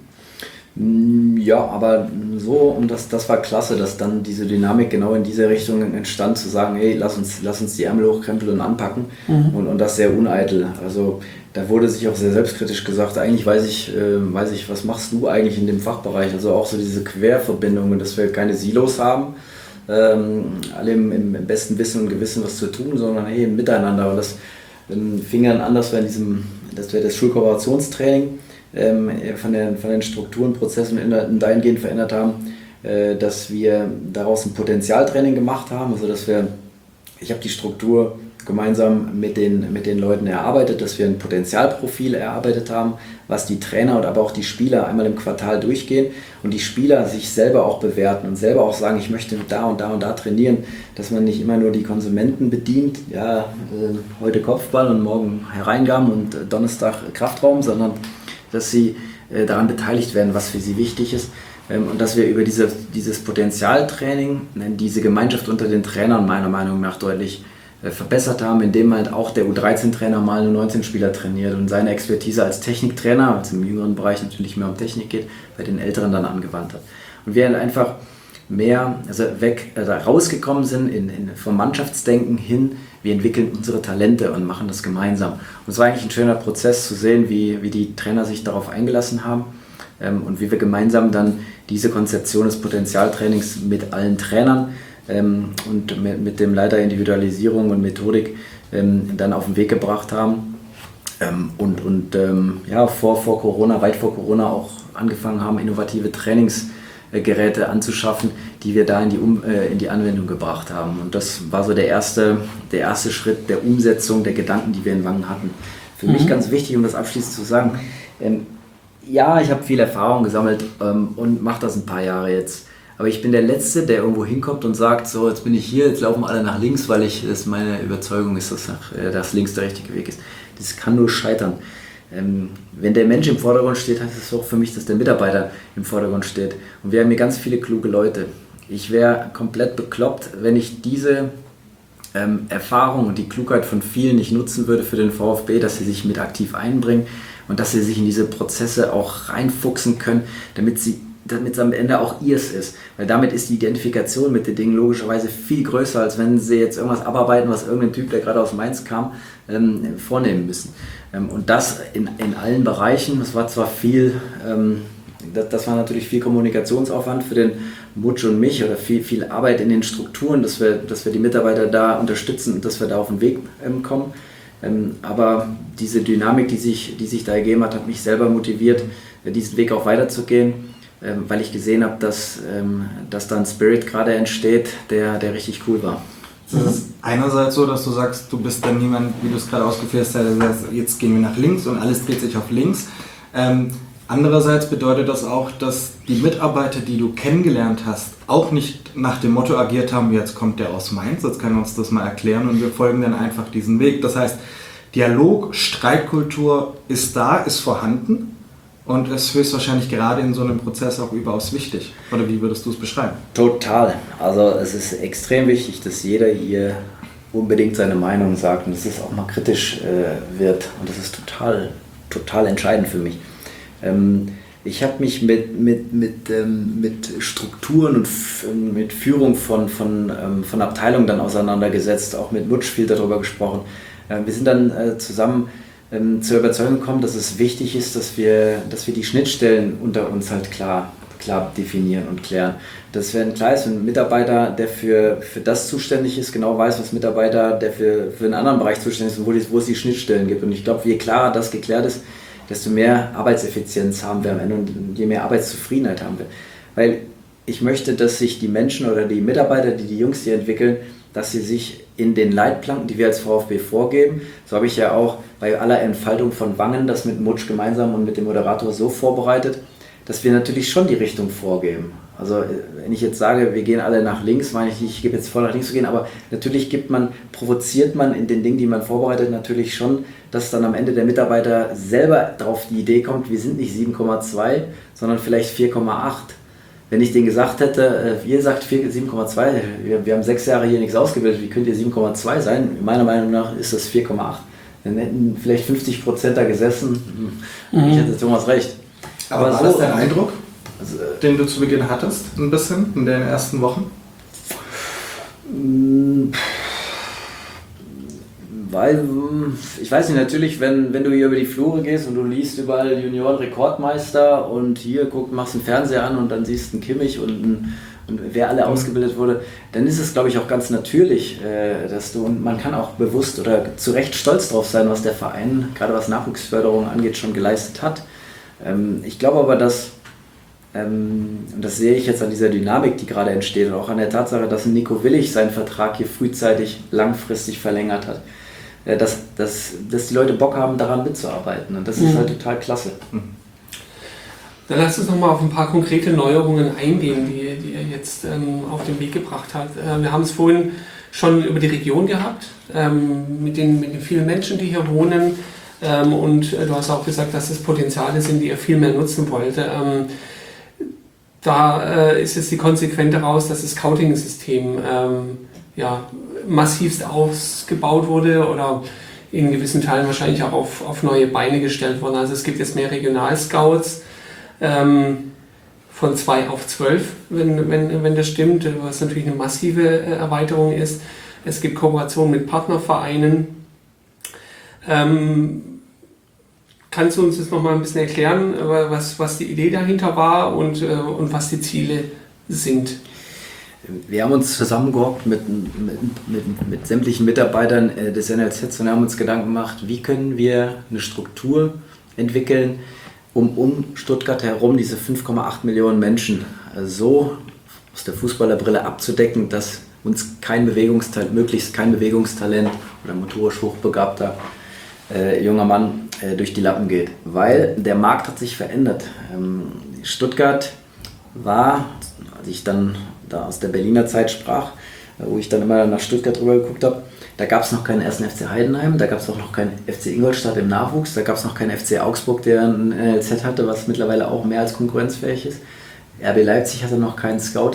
Speaker 3: Ja, aber so, und das, das war klasse, dass dann diese Dynamik genau in diese Richtung entstand, zu sagen, hey, lass uns, lass uns die Ärmel hochkrempeln und anpacken. Mhm. Und, und das sehr uneitel. Also da wurde sich auch sehr selbstkritisch gesagt, eigentlich weiß ich, äh, weiß ich, was machst du eigentlich in dem Fachbereich? Also auch so diese Querverbindungen, dass wir keine Silos haben, ähm, alle im, im besten Wissen und Gewissen was zu tun, sondern hey, miteinander. Und das ähm, fing dann an, dass wir in diesem, das wäre das Schulkooperationstraining, Ähm, von, den, von den Strukturen, Prozessen dahingehend verändert haben, äh, dass wir daraus ein Potenzialtraining gemacht haben, also dass wir, ich habe die Struktur gemeinsam mit den, mit den Leuten erarbeitet, dass wir ein Potenzialprofil erarbeitet haben, was die Trainer und aber auch die Spieler einmal im Quartal durchgehen und die Spieler sich selber auch bewerten und selber auch sagen, ich möchte da und da und da trainieren, dass man nicht immer nur die Konsumenten bedient, ja, äh, heute Kopfball und morgen Hereingaben und äh, Donnerstag Kraftraum, sondern dass sie äh, daran beteiligt werden, was für sie wichtig ist ähm, und dass wir über diese, dieses Potenzialtraining, äh, diese Gemeinschaft unter den Trainern meiner Meinung nach deutlich äh, verbessert haben, indem halt auch der U dreizehn Trainer mal einen neunzehn Spieler trainiert und seine Expertise als Techniktrainer, als im jüngeren Bereich natürlich mehr um Technik geht, bei den Älteren dann angewandt hat. Und wir halt einfach mehr, also weg, also rausgekommen sind in, in, vom Mannschaftsdenken hin, wir entwickeln unsere Talente und machen das gemeinsam. Und es war eigentlich ein schöner Prozess zu sehen, wie, wie die Trainer sich darauf eingelassen haben ähm, und wie wir gemeinsam dann diese Konzeption des Potenzialtrainings mit allen Trainern ähm, und mit, mit dem Leiter Individualisierung und Methodik ähm, dann auf den Weg gebracht haben. Ähm, und und ähm, ja, vor, vor Corona, weit vor Corona auch angefangen haben, innovative Trainingsgeräte anzuschaffen, die wir da in die, um, äh, in die Anwendung gebracht haben. Und das war so der erste, der erste Schritt der Umsetzung der Gedanken, die wir in Wangen hatten. Für mhm. mich ganz wichtig, um das abschließend zu sagen, ähm, ja, ich habe viel Erfahrung gesammelt ähm, und mache das ein paar Jahre jetzt. Aber ich bin der Letzte, der irgendwo hinkommt und sagt, so, jetzt bin ich hier, jetzt laufen alle nach links, weil ich, das meine Überzeugung ist, dass, nach, äh, dass links der richtige Weg ist. Das kann nur scheitern. Ähm, wenn der Mensch im Vordergrund steht, heißt es auch für mich, dass der Mitarbeiter im Vordergrund steht. Und wir haben hier ganz viele kluge Leute. Ich wäre komplett bekloppt, wenn ich diese ähm, Erfahrung und die Klugheit von vielen nicht nutzen würde für den VfB, dass sie sich mit aktiv einbringen und dass sie sich in diese Prozesse auch reinfuchsen können, damit sie damit es am Ende auch ihrs ist. Weil damit ist die Identifikation mit den Dingen logischerweise viel größer, als wenn sie jetzt irgendwas abarbeiten, was irgendein Typ, der gerade aus Mainz kam, ähm, vornehmen müssen. Ähm, und das in, in allen Bereichen. Das war zwar viel, ähm, das, das war natürlich viel Kommunikationsaufwand für den Mutsch und mich oder viel, viel Arbeit in den Strukturen, dass wir, dass wir die Mitarbeiter da unterstützen und dass wir da auf den Weg ähm, kommen. Ähm, aber diese Dynamik, die sich, die sich da ergeben hat, hat mich selber motiviert, diesen Weg auch weiterzugehen. Ähm, weil ich gesehen habe, dass, ähm, dass da ein Spirit gerade entsteht, der, der richtig cool war.
Speaker 2: Es ist einerseits so, dass du sagst, du bist dann niemand, wie du es gerade ausgeführt hast, der sagt, jetzt gehen wir nach links und alles dreht sich auf links. Ähm, andererseits bedeutet das auch, dass die Mitarbeiter, die du kennengelernt hast, auch nicht nach dem Motto agiert haben, jetzt kommt der aus Mainz, jetzt kann er uns das mal erklären und wir folgen dann einfach diesen Weg. Das heißt, Dialog, Streitkultur ist da, ist vorhanden. Und ist höchstwahrscheinlich gerade in so einem Prozess auch überaus wichtig. Oder wie würdest du es beschreiben?
Speaker 3: Total. Also es ist extrem wichtig, dass jeder hier unbedingt seine Meinung sagt und dass es auch mal kritisch äh, wird. Und das ist total, total entscheidend für mich. Ähm, ich habe mich mit, mit, mit, ähm, mit Strukturen und f- mit Führung von, von, ähm, von Abteilungen dann auseinandergesetzt, auch mit Mutsch viel darüber gesprochen. Äh, wir sind dann äh, zusammen Ähm, zur Überzeugung kommen, dass es wichtig ist, dass wir, dass wir die Schnittstellen unter uns halt klar, klar definieren und klären. Dass wenn klar ist, wenn ein Mitarbeiter, der für, für das zuständig ist, genau weiß, was ein Mitarbeiter, der für, für einen anderen Bereich zuständig ist und wo, die, wo es die Schnittstellen gibt. Und ich glaube, je klarer das geklärt ist, desto mehr Arbeitseffizienz haben wir am Ende und je mehr Arbeitszufriedenheit haben wir. Weil ich möchte, dass sich die Menschen oder die Mitarbeiter, die die Jungs hier entwickeln, dass sie sich in den Leitplanken, die wir als VfB vorgeben, so habe ich ja auch bei aller Entfaltung von Wangen das mit Mutsch gemeinsam und mit dem Moderator so vorbereitet, dass wir natürlich schon die Richtung vorgeben. Also wenn ich jetzt sage, wir gehen alle nach links, meine ich nicht, ich gebe jetzt vor, nach links zu gehen, aber natürlich gibt man, provoziert man in den Dingen, die man vorbereitet, natürlich schon, dass dann am Ende der Mitarbeiter selber drauf die Idee kommt, wir sind nicht sieben Komma zwei, sondern vielleicht vier Komma acht. Wenn ich denen gesagt hätte, ihr sagt sieben Komma zwei, wir, wir haben sechs Jahre hier nichts ausgebildet, wie könnt ihr sieben Komma zwei sein? Meiner Meinung nach ist das vier Komma acht. Dann hätten vielleicht fünfzig Prozent da gesessen, mhm. ich hätte Thomas recht.
Speaker 2: Aber, Aber war so, das dein Eindruck, also, den du zu Beginn hattest, ein bisschen, in den ersten Wochen?
Speaker 3: Weil, ich weiß nicht, natürlich, wenn, wenn du hier über die Flure gehst und du liest überall Junioren-Rekordmeister und hier guck, machst einen Fernseher an und dann siehst einen Kimmich und, ein, und wer alle ausgebildet wurde, dann ist es, glaube ich, auch ganz natürlich, äh, dass du, und man kann auch bewusst oder zu Recht stolz drauf sein, was der Verein, gerade was Nachwuchsförderung angeht, schon geleistet hat. Ähm, ich glaube aber, dass, ähm, und das sehe ich jetzt an dieser Dynamik, die gerade entsteht und auch an der Tatsache, dass Nico Willig seinen Vertrag hier frühzeitig langfristig verlängert hat. Dass, dass, dass die Leute Bock haben, daran mitzuarbeiten. Und das ist mhm. halt total klasse.
Speaker 1: Dann lass uns nochmal auf ein paar konkrete Neuerungen eingehen, die, die er jetzt ähm, auf den Weg gebracht hat. Äh, wir haben es vorhin schon über die Region gehabt, ähm, mit, den, mit den vielen Menschen, die hier wohnen. Ähm, und äh, du hast auch gesagt, dass es Potenziale sind, die er viel mehr nutzen wollte. Ähm, da äh, ist jetzt die Konsequenz daraus, dass das Scouting-System ähm, ja, massivst ausgebaut wurde oder in gewissen Teilen wahrscheinlich auch auf, auf neue Beine gestellt worden. Also es gibt jetzt mehr Regionalscouts. Ähm, von zwei auf zwölf, wenn, wenn, wenn das stimmt, was natürlich eine massive Erweiterung ist. Es gibt Kooperationen mit Partnervereinen. Ähm, kannst du uns jetzt noch mal ein bisschen erklären, was, was die Idee dahinter war und, und was die Ziele sind?
Speaker 3: Wir haben uns zusammengehockt mit, mit, mit, mit sämtlichen Mitarbeitern des N L Z und haben uns Gedanken gemacht, wie können wir eine Struktur entwickeln, um um Stuttgart herum diese fünf Komma acht Millionen Menschen so aus der Fußballerbrille abzudecken, dass uns kein Bewegungstalent, möglichst kein Bewegungstalent oder motorisch hochbegabter äh, junger Mann äh, durch die Lappen geht. Weil der Markt hat sich verändert. Ähm, Stuttgart war, als ich dann da aus der Berliner Zeit sprach, wo ich dann immer nach Stuttgart drüber geguckt habe, da gab es noch keinen ersten F C Heidenheim, da gab es auch noch keinen F C Ingolstadt im Nachwuchs, da gab es noch keinen F C Augsburg, der ein N L Z hatte, was mittlerweile auch mehr als konkurrenzfähig ist. R B Leipzig hatte noch keinen Scout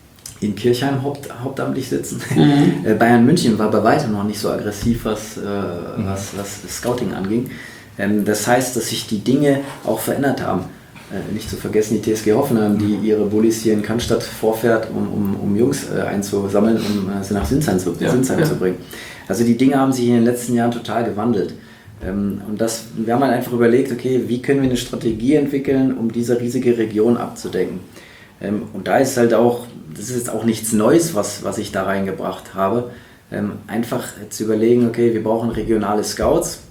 Speaker 3: in Kirchheim haupt, hauptamtlich sitzen. Mhm. Bayern München war bei weitem noch nicht so aggressiv, was, äh, mhm. was, was Scouting anging. Ähm, das heißt, dass sich die Dinge auch verändert haben. Äh, nicht zu vergessen die T S G Hoffenheim, die ihre Bullis hier in Cannstatt vorfährt, um, um, um Jungs äh, einzusammeln, um äh, sie nach Sinsheim, zu, ja, Sinsheim ja. zu bringen. Also die Dinge haben sich in den letzten Jahren total gewandelt. Ähm, und das, wir haben halt einfach überlegt, okay, wie können wir eine Strategie entwickeln, um diese riesige Region abzudecken. Ähm, und da ist halt auch, das ist jetzt auch nichts Neues, was, was ich da reingebracht habe, ähm, einfach zu überlegen, okay, wir brauchen regionale Scouts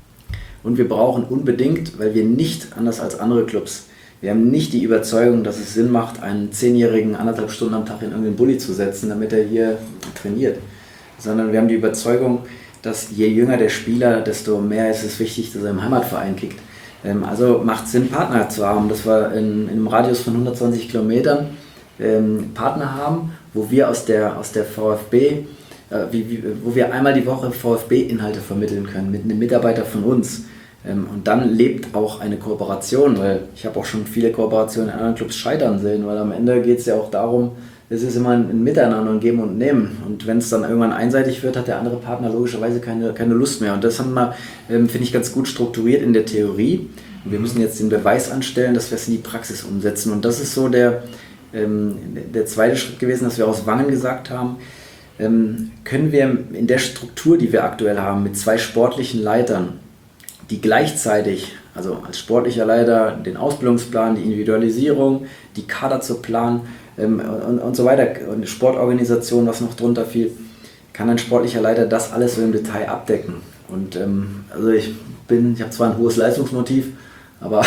Speaker 3: und wir brauchen unbedingt, weil wir nicht, anders als andere Clubs, wir haben nicht die Überzeugung, dass es Sinn macht, einen Zehnjährigen anderthalb Stunden am Tag in irgendeinen Bulli zu setzen, damit er hier trainiert, sondern wir haben die Überzeugung, dass je jünger der Spieler, desto mehr ist es wichtig, dass er im Heimatverein kickt. Ähm, also macht es Sinn, Partner zu haben, dass wir in, in einem Radius von hundertzwanzig Kilometern ähm, Partner haben, wo wir aus der, aus der VfB, äh, wie, wie, wo wir einmal die Woche VfB-Inhalte vermitteln können mit einem Mitarbeiter von uns. Ähm, und dann lebt auch eine Kooperation, weil ich habe auch schon viele Kooperationen in anderen Clubs scheitern sehen, weil am Ende geht es ja auch darum, es ist immer ein Miteinander und Geben und Nehmen. Und wenn es dann irgendwann einseitig wird, hat der andere Partner logischerweise keine, keine Lust mehr. Und das haben wir, ähm, finde ich, ganz gut strukturiert in der Theorie. Und wir müssen jetzt den Beweis anstellen, dass wir es in die Praxis umsetzen. Und das ist so der, ähm, der zweite Schritt gewesen, dass wir aus Wangen gesagt haben, ähm, können wir in der Struktur, die wir aktuell haben, mit zwei sportlichen Leitern, die gleichzeitig, also als sportlicher Leiter, den Ausbildungsplan, die Individualisierung, die Kader zu planen, Und, und so weiter, und Sportorganisation, was noch drunter fiel, kann ein sportlicher Leiter das alles so im Detail abdecken. Und ähm, also ich bin, ich habe zwar ein hohes Leistungsmotiv, aber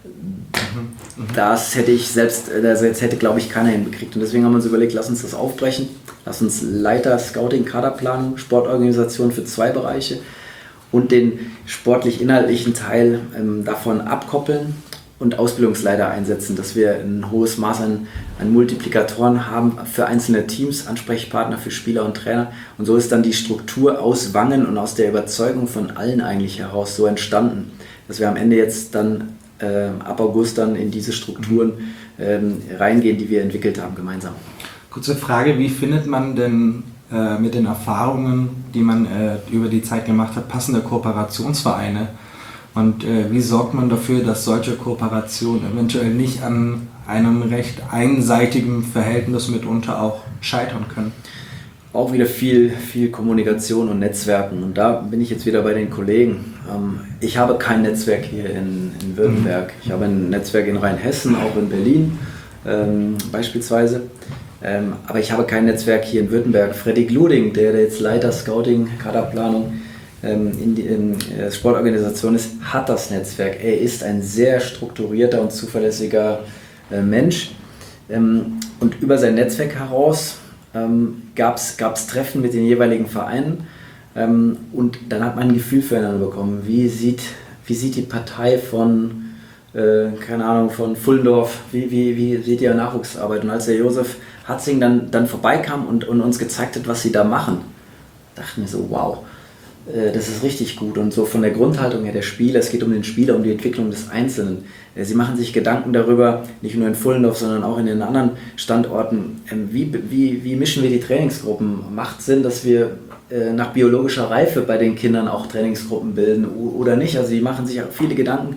Speaker 3: mhm. das hätte ich selbst, also jetzt hätte glaube ich keiner hinbekriegt. Und deswegen haben wir uns überlegt, lass uns das aufbrechen, lass uns Leiter, Scouting, Kaderplanung, Sportorganisation für zwei Bereiche und den sportlich-inhaltlichen Teil ähm, davon abkoppeln und Ausbildungsleiter einsetzen, dass wir ein hohes Maß an, an Multiplikatoren haben für einzelne Teams, Ansprechpartner für Spieler und Trainer. Und so ist dann die Struktur aus Wangen und aus der Überzeugung von allen eigentlich heraus so entstanden, dass wir am Ende jetzt dann äh, ab August dann in diese Strukturen ähm, reingehen, die wir entwickelt haben gemeinsam.
Speaker 2: Kurze Frage, wie findet man denn äh, mit den Erfahrungen, die man äh, über die Zeit gemacht hat, passende Kooperationsvereine? Und äh, wie sorgt man dafür, dass solche Kooperationen eventuell nicht an einem recht einseitigen Verhältnis mitunter auch scheitern können?
Speaker 3: Auch wieder viel, viel Kommunikation und Netzwerken. Und da bin ich jetzt wieder bei den Kollegen. Ähm, ich habe kein Netzwerk hier in, in Württemberg. Ich habe ein Netzwerk in Rheinhessen, auch in Berlin ähm, beispielsweise. Ähm, aber ich habe kein Netzwerk hier in Württemberg. Freddy Gluding, der, der jetzt Leiter Scouting, Kaderplanung in die in Sportorganisation ist, hat das Netzwerk. Er ist ein sehr strukturierter und zuverlässiger äh, Mensch. Ähm, und über sein Netzwerk heraus ähm, gab es Treffen mit den jeweiligen Vereinen. Ähm, und dann hat man ein Gefühl füreinander bekommen. Wie sieht, wie sieht die Partei von, äh, keine Ahnung, von Fullendorf, wie, wie, wie sieht ihre Nachwuchsarbeit? Und als der Josef Hatzing dann, dann vorbeikam und, und uns gezeigt hat, was sie da machen, dachten wir so, wow. Das ist richtig gut und so von der Grundhaltung her der Spieler, es geht um den Spieler, um die Entwicklung des Einzelnen. Sie machen sich Gedanken darüber, nicht nur in Fullendorf, sondern auch in den anderen Standorten, wie, wie, wie mischen wir die Trainingsgruppen? Macht Sinn, dass wir nach biologischer Reife bei den Kindern auch Trainingsgruppen bilden oder nicht? Also sie machen sich auch viele Gedanken,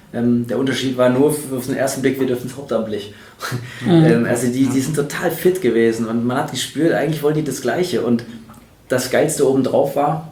Speaker 3: Ähm, der Unterschied war nur auf den ersten Blick, wir dürfen es hauptamtlich. Mhm. ähm, also die, die sind total fit gewesen und man hat gespürt, eigentlich wollen die das Gleiche. Und das Geilste obendrauf war,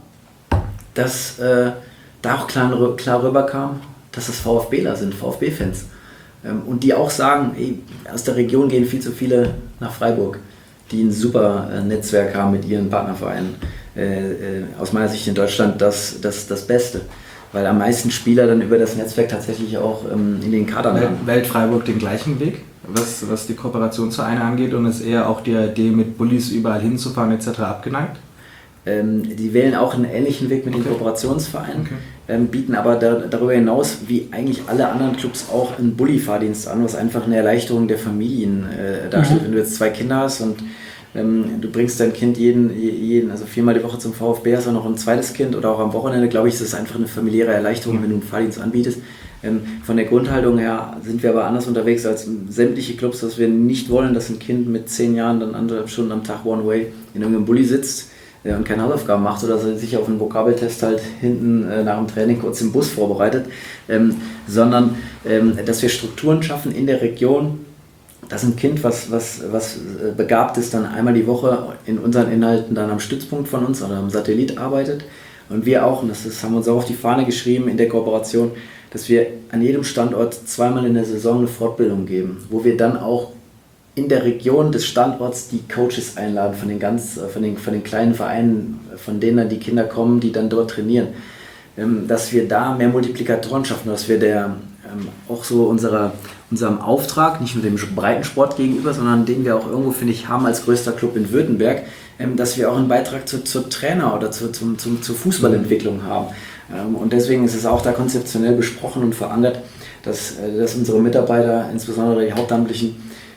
Speaker 3: dass äh, da auch klar, klar rüberkam, dass das VfBler sind, VfB-Fans. Ähm, und die auch sagen, ey, aus der Region gehen viel zu viele nach Freiburg, die ein super äh, Netzwerk haben mit ihren Partnervereinen. Äh, äh, aus meiner Sicht in Deutschland das, das, das Beste. Weil am meisten Spieler dann über das Netzwerk tatsächlich auch ähm, in den Kadern haben.
Speaker 2: Wählt Freiburg den gleichen Weg, was, was die Kooperationsvereine angeht, und ist eher auch der Idee, mit Bullis überall hinzufahren et cetera abgeneigt?
Speaker 3: Ähm, die wählen auch einen ähnlichen Weg mit okay. den Kooperationsvereinen, okay. ähm, bieten aber da, darüber hinaus, wie eigentlich alle anderen Clubs, auch einen Bulli-Fahrdienst an, was einfach eine Erleichterung der Familien äh, darstellt. Mhm. Wenn du jetzt zwei Kinder hast und ähm, du bringst dein Kind jeden, jeden, also viermal die Woche zum VfB, hast auch noch ein zweites Kind oder auch am Wochenende, glaube ich, ist es einfach eine familiäre Erleichterung, mhm. wenn du einen Fahrdienst anbietest. Ähm, von der Grundhaltung her sind wir aber anders unterwegs als sämtliche Clubs, dass wir nicht wollen, dass ein Kind mit zehn Jahren dann anderthalb Stunden am Tag One-Way in irgendeinem Bulli sitzt äh, und keine Hausaufgaben macht oder sich auf einen Vokabeltest halt hinten äh, nach dem Training kurz im Bus vorbereitet, ähm, sondern ähm, dass wir Strukturen schaffen in der Region, dass ein Kind, was, was, was begabt ist, dann einmal die Woche in unseren Inhalten dann am Stützpunkt von uns oder am Satellit arbeitet. Und wir auch, und das ist, haben wir uns auch auf die Fahne geschrieben in der Kooperation, dass wir an jedem Standort zweimal in der Saison eine Fortbildung geben, wo wir dann auch in der Region des Standorts die Coaches einladen von den, ganz, von den, von den kleinen Vereinen, von denen dann die Kinder kommen, die dann dort trainieren. Dass wir da mehr Multiplikatoren schaffen, dass wir der, auch so unserer, unserem Auftrag, nicht nur dem Breitensport gegenüber, sondern den wir auch irgendwo, finde ich, haben als größter Club in Württemberg, dass wir auch einen Beitrag zu, zur Trainer- oder zu, zum, zum, zur Fußballentwicklung haben. Und deswegen ist es auch da konzeptionell besprochen und verankert, dass, dass unsere Mitarbeiter, insbesondere die Hauptamtlichen,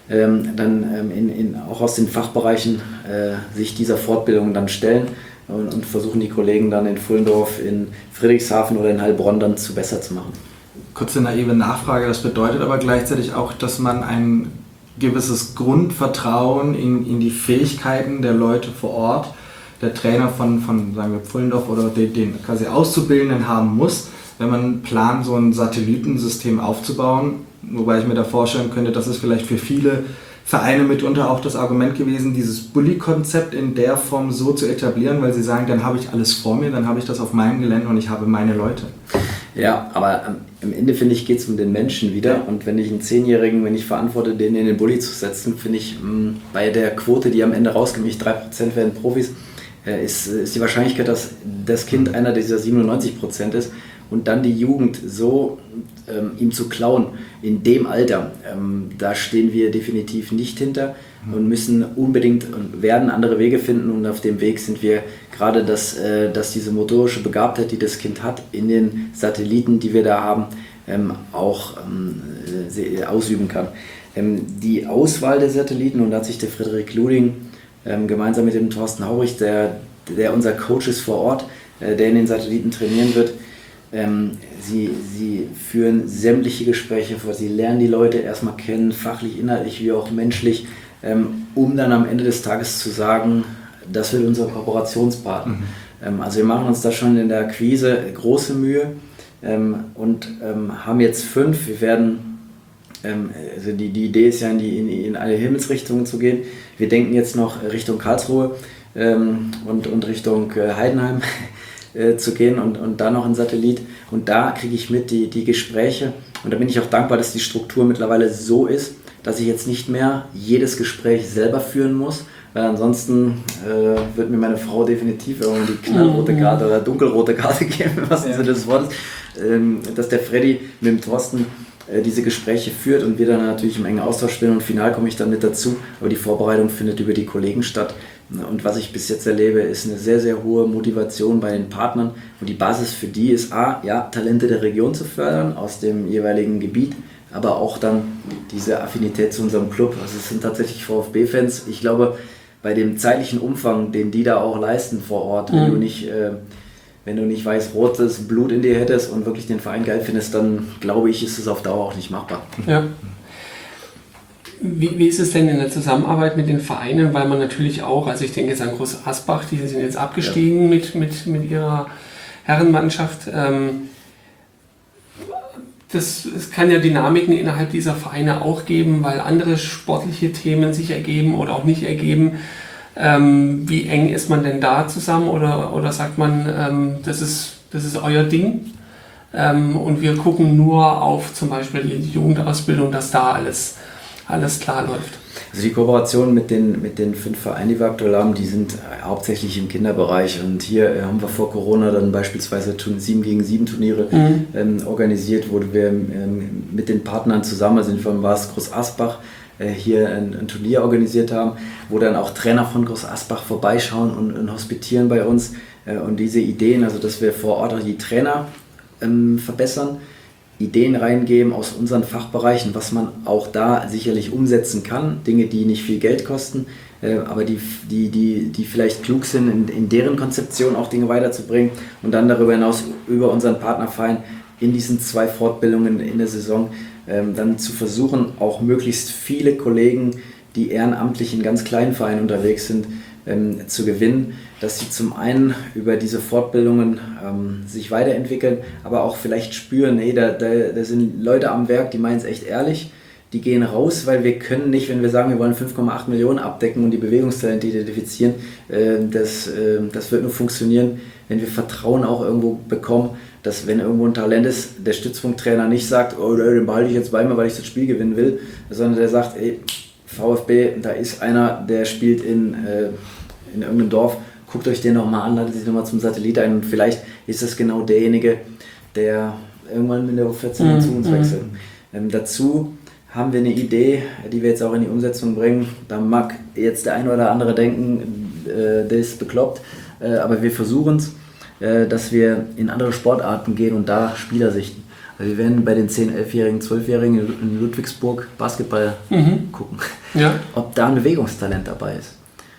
Speaker 3: dann in, in, auch aus den Fachbereichen sich dieser Fortbildung dann stellen und, und versuchen, die Kollegen dann in Pfullendorf, in Friedrichshafen oder in Heilbronn dann zu besser zu machen.
Speaker 2: Kurze naive Nachfrage, das bedeutet aber gleichzeitig auch, dass man ein gewisses Grundvertrauen in, in die Fähigkeiten der Leute vor Ort, der Trainer von, von sagen wir, Pfullendorf oder den, den quasi Auszubildenden haben muss, wenn man plant, so ein Satellitensystem aufzubauen. Wobei ich mir da vorstellen könnte, dass es vielleicht für viele Vereine mitunter auch das Argument gewesen, dieses Bulli-Konzept in der Form so zu etablieren, weil sie sagen, dann habe ich alles vor mir, dann habe ich das auf meinem Gelände und ich habe meine Leute.
Speaker 3: Ja, aber am Ende, finde ich, geht es um den Menschen wieder. Und wenn ich einen Zehnjährigen, wenn ich verantworte, den in den Bulli zu setzen, finde ich, mh, bei der Quote, die am Ende rauskommt, nicht drei Prozent werden Profis, äh, ist, ist die Wahrscheinlichkeit, dass das Kind einer dieser siebenundneunzig Prozent ist und dann die Jugend so ähm, ihm zu klauen in dem Alter, ähm, da stehen wir definitiv nicht hinter und müssen unbedingt und werden andere Wege finden, und auf dem Weg sind wir gerade, dass, äh, dass diese motorische Begabtheit, die das Kind hat, in den Satelliten, die wir da haben, ähm, auch ähm, äh, ausüben kann. Ähm, die Auswahl der Satelliten, und da hat sich der Frederik Luding ähm, gemeinsam mit dem Thorsten Haurich, der, der unser Coach ist vor Ort, äh, der in den Satelliten trainieren wird, Ähm, sie, sie führen sämtliche Gespräche vor, sie lernen die Leute erstmal kennen, fachlich, inhaltlich wie auch menschlich, ähm, um dann am Ende des Tages zu sagen, das wird unser Kooperationspartner. Mhm. Ähm, also wir machen uns da schon in der Akquise große Mühe ähm, und ähm, haben jetzt fünf. Wir werden, ähm, also die, die Idee ist ja in, die, in, in alle Himmelsrichtungen zu gehen. Wir denken jetzt noch Richtung Karlsruhe ähm, und, und Richtung äh, Heidenheim zu gehen und, und da noch ein Satellit, und da kriege ich mit die, die Gespräche, und da bin ich auch dankbar, dass die Struktur mittlerweile so ist, dass ich jetzt nicht mehr jedes Gespräch selber führen muss, weil ansonsten äh, wird mir meine Frau definitiv irgendwie die knallrote Karte oder dunkelrote Karte geben, was ja. das Wort ist, ähm, dass der Freddy mit dem Thorsten äh, diese Gespräche führt und wir dann natürlich im engen Austausch spielen, und final komme ich dann mit dazu, aber die Vorbereitung findet über die Kollegen statt. Und was ich bis jetzt erlebe, ist eine sehr, sehr hohe Motivation bei den Partnern. Und die Basis für die ist A, ja, Talente der Region zu fördern, aus dem jeweiligen Gebiet, aber auch dann diese Affinität zu unserem Club. Also es sind tatsächlich VfB-Fans. Ich glaube, bei dem zeitlichen Umfang, den die da auch leisten vor Ort, mhm. wenn du nicht, äh, wenn du nicht weiß-rotes Blut in dir hättest und wirklich den Verein geil findest, dann glaube ich, ist es auf Dauer auch nicht machbar.
Speaker 1: Ja. Wie, wie ist es denn in der Zusammenarbeit mit den Vereinen? Weil man natürlich auch, also ich denke jetzt an Groß Asbach, die sind jetzt abgestiegen ja. mit, mit, mit ihrer Herrenmannschaft. Ähm, das, es kann ja Dynamiken innerhalb dieser Vereine auch geben, weil andere sportliche Themen sich ergeben oder auch nicht ergeben. Ähm, wie eng ist man denn da zusammen oder, oder sagt man, ähm, das ist, das ist euer Ding ähm, und wir gucken nur auf zum Beispiel die Jugendausbildung, dass da alles, alles klar läuft?
Speaker 3: Also die Kooperation mit den, mit den fünf Vereinen, die wir aktuell haben, die sind hauptsächlich im Kinderbereich. Und hier haben wir vor Corona dann beispielsweise sieben gegen sieben Turniere mhm. ähm, organisiert, wo wir ähm, mit den Partnern zusammen, also von was Groß Asbach, äh, hier ein, ein Turnier organisiert haben, wo dann auch Trainer von Groß Asbach vorbeischauen und, und hospitieren bei uns. Äh, und diese Ideen, also dass wir vor Ort auch die Trainer ähm, verbessern, Ideen reingeben aus unseren Fachbereichen, was man auch da sicherlich umsetzen kann. Dinge, die nicht viel Geld kosten, äh, aber die, die, die, die vielleicht klug sind, in, in deren Konzeption auch Dinge weiterzubringen. Und dann darüber hinaus über unseren Partnerverein in diesen zwei Fortbildungen in der Saison ähm, dann zu versuchen, auch möglichst viele Kollegen, die ehrenamtlich in ganz kleinen Vereinen unterwegs sind, ähm, zu gewinnen, dass sie zum einen über diese Fortbildungen ähm, sich weiterentwickeln, aber auch vielleicht spüren, hey, da, da, da sind Leute am Werk, die meinen es echt ehrlich, die gehen raus, weil wir können nicht, wenn wir sagen, wir wollen fünf Komma acht Millionen abdecken und die Bewegungstalente identifizieren, äh, das, äh, das wird nur funktionieren, wenn wir Vertrauen auch irgendwo bekommen, dass wenn irgendwo ein Talent ist, der Stützpunkttrainer nicht sagt, oh, den behalte ich jetzt bei mir, weil ich das Spiel gewinnen will, sondern der sagt, ey, VfB, da ist einer, der spielt in, äh, in irgendeinem Dorf, guckt euch den nochmal an, ladet sich nochmal zum Satellit ein und vielleicht ist das genau derjenige, der irgendwann in der U vierzehn mm, zu uns mm. wechselt. Ähm, dazu haben wir eine Idee, die wir jetzt auch in die Umsetzung bringen. Da mag jetzt der eine oder andere denken, äh, der ist bekloppt, äh, aber wir versuchen es, äh, dass wir in andere Sportarten gehen und da Spieler sichten. Also wir werden bei den zehn-, elfjährigen, zwölfjährigen in Ludwigsburg Basketball mhm. gucken, ja. ob da ein Bewegungstalent dabei ist.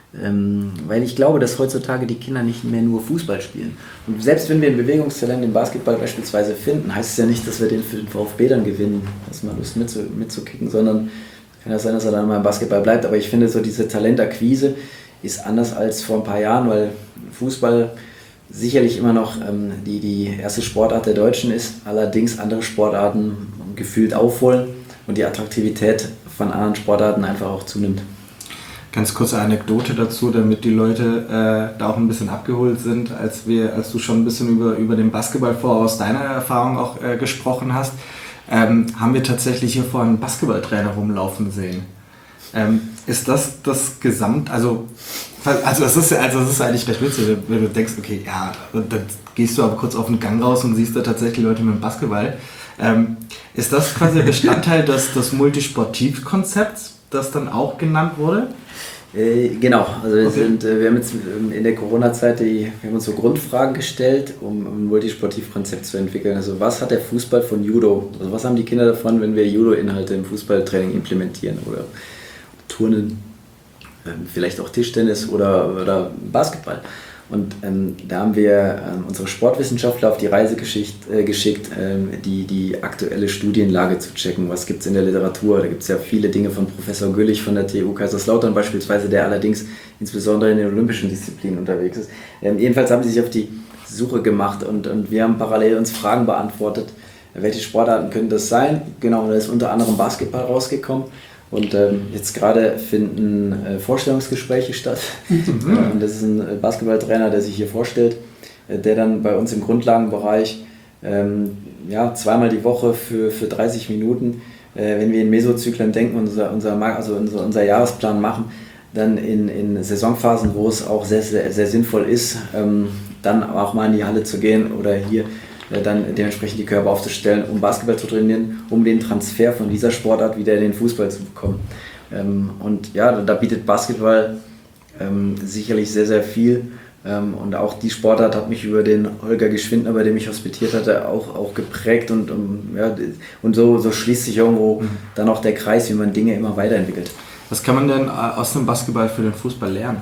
Speaker 3: Ähm, weil ich glaube, dass heutzutage die Kinder nicht mehr nur Fußball spielen. Und selbst wenn wir ein Bewegungstalent im Basketball beispielsweise finden, heißt es ja nicht, dass wir den für den VfB dann gewinnen, dass man Lust mitzu, mitzukicken, sondern kann ja sein, dass er dann mal im Basketball bleibt. Aber ich finde, so diese Talentakquise ist anders als vor ein paar Jahren, weil Fußball sicherlich immer noch ähm, die, die erste Sportart der Deutschen ist, allerdings andere Sportarten gefühlt aufholen und die Attraktivität von anderen Sportarten einfach auch zunimmt.
Speaker 2: Ganz kurze Anekdote dazu, damit die Leute äh, da auch ein bisschen abgeholt sind, als wir, als du schon ein bisschen über, über den Basketball vor aus deiner Erfahrung auch äh, gesprochen hast, ähm, haben wir tatsächlich hier vor einen Basketballtrainer rumlaufen sehen. Ähm, ist das das Gesamt, also also das ist also das ist eigentlich recht witzig, wenn du denkst, okay, ja, und dann gehst du aber kurz auf den Gang raus und siehst da tatsächlich Leute mit dem Basketball. Ähm, ist das quasi Bestandteil des, des Multisportiv-Konzepts, das dann auch genannt wurde?
Speaker 3: Äh, genau, also wir,
Speaker 2: okay.
Speaker 3: sind, wir haben jetzt in der Corona-Zeit die, wir haben uns so Grundfragen gestellt, um ein Multisportiv-Konzept zu entwickeln. Also was hat der Fußball von Judo? Also was haben die Kinder davon, wenn wir Judo-Inhalte im Fußballtraining implementieren oder Turnen, ähm, vielleicht auch Tischtennis oder, oder Basketball? Und ähm, da haben wir ähm, unsere Sportwissenschaftler auf die Reise geschicht, äh, geschickt, ähm, die, die aktuelle Studienlage zu checken. Was gibt es in der Literatur? Da gibt es ja viele Dinge von Professor Güllich von der T U Kaiserslautern beispielsweise, der allerdings insbesondere in den olympischen Disziplinen unterwegs ist. Ähm, jedenfalls haben sie sich auf die Suche gemacht und, und wir haben parallel uns Fragen beantwortet. Welche Sportarten können das sein? Genau, da ist unter anderem Basketball rausgekommen. Und ähm, jetzt gerade finden äh, Vorstellungsgespräche statt. Mhm. Ähm, das ist ein Basketballtrainer, der sich hier vorstellt, äh, der dann bei uns im Grundlagenbereich ähm, ja, zweimal die Woche für, für dreißig Minuten, äh, wenn wir in Mesozyklen denken, unser, unser, also unser, unser Jahresplan machen, dann in, in Saisonphasen, wo es auch sehr, sehr, sehr sinnvoll ist, ähm, dann auch mal in die Halle zu gehen oder hier dann dementsprechend die Körper aufzustellen, um Basketball zu trainieren, um den Transfer von dieser Sportart wieder in den Fußball zu bekommen. Und ja, da bietet Basketball sicherlich sehr, sehr viel. Und auch die Sportart hat mich über den Holger Geschwindner, bei dem ich hospitiert hatte, auch, auch geprägt. Und, ja, und so, so schließt sich irgendwo mhm. dann auch der Kreis, wie man Dinge immer weiterentwickelt.
Speaker 2: Was kann man denn aus dem Basketball für den Fußball lernen?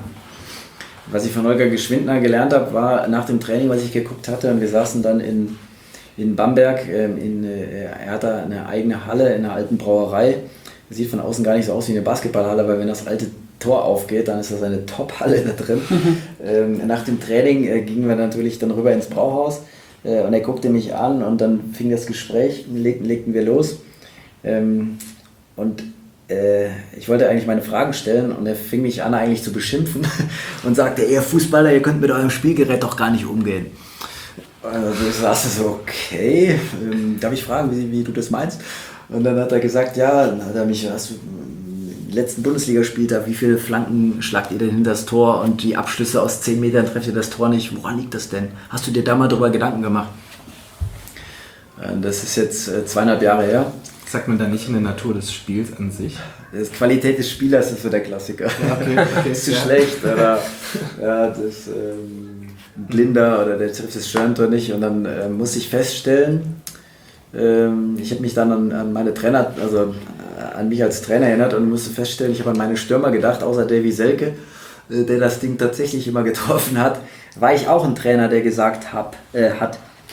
Speaker 3: Was ich von Holger Geschwindner gelernt habe, war nach dem Training, was ich geguckt hatte, und wir saßen dann in, in Bamberg, in, er hat da eine eigene Halle in einer alten Brauerei. Das sieht von außen gar nicht so aus wie eine Basketballhalle, weil wenn das alte Tor aufgeht, dann ist das eine Top-Halle da drin. Mhm. Ähm, nach dem Training äh, gingen wir natürlich dann rüber ins Brauhaus, Äh, und er guckte mich an und dann fing das Gespräch, legten, legten wir los. Ähm, und äh, ich wollte eigentlich meine Fragen stellen und er fing mich an eigentlich zu beschimpfen und sagte, ihr Fußballer, ihr könnt mit eurem Spielgerät doch gar nicht umgehen. Also ich saß so, okay, ähm, darf ich fragen, wie, wie du das meinst? Und dann hat er gesagt, ja, dann hat er mich, hast du im letzten Bundesligaspieltag, wie viele Flanken schlagt ihr denn hinter das Tor und die Abschlüsse aus zehn Metern trefft ihr das Tor nicht, woran liegt das denn? Hast du dir da mal drüber Gedanken gemacht? Und das ist jetzt äh, zweieinhalb Jahre her.
Speaker 2: Sagt man da nicht in der Natur des Spiels an sich?
Speaker 3: Das Qualität des Spielers ist so der Klassiker. Okay, okay, ist zu ja. schlecht oder ja, das ähm, ein Blinder oder der trifft das Sterntor nicht und dann äh, muss ich feststellen, ähm, ich habe mich dann an, an meine Trainer, also äh, an mich als Trainer erinnert und musste feststellen, ich habe an meine Stürmer gedacht, außer Davy Selke, äh, der das Ding tatsächlich immer getroffen hat, war ich auch ein Trainer, der gesagt hab, äh, hat,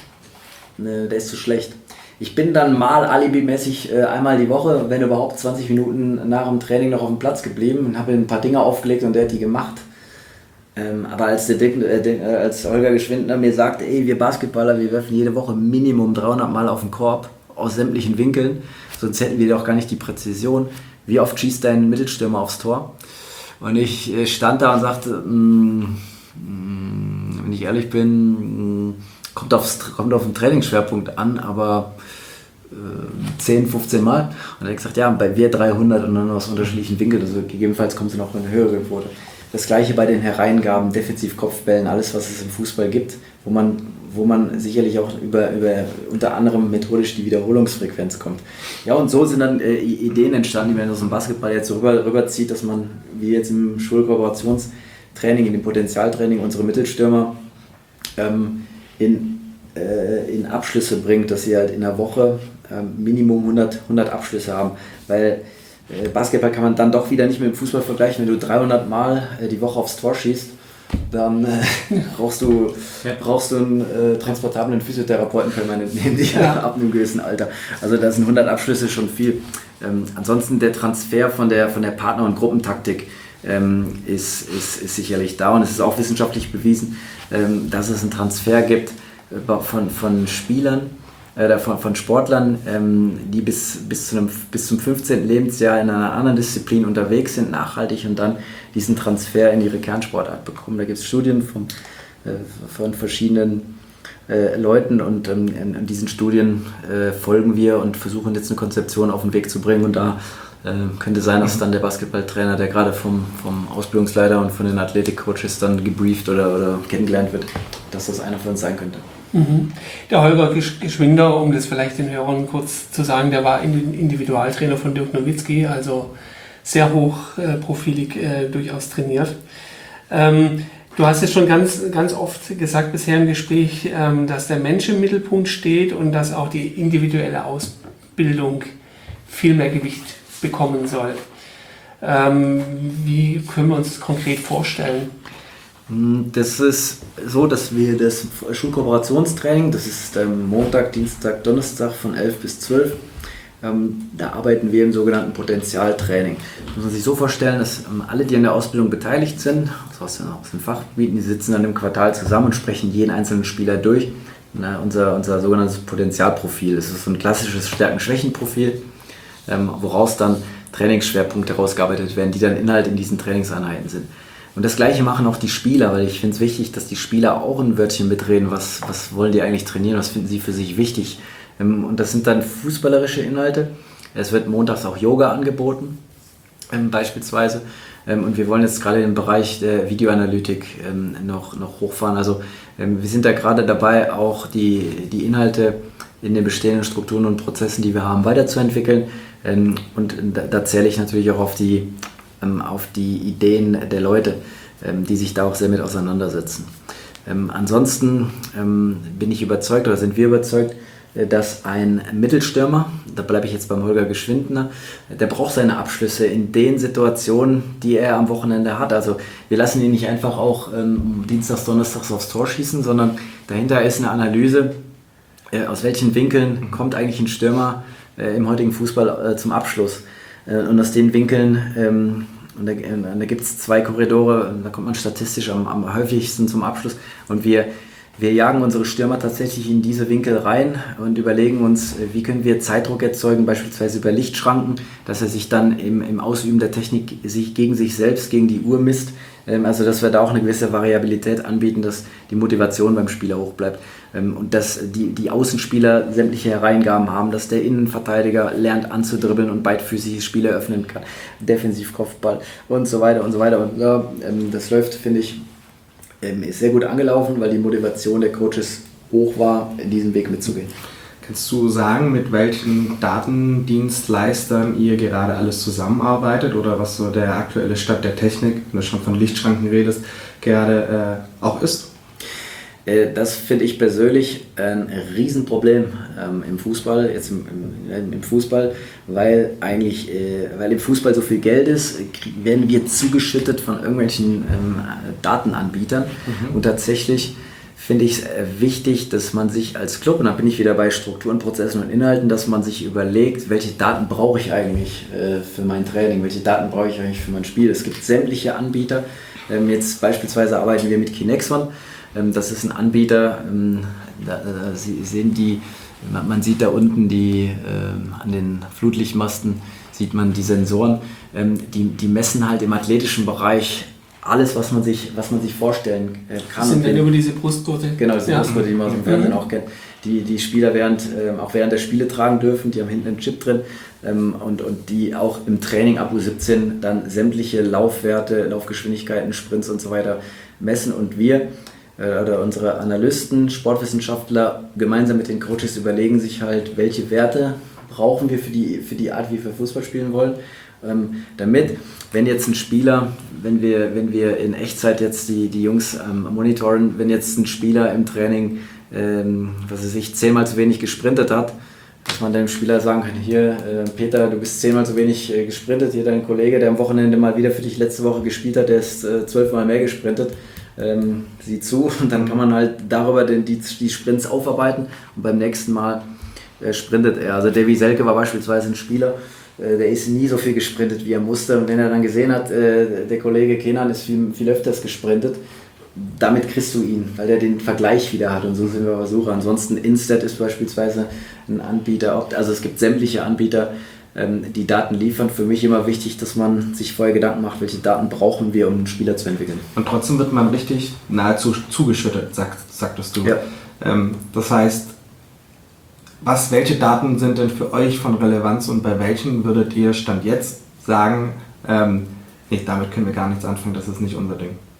Speaker 3: äh, der ist zu schlecht. Ich bin dann mal alibimäßig äh, einmal die Woche, wenn überhaupt zwanzig Minuten nach dem Training noch auf dem Platz geblieben und habe ein paar Dinge aufgelegt und der hat die gemacht. Ähm, aber als, der Dick, äh, Dick, äh, als Holger Geschwindner mir sagte, ey, wir Basketballer, wir werfen jede Woche Minimum dreihundert Mal auf den Korb aus sämtlichen Winkeln, sonst hätten wir doch gar nicht die Präzision. Wie oft schießt dein Mittelstürmer aufs Tor? Und ich äh, stand da und sagte, mm, mm, wenn ich ehrlich bin, mm, kommt, aufs, kommt auf den Trainingsschwerpunkt an, aber äh, zehn, fünfzehn Mal. Und er hat gesagt, ja, bei wir dreihundert und dann aus unterschiedlichen Winkeln, also gegebenenfalls kommt es noch in eine höhere Quote. Das gleiche bei den Hereingaben, Defensiv-Kopfbällen, alles was es im Fußball gibt, wo man, wo man sicherlich auch über, über unter anderem methodisch die Wiederholungsfrequenz kommt. Ja, und so sind dann äh, Ideen entstanden, die man aus dem Basketball jetzt so rüber, rüberzieht, dass man, wie jetzt im Schulkooperationstraining, in dem Potenzialtraining, unsere Mittelstürmer ähm, in, äh, in Abschlüsse bringt, dass sie halt in der Woche äh, Minimum hundert, hundert Abschlüsse haben, weil äh, Basketball kann man dann doch wieder nicht mit dem Fußball vergleichen. Wenn du dreihundert Mal äh, die Woche aufs Tor schießt, dann äh, brauchst du, ja. brauchst du einen äh, transportablen Physiotherapeuten permanent neben dir ja. ab einem gewissen Alter. Also da sind hundert Abschlüsse schon viel. Ähm, ansonsten der Transfer von der, von der Partner- und Gruppentaktik ähm, ist, ist, ist sicherlich da und es ist auch wissenschaftlich bewiesen, ähm, dass es einen Transfer gibt äh, von, von Spielern, äh, von, von Sportlern, ähm, die bis, bis, zu einem, bis zum fünfzehnten Lebensjahr in einer anderen Disziplin unterwegs sind, nachhaltig und dann diesen Transfer in ihre Kernsportart bekommen. Da gibt es Studien von, äh, von verschiedenen äh, Leuten und ähm, in, in diesen Studien äh, folgen wir und versuchen jetzt eine Konzeption auf den Weg zu bringen und da äh, könnte sein, dass dann der Basketballtrainer, der gerade vom, vom Ausbildungsleiter und von den Athletikcoaches dann gebrieft oder, oder kennengelernt wird, dass das einer von uns sein könnte.
Speaker 1: Mhm. Der Holger Geschwinder, um das vielleicht den Hörern kurz zu sagen, der war Individualtrainer von Dirk Nowitzki, also sehr hochprofilig äh, durchaus trainiert. Ähm, du hast es schon ganz, ganz oft gesagt bisher im Gespräch, ähm, dass der Mensch im Mittelpunkt steht und dass auch die individuelle Ausbildung viel mehr Gewicht bekommen soll. Ähm, wie können wir uns das konkret vorstellen?
Speaker 3: Das ist so, dass wir das Schulkooperationstraining, das ist ähm, Montag, Dienstag, Donnerstag von elf bis zwölf, ähm, da arbeiten wir im sogenannten Potenzialtraining. Das muss man sich so vorstellen, dass ähm, alle, die an der Ausbildung beteiligt sind, also aus, aus den Fachgebieten, die sitzen dann im Quartal zusammen und sprechen jeden einzelnen Spieler durch. Na, unser, unser sogenanntes Potenzialprofil, das ist so ein klassisches Stärken-Schwächen-Profil, ähm, woraus dann Trainingsschwerpunkte herausgearbeitet werden, die dann Inhalt in diesen Trainingseinheiten sind. Und das Gleiche machen auch die Spieler, weil ich finde es wichtig, dass die Spieler auch ein Wörtchen mitreden, was, was wollen die eigentlich trainieren, was finden sie für sich wichtig. Und das sind dann fußballerische Inhalte. Es wird montags auch Yoga angeboten, beispielsweise. Und wir wollen jetzt gerade den Bereich der Videoanalytik noch, noch hochfahren. Also wir sind da gerade dabei, auch die, die Inhalte in den bestehenden Strukturen und Prozessen, die wir haben, weiterzuentwickeln. Und da, da zähle ich natürlich auch auf die auf die Ideen der Leute, die sich da auch sehr mit auseinandersetzen. Ansonsten bin ich überzeugt oder sind wir überzeugt, dass ein Mittelstürmer, da bleibe ich jetzt beim Holger Geschwindner, der braucht seine Abschlüsse in den Situationen, die er am Wochenende hat. Also wir lassen ihn nicht einfach auch ähm, dienstags, donnerstags aufs Tor schießen, sondern dahinter ist eine Analyse, äh, aus welchen Winkeln kommt eigentlich ein Stürmer äh, im heutigen Fußball äh, zum Abschluss. Und aus den Winkeln, ähm, und da, da gibt es zwei Korridore, da kommt man statistisch am, am häufigsten zum Abschluss. Und wir, Wir jagen unsere Stürmer tatsächlich in diese Winkel rein und überlegen uns, wie können wir Zeitdruck erzeugen, beispielsweise über Lichtschranken, dass er sich dann im, im Ausüben der Technik sich gegen sich selbst, gegen die Uhr misst. Also dass wir da auch eine gewisse Variabilität anbieten, dass die Motivation beim Spieler hoch bleibt und dass die, die Außenspieler sämtliche Hereingaben haben, dass der Innenverteidiger lernt anzudribbeln und beidfüßige Spiele öffnen kann, Defensivkopfball und so weiter und so weiter. Und ja, das läuft, finde ich, ist sehr gut angelaufen, weil die Motivation der Coaches hoch war, in diesen Weg mitzugehen.
Speaker 2: Kannst du sagen, mit welchen Datendienstleistern ihr gerade alles zusammenarbeitet oder was so der aktuelle Stand der Technik, wenn du schon von Lichtschranken redest, gerade äh, auch ist?
Speaker 3: Das finde ich persönlich ein Riesenproblem ähm, im Fußball, jetzt im, im, im Fußball, weil eigentlich, äh, weil im Fußball so viel Geld ist, werden wir zugeschüttet von irgendwelchen ähm, Datenanbietern mhm. und tatsächlich finde ich es wichtig, dass man sich als Club, und da bin ich wieder bei Strukturen, Prozessen und Inhalten, dass man sich überlegt, welche Daten brauche ich eigentlich äh, für mein Training, welche Daten brauche ich eigentlich für mein Spiel. Es gibt sämtliche Anbieter, ähm, jetzt beispielsweise arbeiten wir mit Kinexon. Das ist ein Anbieter, da, da Sie sehen die, man sieht da unten die, an den Flutlichtmasten sieht man die Sensoren, die, die messen halt im athletischen Bereich alles, was man sich, was man sich vorstellen kann.
Speaker 1: Das sind dann über diese Brustgurte.
Speaker 3: Genau, diese
Speaker 1: ja.
Speaker 3: Brustgurte, die man aus dem Fernsehen auch kennt, die die Spieler während, auch während der Spiele tragen dürfen, die haben hinten einen Chip drin und, und die auch im Training ab U siebzehn dann sämtliche Laufwerte, Laufgeschwindigkeiten, Sprints und so weiter messen und wir oder unsere Analysten, Sportwissenschaftler gemeinsam mit den Coaches überlegen sich halt, welche Werte brauchen wir für die, für die Art, wie wir Fußball spielen wollen, ähm, damit, wenn jetzt ein Spieler, wenn wir, wenn wir in Echtzeit jetzt die, die Jungs ähm, monitoren, wenn jetzt ein Spieler im Training, ähm, was weiß ich, zehnmal zu wenig gesprintet hat, dass man dem Spieler sagen kann, hier äh, Peter, du bist zehnmal zu wenig äh, gesprintet, hier dein Kollege, der am Wochenende mal wieder für dich letzte Woche gespielt hat, der ist äh, zwölfmal mehr gesprintet. Ähm, sieh zu und dann kann man halt darüber den, die, die Sprints aufarbeiten und beim nächsten Mal äh, sprintet er. Also Davy Selke war beispielsweise ein Spieler, äh, der ist nie so viel gesprintet, wie er musste und wenn er dann gesehen hat, äh, der Kollege Kenan ist viel, viel öfters gesprintet, damit kriegst du ihn, weil er den Vergleich wieder hat und so sind wir auf der Suche. Ansonsten Instat ist beispielsweise ein Anbieter, also es gibt sämtliche Anbieter, die Daten liefern. Für mich immer wichtig, dass man sich vorher Gedanken macht, welche Daten brauchen wir, um einen Spieler zu entwickeln.
Speaker 2: Und trotzdem wird man richtig nahezu zugeschüttet, sag, sagtest du.
Speaker 3: Ja.
Speaker 2: Ähm, das heißt, was, welche Daten sind denn für euch von Relevanz und bei welchen würdet ihr Stand jetzt sagen, ähm, nee, damit können wir gar nichts anfangen, das ist nicht unser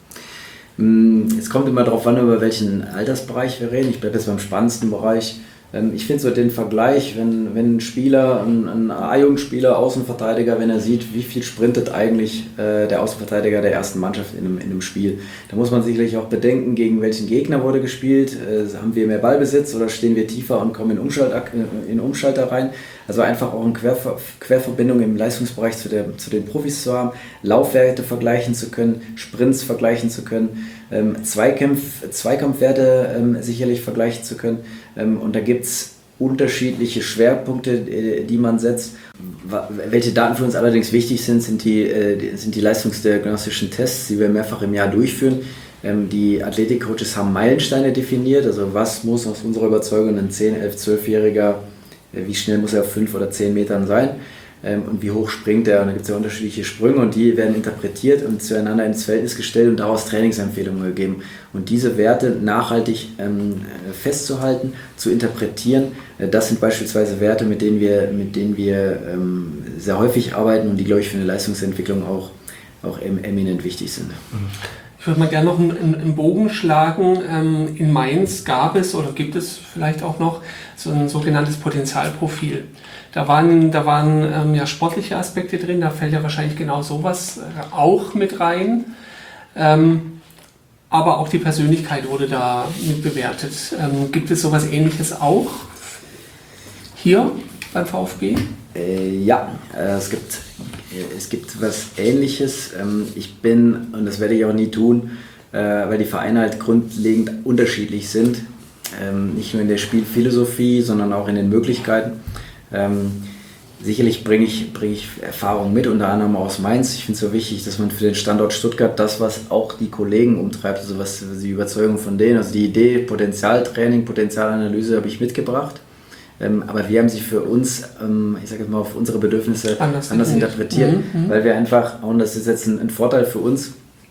Speaker 2: Ding?
Speaker 3: Es kommt immer darauf an, über welchen Altersbereich wir reden. Ich bleibe jetzt beim spannendsten Bereich. Ich finde so den Vergleich, wenn, wenn ein Spieler, ein, ein A-Jugendspieler, Außenverteidiger, wenn er sieht, wie viel sprintet eigentlich äh, der Außenverteidiger der ersten Mannschaft in einem, in einem Spiel, da muss man sicherlich auch bedenken, gegen welchen Gegner wurde gespielt, äh, haben wir mehr Ballbesitz oder stehen wir tiefer und kommen in, Umschalt, in Umschalter rein. Also einfach auch eine Querver Querverbindung im Leistungsbereich zu, der, zu den Profis zu haben, Laufwerte vergleichen zu können, Sprints vergleichen zu können, ähm, Zweikampf, Zweikampfwerte ähm, sicherlich vergleichen zu können. Ähm, und da gibt es unterschiedliche Schwerpunkte, äh, die man setzt. Welche Daten für uns allerdings wichtig sind, sind die, äh, sind die leistungsdiagnostischen Tests, die wir mehrfach im Jahr durchführen. Ähm, die Athletikcoaches haben Meilensteine definiert, also was muss aus unserer Überzeugung ein zehn-, elf-, zwölfjähriger, äh, wie schnell muss er auf fünf oder zehn Metern sein ähm, und wie hoch springt er. Und da gibt es ja unterschiedliche Sprünge und die werden interpretiert und zueinander ins Verhältnis gestellt und daraus Trainingsempfehlungen gegeben. Und diese Werte nachhaltig ähm, festzuhalten, zu interpretieren, äh, das sind beispielsweise Werte, mit denen wir, mit denen wir ähm, sehr häufig arbeiten und die, glaube ich, für eine Leistungsentwicklung auch, auch em eminent wichtig sind.
Speaker 1: Ich würde mal gerne noch einen, einen Bogen schlagen. Ähm, in Mainz gab es oder gibt es vielleicht auch noch so ein sogenanntes Potenzialprofil. Da waren, da waren ähm, ja sportliche Aspekte drin, da fällt ja wahrscheinlich genau sowas auch mit rein. Ähm, aber auch die Persönlichkeit wurde da mit bewertet. Ähm, gibt es sowas Ähnliches auch hier beim VfB?
Speaker 3: Äh, ja, äh, es gibt, äh, es gibt was Ähnliches. Ähm, ich bin, und das werde ich auch nie tun, äh, weil die Vereine halt grundlegend unterschiedlich sind, ähm, nicht nur in der Spielphilosophie, sondern auch in den Möglichkeiten. Ähm, sicherlich bringe ich, bringe ich Erfahrung mit, unter anderem aus Mainz. Ich finde es so wichtig, dass man für den Standort Stuttgart das, was auch die Kollegen umtreibt, also was die Überzeugung von denen, also die Idee, Potenzialtraining, Potenzialanalyse habe ich mitgebracht. Ähm, aber wir haben sie für uns, ähm, ich sage jetzt mal, auf unsere Bedürfnisse anders, anders interpretiert, mhm, weil wir einfach, und das ist jetzt ein, ein Vorteil für uns,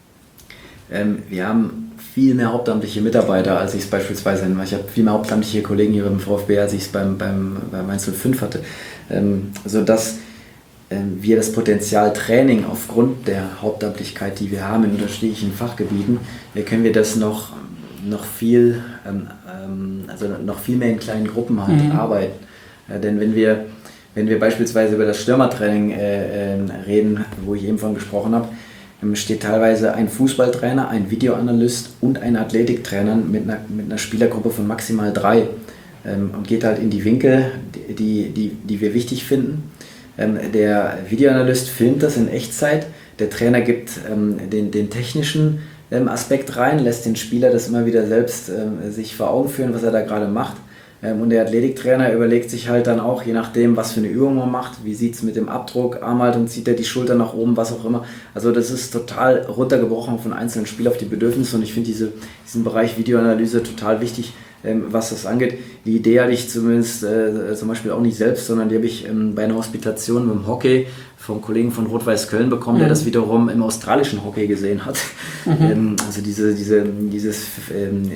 Speaker 3: ähm, wir haben viel mehr hauptamtliche Mitarbeiter, als ich es beispielsweise, ich habe viel mehr hauptamtliche Kollegen hier beim VfB, als ich es beim, beim, beim Mainz null fünf hatte, ähm, sodass ähm, wir das Potenzialtraining aufgrund der Hauptamtlichkeit, die wir haben in unterschiedlichen Fachgebieten, äh, können wir das noch noch viel, ähm, also noch viel mehr in kleinen Gruppen halt mhm. arbeiten. Ja, denn wenn wir, wenn wir beispielsweise über das Stürmertraining äh, äh, reden, wo ich eben von gesprochen habe, ähm, steht teilweise ein Fußballtrainer, ein Videoanalyst und ein Athletiktrainer mit einer, mit einer Spielergruppe von maximal drei ähm, und geht halt in die Winkel, die, die, die wir wichtig finden. Ähm, der Videoanalyst filmt das in Echtzeit, der Trainer gibt ähm, den, den technischen Aspekt rein, lässt den Spieler das immer wieder selbst äh, sich vor Augen führen, was er da gerade macht. Ähm, und der Athletiktrainer überlegt sich halt dann auch, je nachdem, was für eine Übung man macht, wie sieht es mit dem Abdruck, Armhaltung, zieht er die Schulter nach oben, was auch immer. Also das ist total runtergebrochen von einzelnen Spielern auf die Bedürfnisse und ich finde diese, diesen Bereich Videoanalyse total wichtig, ähm, was das angeht. Die Idee hatte ich zumindest äh, zum Beispiel auch nicht selbst, sondern die habe ich ähm, bei einer Hospitation mit dem Hockey vom Kollegen von Rot-Weiß Köln bekommen, mhm. der das wiederum im australischen Hockey gesehen hat. Mhm. Ähm, also diese, diese, dieses ähm,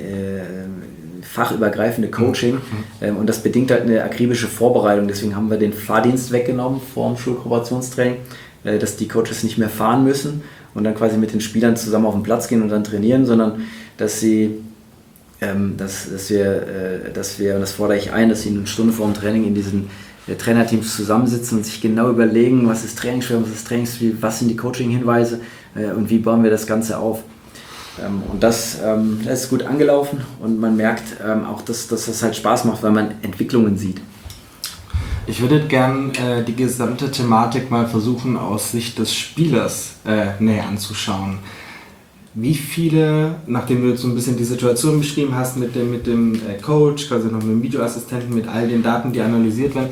Speaker 3: äh, fachübergreifende Coaching mhm. ähm, und das bedingt halt eine akribische Vorbereitung. Deswegen haben wir den Fahrdienst weggenommen vor dem Schulkooperationstraining, äh, dass die Coaches nicht mehr fahren müssen und dann quasi mit den Spielern zusammen auf den Platz gehen und dann trainieren, sondern dass sie ähm, dass, dass wir, äh, dass wir, und das fordere ich ein, dass sie eine Stunde vor dem Training in diesen Trainerteams zusammensitzen und sich genau überlegen, was ist Trainingsschwerpunkt, was ist Trainingsziel, was sind die Coaching-Hinweise äh, und wie bauen wir das Ganze auf. Ähm, und das, ähm, das ist gut angelaufen und man merkt ähm, auch, dass, dass das halt Spaß macht, weil man Entwicklungen sieht.
Speaker 2: Ich würde gern äh, die gesamte Thematik mal versuchen, aus Sicht des Spielers äh, näher anzuschauen. Wie viele, nachdem du jetzt so ein bisschen die Situation beschrieben hast mit dem, mit dem äh, Coach, quasi noch mit dem Videoassistenten, mit all den Daten, die analysiert werden,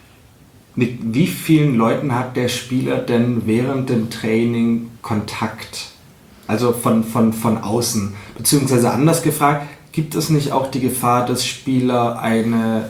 Speaker 2: mit wie vielen Leuten hat der Spieler denn während dem Training Kontakt? Also von, von, von außen. Beziehungsweise anders gefragt, gibt es nicht auch die Gefahr, dass Spieler eine,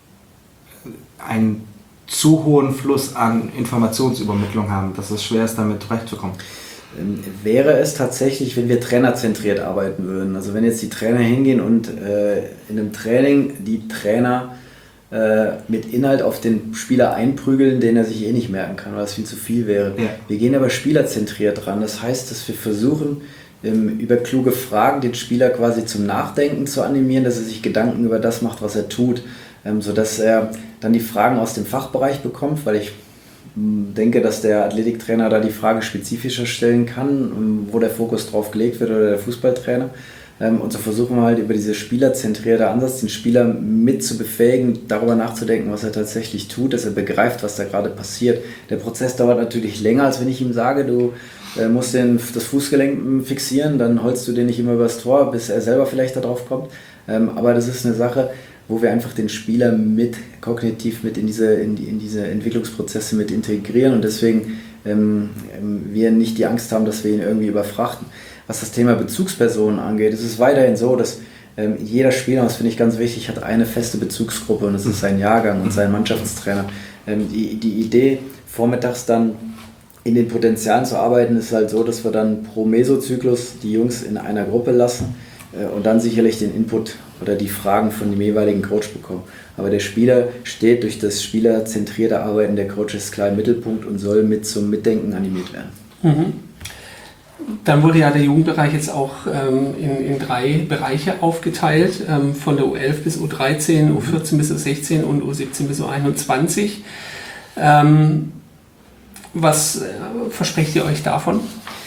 Speaker 2: einen zu hohen Fluss an Informationsübermittlung haben, dass es schwer ist, damit zurechtzukommen?
Speaker 3: Wäre es tatsächlich, wenn wir trainerzentriert arbeiten würden. Also wenn jetzt die Trainer hingehen und äh, in einem Training die Trainer äh, mit Inhalt auf den Spieler einprügeln, den er sich eh nicht merken kann, weil das viel zu viel wäre. Ja. Wir gehen aber spielerzentriert ran. Das heißt, dass wir versuchen, ähm, über kluge Fragen den Spieler quasi zum Nachdenken zu animieren, dass er sich Gedanken über das macht, was er tut, ähm, sodass er dann die Fragen aus dem Fachbereich bekommt, weil ich denke, dass der Athletiktrainer da die Frage spezifischer stellen kann, wo der Fokus drauf gelegt wird, oder der Fußballtrainer. Und so versuchen wir halt über diese spielerzentrierte Ansatz, den Spieler mit zu befähigen, darüber nachzudenken, was er tatsächlich tut, dass er begreift, was da gerade passiert. Der Prozess dauert natürlich länger, als wenn ich ihm sage, du musst den, das Fußgelenk fixieren, dann holst du den nicht immer übers Tor, bis er selber vielleicht darauf kommt. Aber das ist eine Sache, wo wir einfach den Spieler mit kognitiv mit in diese, in die, in diese Entwicklungsprozesse mit integrieren und deswegen ähm, wir nicht die Angst haben, dass wir ihn irgendwie überfrachten. Was das Thema Bezugspersonen angeht, ist es weiterhin so, dass ähm, jeder Spieler, das finde ich ganz wichtig, hat eine feste Bezugsgruppe und das ist sein Jahrgang und sein Mannschaftstrainer. Ähm, die, die Idee, vormittags dann in den Potenzialen zu arbeiten, ist halt so, dass wir dann pro Mesozyklus die Jungs in einer Gruppe lassen äh, und dann sicherlich den Input oder die Fragen von dem jeweiligen Coach bekommen. Aber der Spieler steht durch das spielerzentrierte Arbeiten der Coaches klar im Mittelpunkt und soll mit zum Mitdenken animiert werden.
Speaker 1: Mhm. Dann wurde ja der Jugendbereich jetzt auch ähm, in, in drei Bereiche aufgeteilt, ähm, von der U elf bis U dreizehn, U vierzehn bis U sechzehn und U siebzehn bis U einundzwanzig. Ähm, was äh, versprecht ihr euch davon?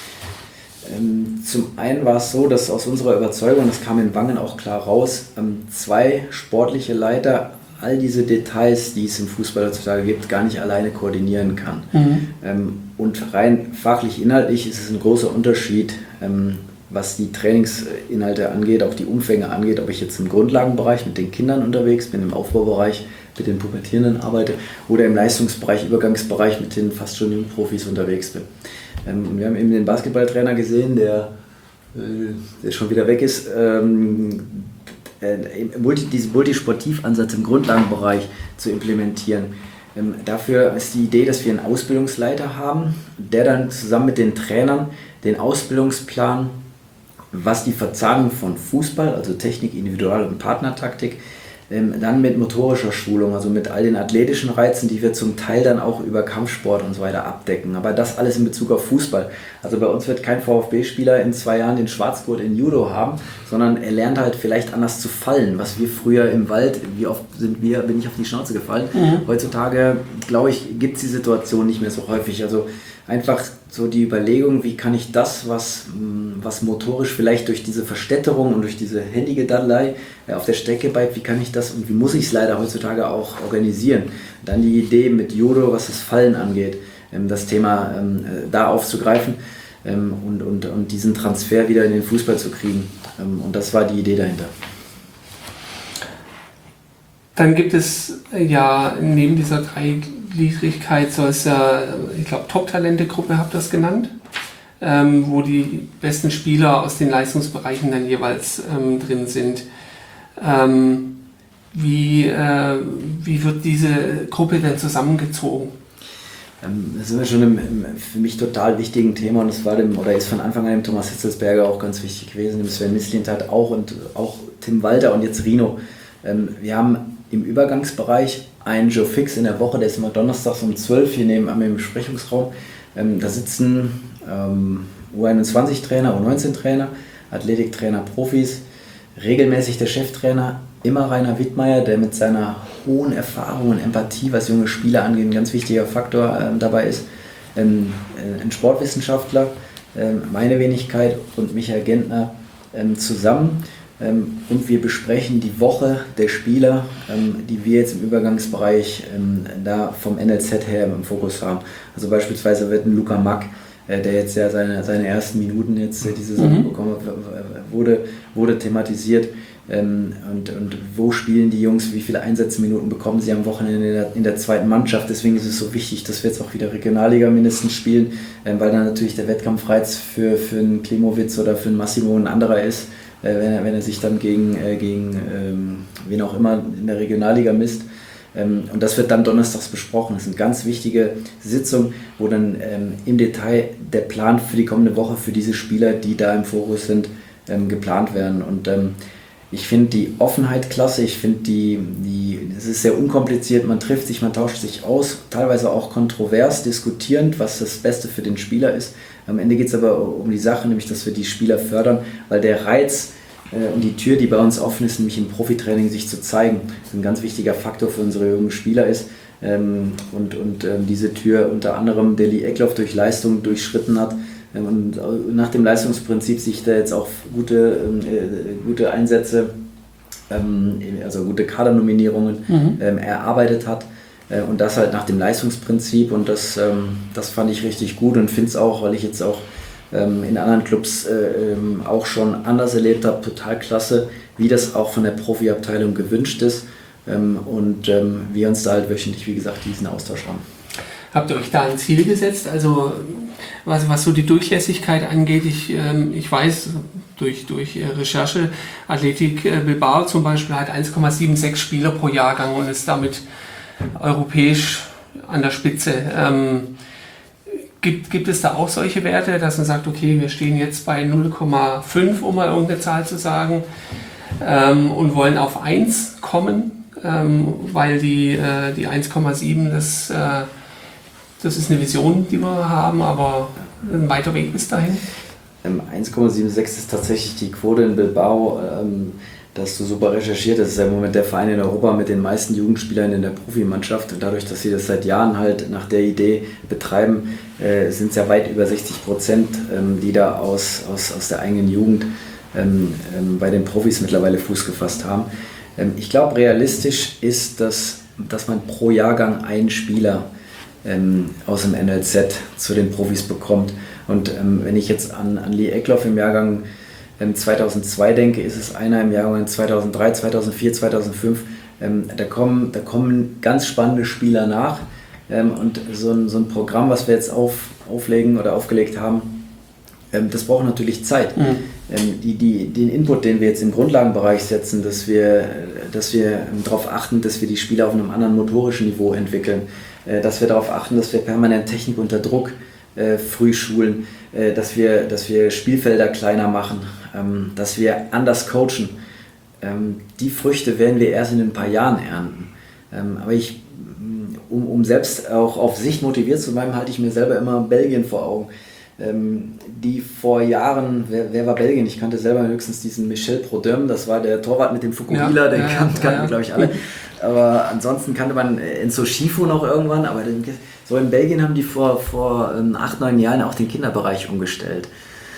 Speaker 3: Zum einen war es so, dass aus unserer Überzeugung, das kam in Wangen auch klar raus, zwei sportliche Leiter all diese Details, die es im Fußball heutzutage gibt, gar nicht alleine koordinieren kann. Mhm. Und rein fachlich, inhaltlich ist es ein großer Unterschied, was die Trainingsinhalte angeht, auch die Umfänge angeht, ob ich jetzt im Grundlagenbereich mit den Kindern unterwegs bin, im Aufbaubereich mit den Pubertierenden arbeite oder im Leistungsbereich, Übergangsbereich mit den fast schon Jungprofis unterwegs bin. Ähm, und wir haben eben den Basketballtrainer gesehen, der, äh, der schon wieder weg ist, ähm, äh, multi, diesen Multisportivansatz im Grundlagenbereich zu implementieren. Ähm, dafür ist die Idee, dass wir einen Ausbildungsleiter haben, der dann zusammen mit den Trainern den Ausbildungsplan, was die Verzahnung von Fußball, also Technik, Individual- und Partnertaktik, ähm, dann mit motorischer Schulung, also mit all den athletischen Reizen, die wir zum Teil dann auch über Kampfsport und so weiter abdecken. Aber das alles in Bezug auf Fußball. Also bei uns wird kein VfB-Spieler in zwei Jahren den Schwarzgurt in Judo haben, sondern er lernt halt vielleicht anders zu fallen, was wir früher im Wald, wie oft sind wir, bin ich auf die Schnauze gefallen. Mhm. Heutzutage, glaube ich, gibt es die Situation nicht mehr so häufig. Also einfach so die Überlegung, wie kann ich das, was, was motorisch vielleicht durch diese Verstädterung und durch diese Handygedaddelei auf der Strecke bleibt, wie kann ich das und wie muss ich es leider heutzutage auch organisieren. Dann die Idee mit Judo, was das Fallen angeht, das Thema da aufzugreifen und, und, und diesen Transfer wieder in den Fußball zu kriegen. Und das war die Idee dahinter.
Speaker 1: Dann gibt es ja neben dieser Dreigliedrigkeit so ist ja, ich glaube, Top-Talente-Gruppe habt ihr das genannt, ähm, wo die besten Spieler aus den Leistungsbereichen dann jeweils ähm, drin sind. Ähm, wie, äh, wie wird diese Gruppe denn zusammengezogen?
Speaker 3: Ähm, da sind wir schon im, im für mich total wichtigen Thema und das war dem, oder ist von Anfang an dem Thomas Hitzelsberger auch ganz wichtig gewesen, dem Sven Mislintat auch und auch Tim Walter und jetzt Rino. Ähm, wir haben im Übergangsbereich einen Joe Fix in der Woche, der ist immer donnerstags um zwölf hier nebenan im Besprechungsraum. Ähm, da sitzen ähm, U einundzwanzig-Trainer, U neunzehn-Trainer, Athletiktrainer, Profis, regelmäßig der Cheftrainer, immer Rainer Wittmeier, der mit seiner hohen Erfahrung und Empathie, was junge Spieler angeht, ein ganz wichtiger Faktor ähm, dabei ist. Ähm, äh, ein Sportwissenschaftler, ähm, meine Wenigkeit und Michael Gentner ähm, zusammen. Ähm, und wir besprechen die Woche der Spieler, ähm, die wir jetzt im Übergangsbereich ähm, da vom N L Z her im Fokus haben. Also beispielsweise wird ein Luca Mack, äh, der jetzt ja seine, seine ersten Minuten jetzt äh, diese Saison mhm. bekommen hat, wurde, wurde thematisiert. Ähm, und, und wo spielen die Jungs, wie viele Einsatzminuten bekommen sie am Wochenende in der, in der zweiten Mannschaft. Deswegen ist es so wichtig, dass wir jetzt auch wieder Regionalliga mindestens spielen, ähm, weil dann natürlich der Wettkampfreiz für, für einen Klimowitz oder für einen Massimo ein anderer ist. Wenn er, wenn er sich dann gegen, äh, gegen ähm, wen auch immer in der Regionalliga misst. Ähm, und das wird dann donnerstags besprochen. Das ist eine ganz wichtige Sitzung, wo dann ähm, im Detail der Plan für die kommende Woche für diese Spieler, die da im Fokus sind, ähm, geplant werden. Und ähm, ich finde die Offenheit klasse, ich finde die, die, es ist sehr unkompliziert, man trifft sich, man tauscht sich aus, teilweise auch kontrovers diskutierend, was das Beste für den Spieler ist. Am Ende geht es aber um die Sache, nämlich dass wir die Spieler fördern, weil der Reiz äh, und die Tür, die bei uns offen ist, nämlich im Profitraining sich zu zeigen, ein ganz wichtiger Faktor für unsere jungen Spieler ist. Ähm, und und ähm, diese Tür unter anderem Deli Eckloff durch Leistung durchschritten hat, und nach dem Leistungsprinzip sich da jetzt auch gute, äh, gute Einsätze, ähm, also gute Kadernominierungen mhm. ähm, erarbeitet hat äh, und das halt nach dem Leistungsprinzip und das, ähm, das fand ich richtig gut und finde es auch, weil ich jetzt auch ähm, in anderen Clubs äh, ähm, auch schon anders erlebt habe, total klasse, wie das auch von der Profiabteilung gewünscht ist ähm, und ähm, wir uns da halt wöchentlich, wie gesagt, diesen Austausch haben.
Speaker 1: Habt ihr euch da ein Ziel gesetzt? Also was, was so die Durchlässigkeit angeht, ich, ähm, ich weiß durch, durch Recherche, Athletik Bilbao zum Beispiel hat eins Komma sechsundsiebzig Spieler pro Jahrgang und ist damit europäisch an der Spitze. Ähm, gibt, gibt es da auch solche Werte, dass man sagt, okay, wir stehen jetzt bei null Komma fünf, um mal irgendeine Zahl zu sagen, ähm, und wollen auf eins kommen, ähm, weil die, äh, die eins Komma sieben das... Äh, Das ist eine Vision, die wir haben, aber ein weiter Weg bis dahin.
Speaker 3: Ähm, eins Komma sechsundsiebzig ist tatsächlich die Quote in Bilbao. Ähm, da hast du super recherchiert. Das ist ja im Moment der Verein in Europa mit den meisten Jugendspielern in der Profimannschaft. Und dadurch, dass sie das seit Jahren halt nach der Idee betreiben, äh, sind es ja weit über sechzig Prozent, ähm, die da aus, aus, aus der eigenen Jugend ähm, ähm, bei den Profis mittlerweile Fuß gefasst haben. Ähm, ich glaube, realistisch ist, dass, dass man pro Jahrgang einen Spieler Ähm, aus dem N L Z zu den Profis bekommt. Und ähm, wenn ich jetzt an, an Lee Eckloff im Jahrgang ähm, zweitausendzwei denke, ist es einer im Jahrgang zweitausenddrei, zweitausendvier, zweitausendfünf, Ähm, da, kommen, da kommen ganz spannende Spieler nach. Ähm, und so ein, so ein Programm, was wir jetzt auf, auflegen oder aufgelegt haben, ähm, das braucht natürlich Zeit. Mhm. Ähm, die, die, den Input, den wir jetzt im Grundlagenbereich setzen, dass wir, dass wir ähm, darauf achten, dass wir die Spieler auf einem anderen motorischen Niveau entwickeln, äh, dass wir darauf achten, dass wir permanent Technik unter Druck äh, früh schulen, äh, dass, wir, dass wir Spielfelder kleiner machen, ähm, dass wir anders coachen. Ähm, die Früchte werden wir erst in ein paar Jahren ernten. Ähm, aber ich, um, um selbst auch auf Sicht motiviert zu bleiben, halte ich mir selber immer Belgien vor Augen. Ähm, die vor Jahren, wer, wer war Belgien? Ich kannte selber höchstens diesen Michel Prodhomme, das war der Torwart mit dem Fukuhila, ja, den ja, kannten, kannten ja. glaube ich alle. Aber ansonsten kannte man Enzo Schifo noch irgendwann, aber den, so in Belgien haben die vor, vor ähm, acht, neun Jahren auch den Kinderbereich umgestellt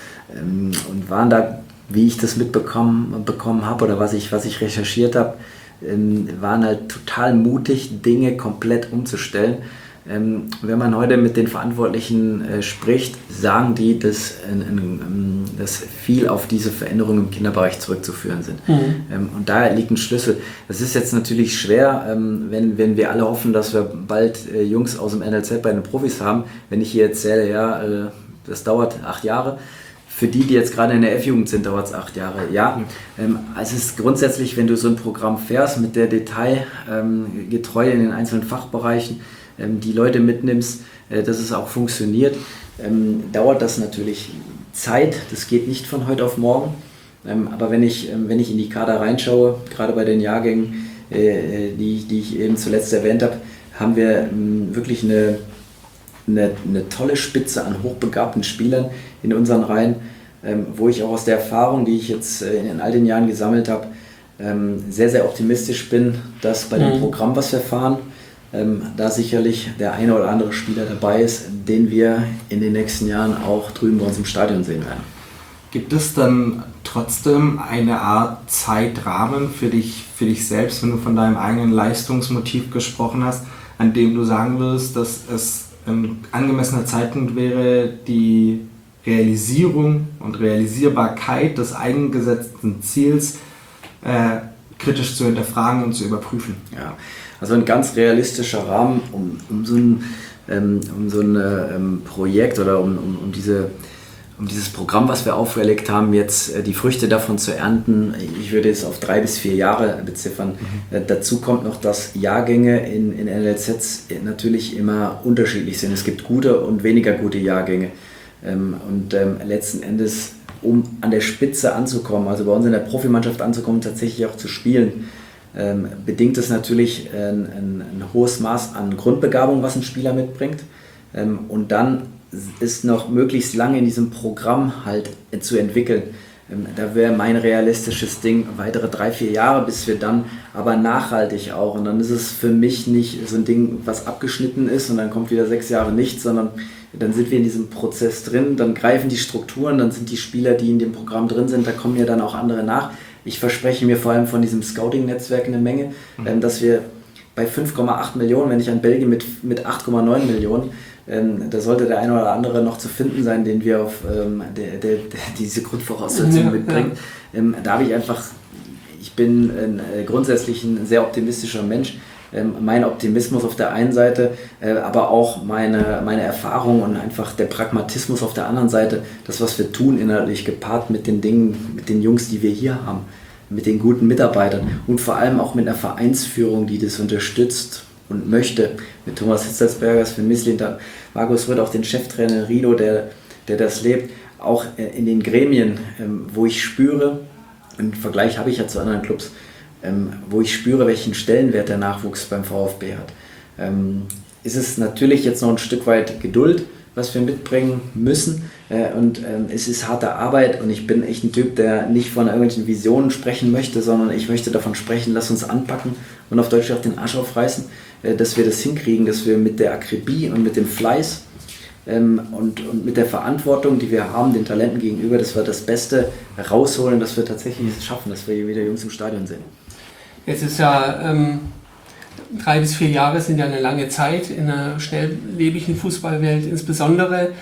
Speaker 3: ähm, und waren da, wie ich das mitbekommen bekommen habe oder was ich, was ich recherchiert habe, ähm, waren halt total mutig, Dinge komplett umzustellen. Ähm, wenn man heute mit den Verantwortlichen äh, spricht, sagen die, dass, äh, äh, dass viel auf diese Veränderungen im Kinderbereich zurückzuführen sind. Mhm. Ähm, und da liegt ein Schlüssel. Das ist jetzt natürlich schwer, ähm, wenn, wenn wir alle hoffen, dass wir bald äh, Jungs aus dem N L Z bei den Profis haben. Wenn ich hier erzähle, ja, äh, das dauert acht Jahre. Für die, die jetzt gerade in der F-Jugend sind, dauert es acht Jahre. Ja, ähm, also es ist grundsätzlich, wenn du so ein Programm fährst mit der Detailgetreue ähm, in den einzelnen Fachbereichen, die Leute mitnimmst, dass es auch funktioniert, ähm, dauert das natürlich Zeit. Das geht nicht von heute auf morgen. Ähm, aber wenn ich, ähm, wenn ich in die Kader reinschaue, gerade bei den Jahrgängen, äh, die, die ich eben zuletzt erwähnt habe, haben wir ähm, wirklich eine, eine, eine tolle Spitze an hochbegabten Spielern in unseren Reihen, ähm, wo ich auch aus der Erfahrung, die ich jetzt äh, in all den Jahren gesammelt habe, ähm, sehr, sehr optimistisch bin, dass bei dem mhm. Programm, was wir fahren, Ähm, da sicherlich der eine oder andere Spieler dabei ist, den wir in den nächsten Jahren auch drüben bei uns im Stadion sehen werden.
Speaker 2: Gibt es dann trotzdem eine Art Zeitrahmen für dich, für dich selbst, wenn du von deinem eigenen Leistungsmotiv gesprochen hast, an dem du sagen würdest, dass es ein angemessener Zeitpunkt wäre, die Realisierung und Realisierbarkeit des eingesetzten Ziels äh, kritisch zu hinterfragen und zu überprüfen?
Speaker 3: Ja. Also ein ganz realistischer Rahmen, um, um so ein, ähm, um so ein ähm, Projekt oder um, um, um, diese, um dieses Programm, was wir auferlegt haben, jetzt äh, die Früchte davon zu ernten. Ich würde es auf drei bis vier Jahre beziffern. Mhm. Äh, dazu kommt noch, dass Jahrgänge in, in N L Zs natürlich immer unterschiedlich sind. Es gibt gute und weniger gute Jahrgänge. Ähm, und ähm, letzten Endes, um an der Spitze anzukommen, also bei uns in der Profimannschaft anzukommen, tatsächlich auch zu spielen, Ähm, bedingt es natürlich ein, ein, ein hohes Maß an Grundbegabung, was ein Spieler mitbringt. Ähm, und dann ist noch möglichst lange in diesem Programm halt äh, zu entwickeln. Ähm, da wäre mein realistisches Ding weitere drei, vier Jahre, bis wir dann aber nachhaltig auch. Und dann ist es für mich nicht so ein Ding, was abgeschnitten ist und dann kommt wieder sechs Jahre nichts, sondern dann sind wir in diesem Prozess drin, dann greifen die Strukturen, dann sind die Spieler, die in dem Programm drin sind, da kommen ja dann auch andere nach. Ich verspreche mir vor allem von diesem Scouting-Netzwerk eine Menge, mhm. ähm, dass wir bei fünf Komma acht Millionen, wenn ich an Belgien mit, mit acht Komma neun Millionen, ähm, da sollte der eine oder andere noch zu finden sein, den wir auf ähm, der, der, der, diese Grundvoraussetzungen ja, mitbringen. Ja. Ähm, da habe ich einfach, ich bin ein, äh, grundsätzlich ein sehr optimistischer Mensch. Ähm, mein Optimismus auf der einen Seite, äh, aber auch meine, meine Erfahrung und einfach der Pragmatismus auf der anderen Seite, das, was wir tun inhaltlich, gepaart mit den Dingen, mit den Jungs, die wir hier haben, mit den guten Mitarbeitern und vor allem auch mit einer Vereinsführung, die das unterstützt und möchte, mit Thomas Hitzelsberger, Sven Mislin, Markus Rüth, auch den Cheftrainer Rino, der, der das lebt, auch in den Gremien, ähm, wo ich spüre, im Vergleich habe ich ja zu anderen Clubs, Ähm, wo ich spüre, welchen Stellenwert der Nachwuchs beim VfB hat. Ähm, ist es natürlich jetzt noch ein Stück weit Geduld, was wir mitbringen müssen äh, und ähm, es ist harte Arbeit und ich bin echt ein Typ, der nicht von irgendwelchen Visionen sprechen möchte, sondern ich möchte davon sprechen, lass uns anpacken und auf Deutsch auf den Arsch aufreißen, äh, dass wir das hinkriegen, dass wir mit der Akribie und mit dem Fleiß ähm, und, und mit der Verantwortung, die wir haben, den Talenten gegenüber, dass wir das Beste rausholen, dass wir tatsächlich es schaffen, dass wir hier wieder Jungs im Stadion sehen.
Speaker 1: Jetzt ist ja ähm, drei bis vier Jahre sind ja eine lange Zeit in einer schnelllebigen Fußballwelt insbesondere.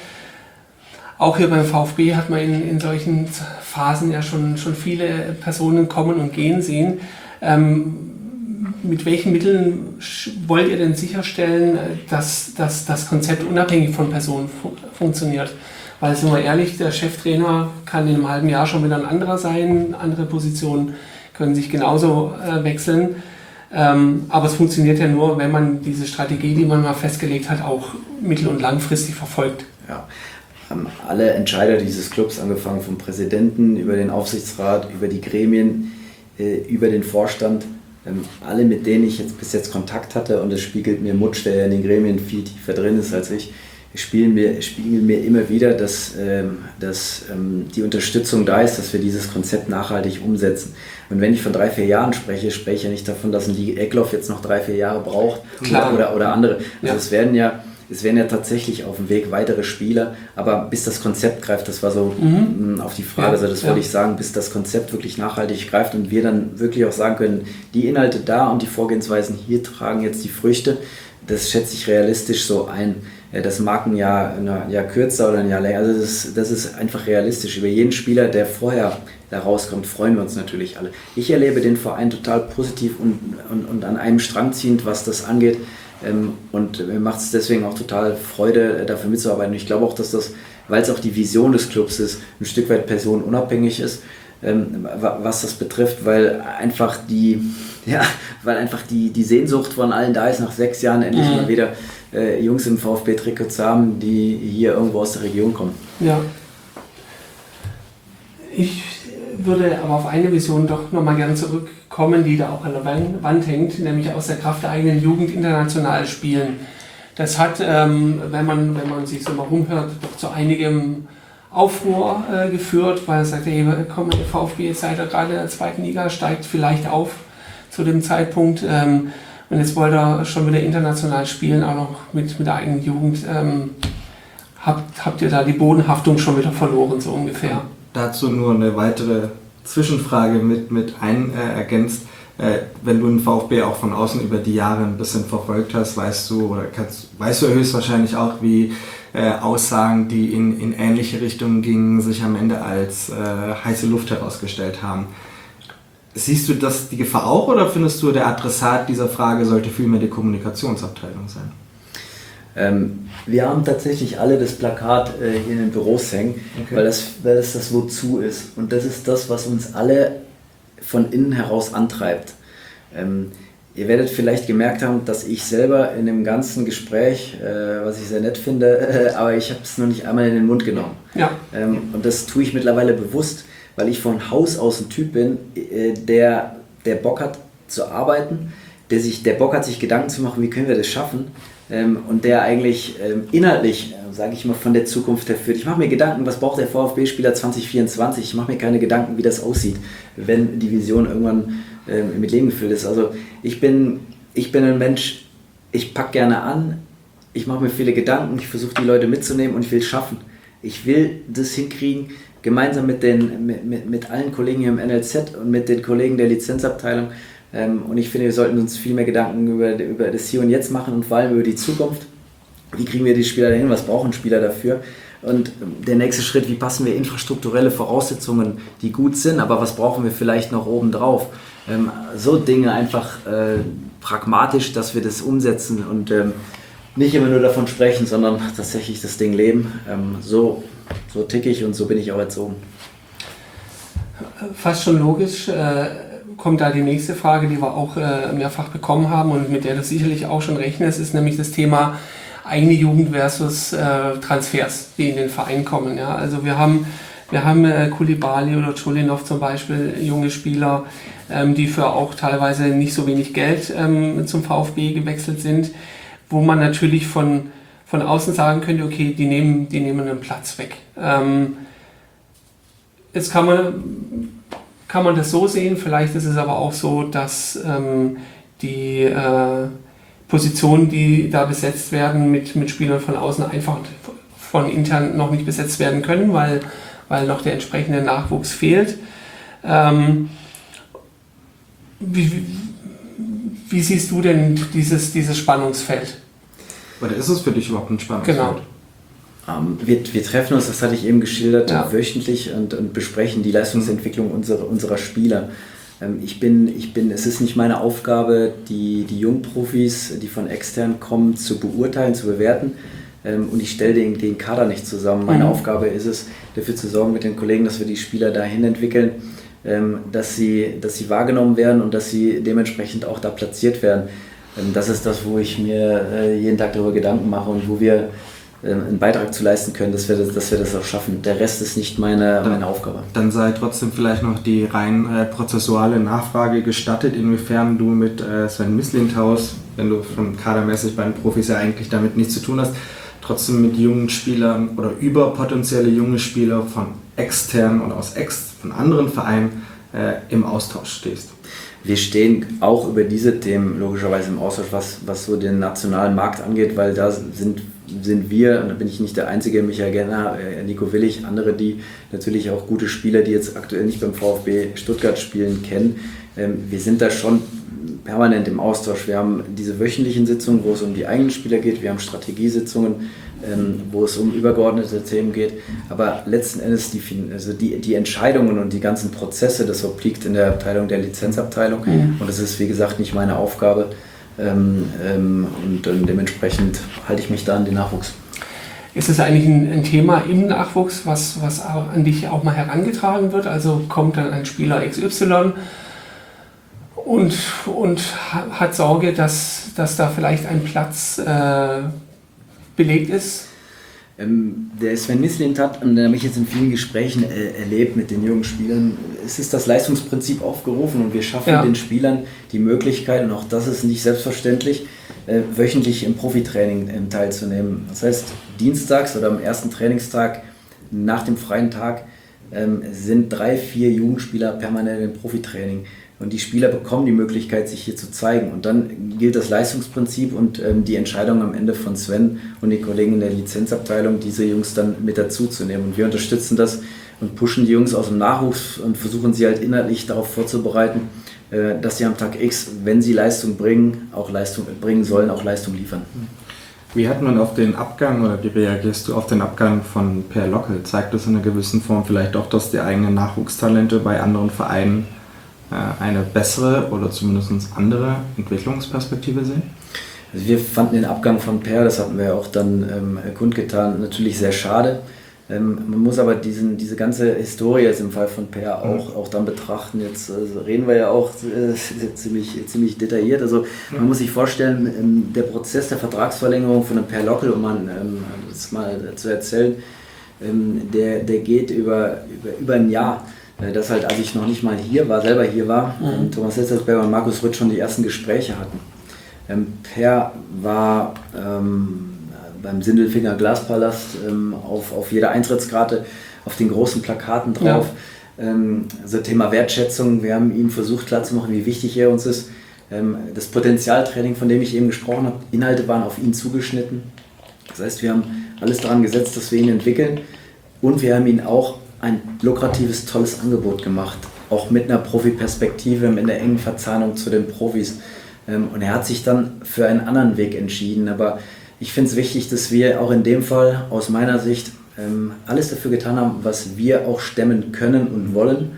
Speaker 1: Auch hier beim VfB hat man in, in solchen Phasen ja schon, schon viele Personen kommen und gehen sehen. Ähm, mit welchen Mitteln wollt ihr denn sicherstellen, dass, dass das Konzept unabhängig von Personen fu- funktioniert? Weil, sind wir ehrlich, der Cheftrainer kann in einem halben Jahr schon wieder ein anderer sein, andere Positionen können sich genauso äh, wechseln. Ähm, aber es funktioniert ja nur, wenn man diese Strategie, die man mal festgelegt hat, auch mittel- und langfristig verfolgt.
Speaker 3: Ja. Haben alle Entscheider dieses Clubs, angefangen vom Präsidenten, über den Aufsichtsrat, über die Gremien, äh, über den Vorstand, ähm, alle, mit denen ich jetzt bis jetzt Kontakt hatte, und es spiegelt mir Mutsch, der ja in den Gremien viel tiefer drin ist als ich, spiegeln mir, spiegeln mir immer wieder, dass, ähm, dass ähm, die Unterstützung da ist, dass wir dieses Konzept nachhaltig umsetzen. Und wenn ich von drei, vier Jahren spreche, spreche ich ja nicht davon, dass ein Lee Eckloff jetzt noch drei, vier Jahre braucht oder, oder, oder andere. Also
Speaker 1: ja.
Speaker 3: es werden ja Es werden ja tatsächlich auf dem Weg weitere Spieler, aber bis das Konzept greift, das war so mhm. auf die Frage, also das ja. wollte ich sagen, bis das Konzept wirklich nachhaltig greift und wir dann wirklich auch sagen können, die Inhalte da und die Vorgehensweisen hier tragen jetzt die Früchte, das schätze ich realistisch so ein. Das mag ein Jahr, ein Jahr kürzer oder ein Jahr länger, also das, das ist einfach realistisch. Über jeden Spieler, der vorher da rauskommt, freuen wir uns natürlich alle. Ich erlebe den Verein total positiv und, und, und an einem Strang ziehend, was das angeht. Ähm, und mir macht es deswegen auch total Freude, dafür mitzuarbeiten. Und ich glaube auch, dass das, weil es auch die Vision des Clubs ist, ein Stück weit personenunabhängig ist, ähm, was das betrifft, weil einfach die, ja, weil einfach die, die Sehnsucht von allen da ist, nach sechs Jahren endlich mhm. mal wieder äh, Jungs im VfB-Trikot zu haben, die hier irgendwo aus der Region kommen.
Speaker 1: Ja. Ich würde aber auf eine Vision doch nochmal gerne zurückkommen, die da auch an der Wand hängt, nämlich aus der Kraft der eigenen Jugend international spielen. Das hat, ähm, wenn man, wenn man sich so mal rumhört, doch zu einigem Aufruhr äh, geführt, weil er sagt, hey, komm, der VfB ist seit er gerade in der zweiten Liga, steigt vielleicht auf zu dem Zeitpunkt. Ähm, und jetzt wollte er schon wieder international spielen, auch noch mit, mit der eigenen Jugend. Ähm, habt, habt ihr da die Bodenhaftung schon wieder verloren, so ungefähr?
Speaker 2: Dazu nur eine weitere Zwischenfrage mit, mit ein äh, ergänzt. Äh, wenn du den VfB auch von außen über die Jahre ein bisschen verfolgt hast, weißt du oder kannst, weißt du höchstwahrscheinlich auch, wie äh, Aussagen, die in, in ähnliche Richtungen gingen, sich am Ende als äh, heiße Luft herausgestellt haben. Siehst du das die Gefahr auch oder findest du, der Adressat dieser Frage sollte vielmehr die Kommunikationsabteilung sein?
Speaker 3: Ähm, wir haben tatsächlich alle das Plakat äh, hier in den Büros hängen, okay. weil, das, weil das das Wozu ist. Und das ist das, was uns alle von innen heraus antreibt. Ähm, ihr werdet vielleicht gemerkt haben, dass ich selber in dem ganzen Gespräch, äh, was ich sehr nett finde, äh, aber ich habe es noch nicht einmal in den Mund genommen.
Speaker 1: Ja.
Speaker 3: Ähm, und das tue ich mittlerweile bewusst, weil ich von Haus aus ein Typ bin, äh, der, der Bock hat zu arbeiten, der, sich, der Bock hat, sich Gedanken zu machen, wie können wir das schaffen. Ähm, und der eigentlich ähm, inhaltlich, äh, sage ich mal, von der Zukunft her führt. Ich mache mir Gedanken, was braucht der VfB-Spieler zwanzig vierundzwanzig? Ich mache mir keine Gedanken, wie das aussieht, wenn die Vision irgendwann ähm, mit Leben gefüllt ist. Also ich bin, ich bin ein Mensch, ich packe gerne an, ich mache mir viele Gedanken, ich versuche die Leute mitzunehmen und ich will es schaffen. Ich will das hinkriegen, gemeinsam mit, den, mit, mit, mit allen Kollegen hier im N L Z und mit den Kollegen der Lizenzabteilung. Ähm, und ich finde, wir sollten uns viel mehr Gedanken über, über das Hier und Jetzt machen und vor allem über die Zukunft. Wie kriegen wir die Spieler dahin? Was brauchen Spieler dafür? Und der nächste Schritt, wie passen wir infrastrukturelle Voraussetzungen, die gut sind, aber was brauchen wir vielleicht noch obendrauf? Ähm, so Dinge einfach äh, pragmatisch, dass wir das umsetzen und ähm, nicht immer nur davon sprechen, sondern tatsächlich das Ding leben. Ähm, so, so ticke ich und so bin ich auch erzogen.
Speaker 1: Fast schon logisch. Äh kommt da die nächste Frage, die wir auch äh, mehrfach bekommen haben und mit der du sicherlich auch schon rechnest, ist nämlich das Thema eigene Jugend versus äh, Transfers, die in den Verein kommen. Ja? Also wir haben, wir haben äh, Koulibaly oder Cholinov zum Beispiel, junge Spieler, ähm, die für auch teilweise nicht so wenig Geld ähm, zum VfB gewechselt sind, wo man natürlich von, von außen sagen könnte, okay, die nehmen, die nehmen einen Platz weg. Ähm, jetzt kann man kann man das so sehen, vielleicht ist es aber auch so, dass ähm, die äh, Positionen, die da besetzt werden mit, mit Spielern von außen, einfach von intern noch nicht besetzt werden können, weil, weil noch der entsprechende Nachwuchs fehlt. Ähm, wie, wie siehst du denn dieses, dieses Spannungsfeld?
Speaker 2: Oder ist es für dich überhaupt ein Spannungsfeld?
Speaker 1: Genau.
Speaker 3: Um, wir, wir treffen uns, das hatte ich eben geschildert,
Speaker 1: ja.
Speaker 3: wöchentlich und, und besprechen die Leistungsentwicklung unserer, unserer Spieler. Ähm, ich bin, ich bin, es ist nicht meine Aufgabe, die, die Jungprofis, die von extern kommen, zu beurteilen, zu bewerten. Ähm, und ich stelle den, den Kader nicht zusammen. Meine mhm. Aufgabe ist es, dafür zu sorgen mit den Kollegen, dass wir die Spieler dahin entwickeln, ähm, dass sie, dass sie wahrgenommen werden und dass sie dementsprechend auch da platziert werden. Ähm, das ist das, wo ich mir äh, jeden Tag darüber Gedanken mache und wo wir äh, einen Beitrag zu leisten können, dass wir das, dass wir das auch schaffen. Der Rest ist nicht meine, meine Aufgabe.
Speaker 2: Dann sei trotzdem vielleicht noch die rein äh, prozessuale Nachfrage gestattet, inwiefern du mit äh, Sven Mislintat, wenn du schon kadermäßig bei den Profis ja eigentlich damit nichts zu tun hast, trotzdem mit jungen Spielern oder über potenzielle junge Spieler von externen und aus ex von anderen Vereinen äh, im Austausch stehst.
Speaker 3: Wir stehen auch über diese Themen logischerweise im Austausch, was, was so den nationalen Markt angeht, weil da sind, sind wir, und da bin ich nicht der Einzige, Michael Genner, äh, Nico Willig, andere, die natürlich auch gute Spieler, die jetzt aktuell nicht beim VfB Stuttgart spielen, kennen. Ähm, wir sind da schon permanent im Austausch. Wir haben diese wöchentlichen Sitzungen, wo es um die eigenen Spieler geht. Wir haben Strategiesitzungen, ähm, wo es um übergeordnete Themen geht. Aber letzten Endes die, also die, die Entscheidungen und die ganzen Prozesse, das obliegt in der Abteilung der Lizenzabteilung. Mhm. Und das ist, wie gesagt, nicht meine Aufgabe. Ähm, ähm, und ähm, dementsprechend halte ich mich da an den Nachwuchs.
Speaker 1: Ist es eigentlich ein, ein Thema im Nachwuchs, was, was auch an dich auch mal herangetragen wird? Also kommt dann ein Spieler X Y und, und hat Sorge, dass, dass da vielleicht ein Platz äh, belegt ist?
Speaker 3: Ähm, der Sven Mislintat, den habe ich jetzt in vielen Gesprächen äh, erlebt mit den jungen Spielern. Es ist das Leistungsprinzip aufgerufen und wir schaffen ja. den Spielern die Möglichkeit, und auch das ist nicht selbstverständlich, äh, wöchentlich im Profitraining äh, teilzunehmen. Das heißt, dienstags oder am ersten Trainingstag nach dem freien Tag ähm, sind drei, vier Jugendspieler permanent im Profitraining. Und die Spieler bekommen die Möglichkeit, sich hier zu zeigen. Und dann gilt das Leistungsprinzip und ähm, die Entscheidung am Ende von Sven und den Kollegen in der Lizenzabteilung, diese Jungs dann mit dazu zu nehmen. Und wir unterstützen das und pushen die Jungs aus dem Nachwuchs und versuchen sie halt inhaltlich darauf vorzubereiten, äh, dass sie am Tag X, wenn sie Leistung bringen, auch Leistung bringen sollen, auch Leistung liefern.
Speaker 2: Wie hat man auf den Abgang oder wie reagierst du auf den Abgang von Per Lockel? Zeigt das in einer gewissen Form vielleicht auch, dass die eigenen Nachwuchstalente bei anderen Vereinen eine bessere oder zumindest andere Entwicklungsperspektive sehen?
Speaker 3: Also wir fanden den Abgang von Per, das hatten wir ja auch dann ähm, kundgetan, natürlich sehr schade. Ähm, man muss aber diesen, diese ganze Historie jetzt im Fall von Per auch, auch dann betrachten. Jetzt also reden wir ja auch äh, ziemlich, ziemlich detailliert. Also man muss sich vorstellen, ähm, der Prozess der Vertragsverlängerung von dem Per Lockel, um man ähm, das mal zu erzählen, ähm, der, der geht über, über, über ein Jahr. Das halt, als ich noch nicht mal hier war, selber hier war, mhm. Thomas Letzersberger und Markus Rütt schon die ersten Gespräche hatten. Ähm, Per war ähm, beim Sindelfinger Glaspalast ähm, auf, auf jeder Eintrittskarte, auf den großen Plakaten drauf. Ja. Ähm, also Thema Wertschätzung, wir haben ihm versucht klarzumachen, wie wichtig er uns ist. Ähm, das Potenzialtraining, von dem ich eben gesprochen habe, Inhalte waren auf ihn zugeschnitten. Das heißt, wir haben alles daran gesetzt, dass wir ihn entwickeln, und wir haben ihn auch ein lukratives, tolles Angebot gemacht, auch mit einer Profiperspektive, mit einer engen Verzahnung zu den Profis. Und er hat sich dann für einen anderen Weg entschieden. Aber ich finde es wichtig, dass wir auch in dem Fall aus meiner Sicht alles dafür getan haben, was wir auch stemmen können und wollen,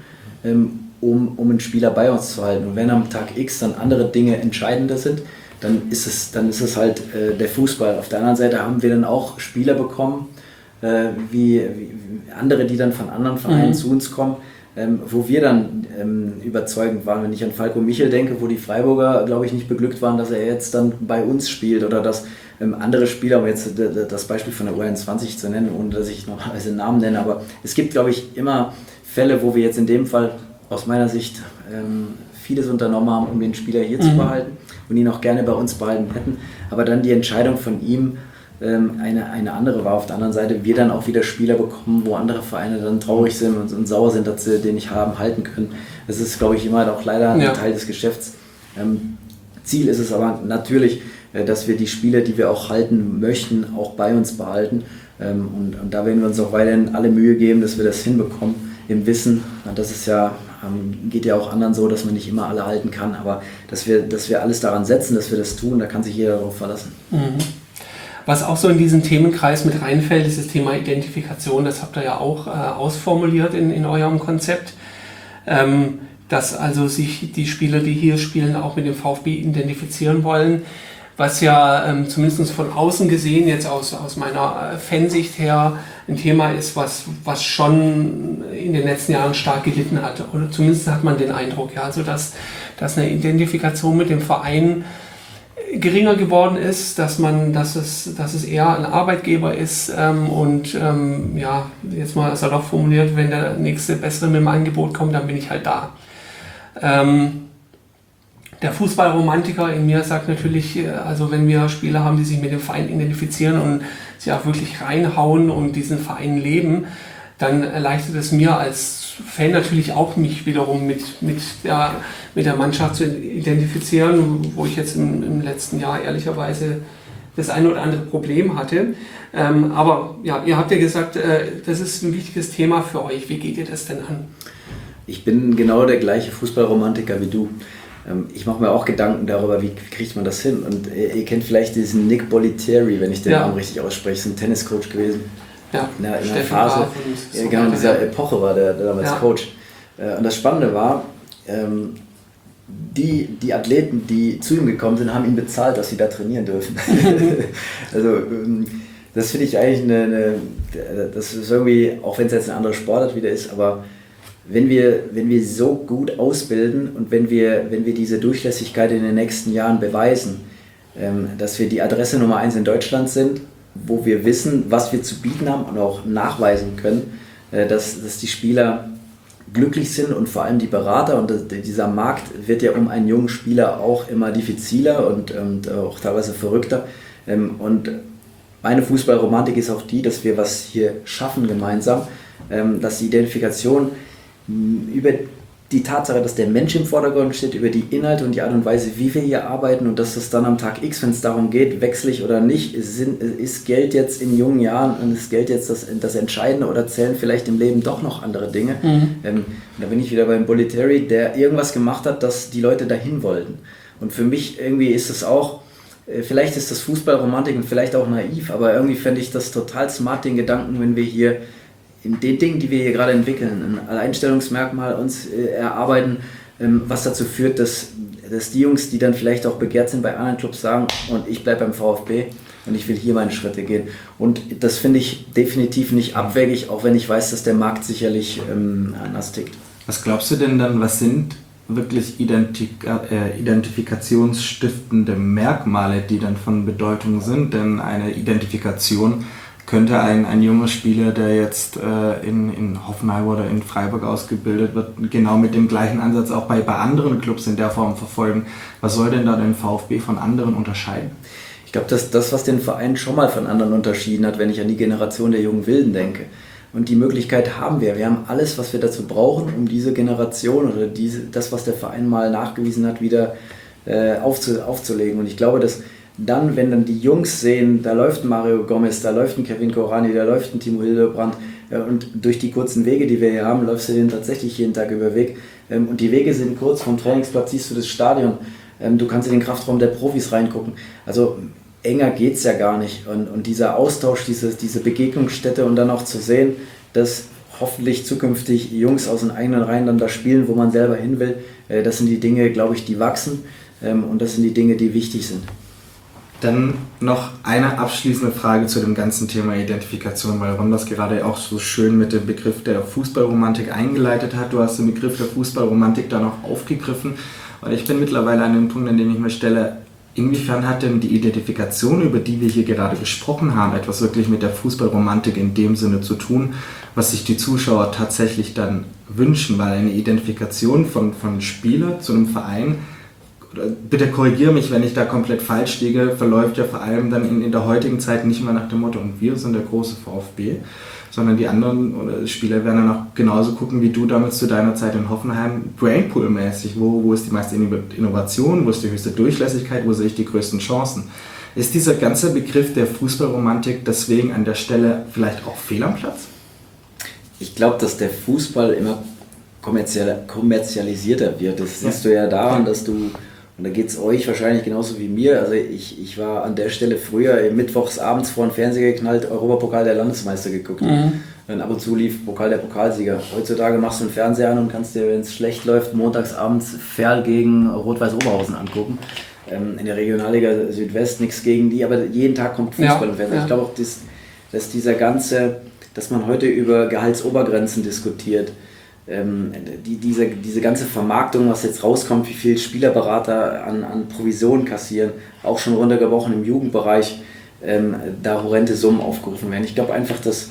Speaker 3: um, um einen Spieler bei uns zu halten. Und wenn am Tag X dann andere Dinge entscheidender sind, dann ist es, dann ist es halt der Fußball. Auf der anderen Seite haben wir dann auch Spieler bekommen, Wie, wie andere, die dann von anderen Vereinen mhm. zu uns kommen, ähm, wo wir dann ähm, überzeugend waren. Wenn ich an Falco Michel denke, wo die Freiburger, glaube ich, nicht beglückt waren, dass er jetzt dann bei uns spielt, oder dass ähm, andere Spieler, um jetzt d- das Beispiel von der U einundzwanzig zu nennen, ohne dass ich normalerweise einen Namen nenne, aber es gibt, glaube ich, immer Fälle, wo wir jetzt in dem Fall aus meiner Sicht ähm, vieles unternommen haben, um den Spieler hier mhm. zu behalten und ihn auch gerne bei uns behalten hätten, aber dann die Entscheidung von ihm Eine, eine andere war. Auf der anderen Seite wir dann auch wieder Spieler bekommen, wo andere Vereine dann traurig sind und, und sauer sind, dass sie den nicht haben, halten können. Das ist, glaube ich, immer auch leider ja. ein Teil des Geschäfts. Ähm, Ziel ist es aber natürlich, äh, dass wir die Spieler, die wir auch halten möchten, auch bei uns behalten. Ähm, und, und da werden wir uns auch weiterhin alle Mühe geben, dass wir das hinbekommen, im Wissen, das ist ja, ähm, geht ja auch anderen so, dass man nicht immer alle halten kann, aber dass wir, dass wir alles daran setzen, dass wir das tun, da kann sich jeder darauf verlassen.
Speaker 1: Mhm. Was auch so in diesen Themenkreis mit reinfällt, ist das Thema Identifikation. Das habt ihr ja auch äh, ausformuliert in, in eurem Konzept. Ähm, dass also sich die Spieler, die hier spielen, auch mit dem VfB identifizieren wollen, was ja ähm, zumindest von außen gesehen, jetzt aus, aus meiner Fansicht her, ein Thema ist, was, was schon in den letzten Jahren stark gelitten hat. Oder zumindest hat man den Eindruck, ja, also dass, dass eine Identifikation mit dem Verein geringer geworden ist, dass man, dass es, dass es eher ein Arbeitgeber ist ähm, und ähm, ja, jetzt mal salopp formuliert, wenn der nächste Bessere mit dem Angebot kommt, dann bin ich halt da. Ähm, der Fußballromantiker in mir sagt natürlich, also wenn wir Spieler haben, die sich mit dem Verein identifizieren und sich auch wirklich reinhauen und diesen Verein leben, dann erleichtert es mir als Fan natürlich auch, mich wiederum mit, mit, der, mit der Mannschaft zu identifizieren, wo ich jetzt im, im letzten Jahr ehrlicherweise das ein oder andere Problem hatte. Ähm, aber ja, ihr habt ja gesagt, äh, das ist ein wichtiges Thema für euch. Wie geht ihr das denn an?
Speaker 3: Ich bin genau der gleiche Fußballromantiker wie du. Ähm, ich mache mir auch Gedanken darüber, wie, wie kriegt man das hin. Und ihr, ihr kennt vielleicht diesen Nick Bollettieri, wenn ich den ja. Namen richtig ausspreche, ist ein Tenniscoach gewesen.
Speaker 1: Ja,
Speaker 3: in der, in der Phase, so genau in dieser ja. Epoche war der, der damals ja. Coach. Und das Spannende war, ähm, die, die Athleten, die zu ihm gekommen sind, haben ihn bezahlt, dass sie da trainieren dürfen. Also ähm, das finde ich eigentlich eine, eine, das ist irgendwie, auch wenn es jetzt eine andere Sportart wieder ist, aber wenn wir, wenn wir so gut ausbilden und wenn wir, wenn wir diese Durchlässigkeit in den nächsten Jahren beweisen, ähm, dass wir die Adresse Nummer eins in Deutschland sind, wo wir wissen, was wir zu bieten haben und auch nachweisen können, dass, dass die Spieler glücklich sind und vor allem die Berater. Und dieser Markt wird ja um einen jungen Spieler auch immer diffiziler und, und auch teilweise verrückter. Und meine Fußballromantik ist auch die, dass wir was hier schaffen gemeinsam, dass die Identifikation über die Tatsache, dass der Mensch im Vordergrund steht, über die Inhalte und die Art und Weise, wie wir hier arbeiten und dass das dann am Tag X, wenn es darum geht, wechsle ich oder nicht, ist, ist Geld jetzt in jungen Jahren und ist Geld jetzt das, das Entscheidende oder zählen vielleicht im Leben doch noch andere Dinge. Mhm. Ähm, da bin ich wieder beim Bollettieri, der irgendwas gemacht hat, dass die Leute dahin wollten. Und für mich irgendwie ist es auch, äh, vielleicht ist das Fußballromantik und vielleicht auch naiv, aber irgendwie fände ich das total smart, den Gedanken, wenn wir hier in den Dingen, die wir hier gerade entwickeln, ein Alleinstellungsmerkmal uns äh, erarbeiten, ähm, was dazu führt, dass, dass die Jungs, die dann vielleicht auch begehrt sind bei anderen Clubs, sagen, und ich bleibe beim VfB und ich will hier meine Schritte gehen. Und das finde ich definitiv nicht abwegig, auch wenn ich weiß, dass der Markt sicherlich ähm, anders tickt.
Speaker 2: Was glaubst du denn dann, was sind wirklich Identik- äh, identifikationsstiftende Merkmale, die dann von Bedeutung sind? Denn eine Identifikation könnte ein, ein junger Spieler, der jetzt äh, in, in Hoffenheim oder in Freiburg ausgebildet wird, genau mit dem gleichen Ansatz auch bei, bei anderen Clubs in der Form verfolgen. Was soll denn da den VfB von anderen unterscheiden?
Speaker 3: Ich glaube, dass das, was den Verein schon mal von anderen unterschieden hat, wenn ich an die Generation der jungen Wilden denke. Und die Möglichkeit haben wir. Wir haben alles, was wir dazu brauchen, um diese Generation oder diese, das, was der Verein mal nachgewiesen hat, wieder äh, aufzu, aufzulegen. Und ich glaube, dass dann, wenn dann die Jungs sehen, da läuft ein Mario Gomez, da läuft ein Kevin Korani, da läuft ein Timo Hildebrand und durch die kurzen Wege, die wir hier haben, läufst du denen tatsächlich jeden Tag über den Weg und die Wege sind kurz, vom Trainingsplatz siehst du das Stadion, du kannst in den Kraftraum der Profis reingucken, also enger geht es ja gar nicht und, und dieser Austausch, diese, diese Begegnungsstätte und dann auch zu sehen, dass hoffentlich zukünftig Jungs aus den eigenen Reihen dann da spielen, wo man selber hin will, das sind die Dinge, glaube ich, die wachsen und das sind die Dinge, die wichtig sind.
Speaker 2: Dann noch eine abschließende Frage zu dem ganzen Thema Identifikation, weil Ron das gerade auch so schön mit dem Begriff der Fußballromantik eingeleitet hat. Du hast den Begriff der Fußballromantik da noch aufgegriffen. Und ich bin mittlerweile an dem Punkt, an dem ich mir stelle, inwiefern hat denn die Identifikation, über die wir hier gerade gesprochen haben, etwas wirklich mit der Fußballromantik in dem Sinne zu tun, was sich die Zuschauer tatsächlich dann wünschen? Weil eine Identifikation von, von Spieler zu einem Verein, bitte korrigiere mich, wenn ich da komplett falsch liege, verläuft ja vor allem dann in, in der heutigen Zeit nicht mehr nach dem Motto, und wir sind der große VfB, sondern die anderen oder Spieler werden dann auch genauso gucken wie du damals zu deiner Zeit in Hoffenheim, Brainpool-mäßig, wo, wo ist die meiste Innovation, wo ist die höchste Durchlässigkeit, wo sehe ich die größten Chancen. Ist dieser ganze Begriff der Fußballromantik deswegen an der Stelle vielleicht auch fehl am Platz?
Speaker 3: Ich glaube, dass der Fußball immer kommerzial, kommerzialisierter wird. Das siehst ja. du ja daran, dass du, und da geht es euch wahrscheinlich genauso wie mir, also ich, ich war an der Stelle früher mittwochs abends vor den Fernseher geknallt, Europapokal der Landesmeister geguckt. Mhm. Wenn ab und zu lief Pokal der Pokalsieger. Heutzutage machst du einen Fernseher an und kannst dir, wenn es schlecht läuft, montagsabends Ferl gegen Rot-Weiß Oberhausen angucken. Ähm, in der Regionalliga Südwest nichts gegen die, aber jeden Tag kommt Fußball
Speaker 1: Ja,
Speaker 3: im Fernsehen.
Speaker 1: ja.
Speaker 3: Ich glaube auch, dass, dass dieser ganze, dass man heute über Gehaltsobergrenzen diskutiert, ähm, die, diese, diese ganze Vermarktung, was jetzt rauskommt, wie viel Spielerberater an, an Provisionen kassieren, auch schon runtergebrochen im Jugendbereich, ähm, da horrende Summen aufgerufen werden. Ich glaube einfach, dass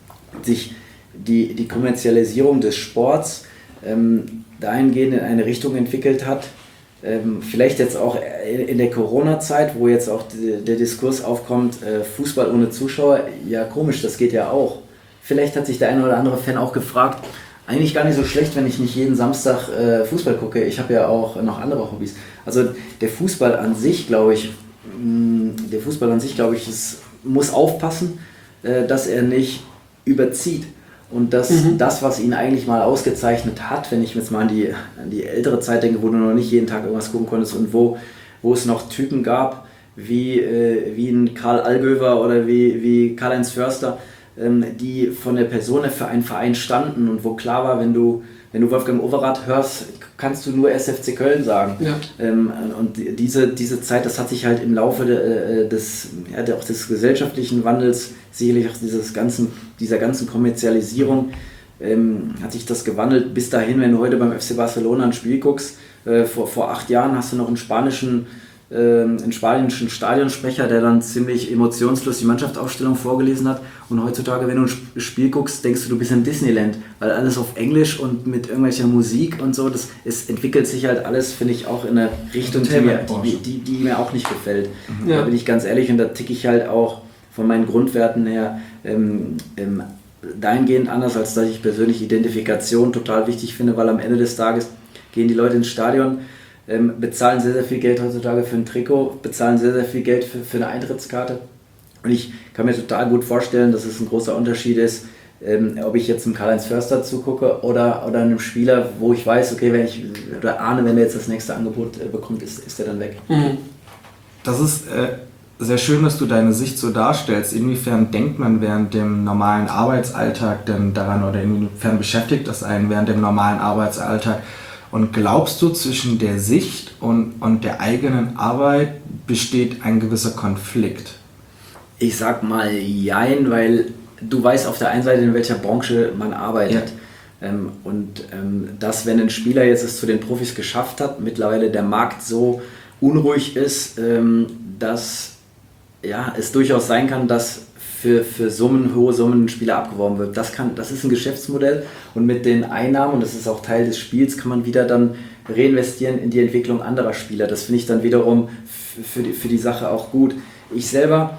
Speaker 3: sich die, die Kommerzialisierung des Sports ähm, dahingehend in eine Richtung entwickelt hat, ähm, vielleicht jetzt auch in, in der Corona-Zeit, wo jetzt auch die, der Diskurs aufkommt, äh, Fußball ohne Zuschauer, ja komisch, das geht ja auch. Vielleicht hat sich der eine oder andere Fan auch gefragt, eigentlich gar nicht so schlecht, wenn ich nicht jeden Samstag äh, Fußball gucke, ich habe ja auch noch andere Hobbys. Also der Fußball an sich, glaube ich, mh, der Fußball an sich, glaube ich, ist, muss aufpassen, äh, dass er nicht überzieht und dass mhm. das, was ihn eigentlich mal ausgezeichnet hat, wenn ich jetzt mal an die, an die ältere Zeit denke, wo du noch nicht jeden Tag irgendwas gucken konntest und wo, wo es noch Typen gab, wie, äh, wie ein Karl Allgöwer oder wie, wie Karl-Heinz Förster, ähm, die von der Person für einen Verein standen und wo klar war, wenn du, wenn du Wolfgang Overath hörst, kannst du nur S F C Köln sagen. Ja. Ähm, und diese, diese Zeit, das hat sich halt im Laufe de, des, ja, auch des gesellschaftlichen Wandels, sicherlich auch dieses ganzen, dieser ganzen Kommerzialisierung, ähm, hat sich das gewandelt bis dahin, wenn du heute beim F C Barcelona ein Spiel guckst, äh, vor, vor acht Jahren hast du noch einen spanischen, äh, einen spanischen Stadionsprecher, der dann ziemlich emotionslos die Mannschaftsaufstellung vorgelesen hat, und heutzutage, wenn du ein Spiel guckst, denkst du, du bist in Disneyland, weil alles auf Englisch und mit irgendwelcher Musik und so, das, es entwickelt sich halt alles, finde ich, auch in eine Richtung, die mir, die, die, die mir auch nicht gefällt. Ja. Da bin ich ganz ehrlich, und da ticke ich halt auch von meinen Grundwerten her ähm, ähm, dahingehend anders, als dass ich persönlich Identifikation total wichtig finde, weil am Ende des Tages gehen die Leute ins Stadion, ähm, bezahlen sehr, sehr viel Geld heutzutage für ein Trikot, bezahlen sehr, sehr viel Geld für, für eine Eintrittskarte. Und ich kann mir total gut vorstellen, dass es ein großer Unterschied ist, ähm, ob ich jetzt einem Karl-Heinz Förster zugucke oder, oder einem Spieler, wo ich weiß, okay, wenn ich oder ahne, wenn er jetzt das nächste Angebot äh, bekommt, ist, ist er dann weg.
Speaker 2: Mhm. Das ist äh, sehr schön, dass du deine Sicht so darstellst. Inwiefern denkt man während dem normalen Arbeitsalltag denn daran, oder inwiefern beschäftigt das einen während dem normalen Arbeitsalltag? Und glaubst du, zwischen der Sicht und, und der eigenen Arbeit besteht ein gewisser Konflikt?
Speaker 3: Ich sag mal jein, weil du weißt auf der einen Seite, in welcher Branche man arbeitet. Ja. Ähm, und ähm, dass, wenn ein Spieler jetzt es zu den Profis geschafft hat, mittlerweile der Markt so unruhig ist, ähm, dass ja, es durchaus sein kann, dass für, für Summen, hohe Summen ein Spieler abgeworben wird. Das, kann, das ist ein Geschäftsmodell, und mit den Einnahmen, und das ist auch Teil des Spiels, kann man wieder dann reinvestieren in die Entwicklung anderer Spieler. Das finde ich dann wiederum f- für die, für die Sache auch gut. Ich selber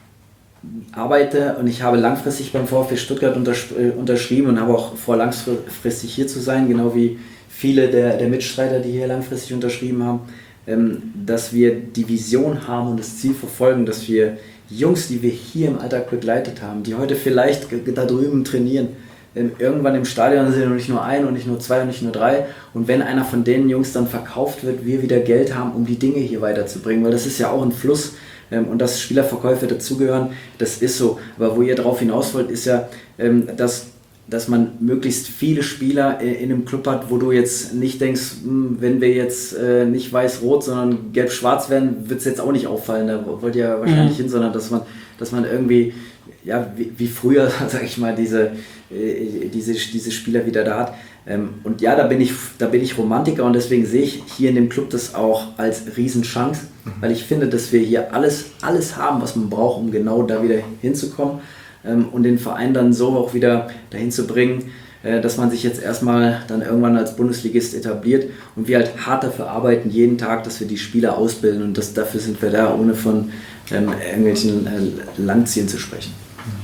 Speaker 3: arbeite und ich habe langfristig beim VfB Stuttgart untersch- äh, unterschrieben und habe auch vor, langfristig hier zu sein, genau wie viele der, der Mitstreiter, die hier langfristig unterschrieben haben, ähm, dass wir die Vision haben und das Ziel verfolgen, dass wir Jungs, die wir hier im Alltag begleitet haben, die heute vielleicht g- da drüben trainieren, ähm, irgendwann im Stadion sind und nicht nur ein und nicht nur zwei und nicht nur drei, und wenn einer von den Jungs dann verkauft wird, wir wieder Geld haben, um die Dinge hier weiterzubringen, weil das ist ja auch ein Fluss. Und dass Spielerverkäufe dazugehören, das ist so. Aber wo ihr drauf hinaus wollt, ist ja, dass, dass man möglichst viele Spieler in einem Club hat, wo du jetzt nicht denkst, wenn wir jetzt nicht weiß-rot, sondern gelb-schwarz werden, wird es jetzt auch nicht auffallen. Da wollt ihr wahrscheinlich mhm. hin, sondern dass man, dass man irgendwie, ja, wie, wie früher, sag ich mal, diese, diese, diese Spieler wieder da hat. Und ja, da bin ich, da bin ich Romantiker, und deswegen sehe ich hier in dem Club das auch als Riesenchance, weil ich finde, dass wir hier alles, alles haben, was man braucht, um genau da wieder hinzukommen, und den Verein dann so auch wieder dahin zu bringen, dass man sich jetzt erstmal dann irgendwann als Bundesligist etabliert, und wir halt hart dafür arbeiten, jeden Tag, dass wir die Spieler ausbilden, und das, dafür sind wir da, ohne von ähm, irgendwelchen äh, Langziehen zu sprechen.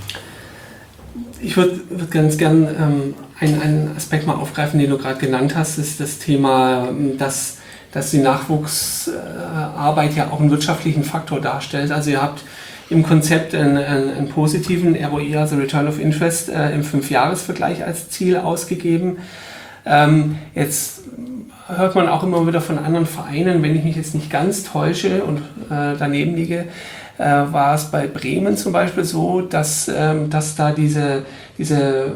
Speaker 1: Ich würde würd ganz gern ähm, einen, einen Aspekt mal aufgreifen, den du gerade genannt hast, ist das Thema, dass, dass die Nachwuchsarbeit ja auch einen wirtschaftlichen Faktor darstellt. Also ihr habt im Konzept einen, einen, einen positiven R O I, also Return of Interest, äh, im Fünfjahresvergleich als Ziel ausgegeben. Ähm, jetzt hört man auch immer wieder von anderen Vereinen, wenn ich mich jetzt nicht ganz täusche und äh, daneben liege, äh, war es bei Bremen zum Beispiel so, dass, ähm, dass da diese, diese,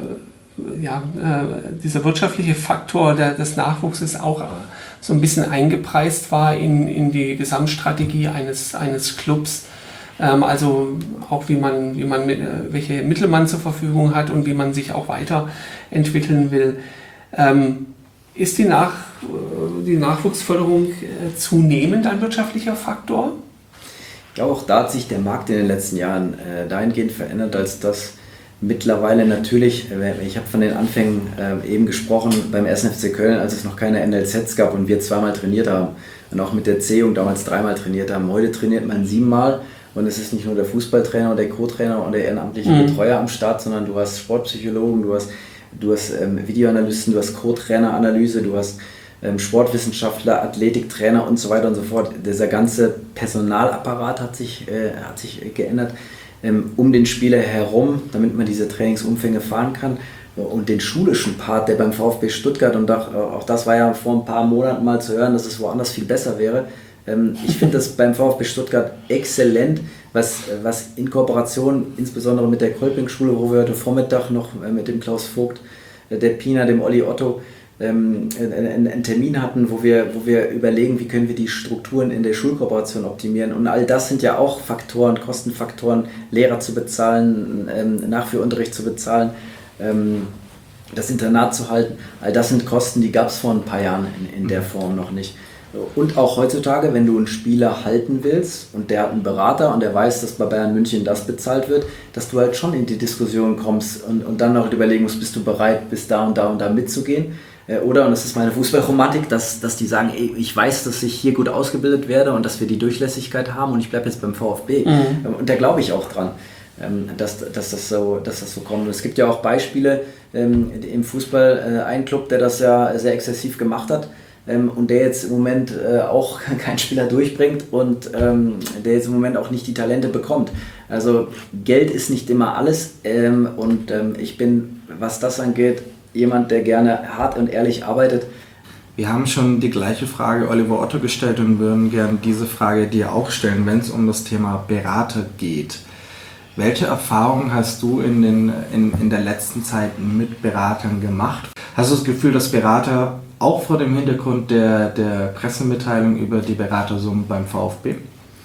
Speaker 1: ja, äh, dieser wirtschaftliche Faktor der, des Nachwuchses auch so ein bisschen eingepreist war in, in die Gesamtstrategie eines, eines Clubs. Ähm, also auch wie man, wie man mit, welche Mittel man zur Verfügung hat und wie man sich auch weiterentwickeln will. Ähm, ist die, Nach, die Nachwuchsförderung äh, zunehmend ein wirtschaftlicher Faktor?
Speaker 3: Ich glaube, auch da hat sich der Markt in den letzten Jahren äh, dahingehend verändert, als dass mittlerweile natürlich, äh, ich habe von den Anfängen äh, eben gesprochen, beim ersten F C Köln, als es noch keine N L Zs gab und wir zweimal trainiert haben und auch mit der C-Jugend damals dreimal trainiert haben. Heute trainiert man siebenmal und es ist nicht nur der Fußballtrainer und der Co-Trainer und der ehrenamtliche mhm. Betreuer am Start, sondern du hast Sportpsychologen, du hast, du hast ähm, Videoanalysten, du hast Co-Trainer-Analyse, du hast ähm, Sportwissenschaftler, Athletiktrainer und so weiter und so fort. Dieser ganze Personalapparat hat sich, äh, hat sich geändert ähm, um den Spieler herum, damit man diese Trainingsumfänge fahren kann. Und den schulischen Part, der beim VfB Stuttgart, und auch, auch das war ja vor ein paar Monaten mal zu hören, dass es woanders viel besser wäre. Ähm, ich finde das beim VfB Stuttgart exzellent, was, was in Kooperation, insbesondere mit der Kolping-Schule, wo wir heute Vormittag noch äh, mit dem Klaus Vogt, äh, der Pina, dem Olli Otto, ähm, einen, einen Termin hatten, wo wir, wo wir überlegen, wie können wir die Strukturen in der Schulkooperation optimieren. Und all das sind ja auch Faktoren, Kostenfaktoren, Lehrer zu bezahlen, ähm, Nachführunterricht zu bezahlen, ähm, das Internat zu halten. All das sind Kosten, die gab es vor ein paar Jahren in, in der Form noch nicht. Und auch heutzutage, wenn du einen Spieler halten willst und der hat einen Berater und der weiß, dass bei Bayern München das bezahlt wird, dass du halt schon in die Diskussion kommst und, und dann noch überlegen musst, bist du bereit, bis da und da und da mitzugehen. Oder, und das ist meine Fußballromantik, dass, dass die sagen, ey, ich weiß, dass ich hier gut ausgebildet werde und dass wir die Durchlässigkeit haben und ich bleibe jetzt beim VfB. Mhm. Und da glaube ich auch dran, dass, dass, das so, dass das so kommt. Und es gibt ja auch Beispiele ähm, im Fußball, äh, ein Club, der das ja sehr exzessiv gemacht hat, Ähm, und der jetzt im Moment äh, auch keinen Spieler durchbringt und ähm, der jetzt im Moment auch nicht die Talente bekommt. Also Geld ist nicht immer alles ähm, und ähm, ich bin, was das angeht, jemand, der gerne hart und ehrlich arbeitet.
Speaker 2: Wir haben schon die gleiche Frage Oliver Otto gestellt und würden gerne diese Frage dir auch stellen, wenn es um das Thema Berater geht. Welche Erfahrungen hast du in, den, in, in der letzten Zeit mit Beratern gemacht? Hast du das Gefühl, dass Berater auch vor dem Hintergrund der, der Pressemitteilung über die Beratersummen beim VfB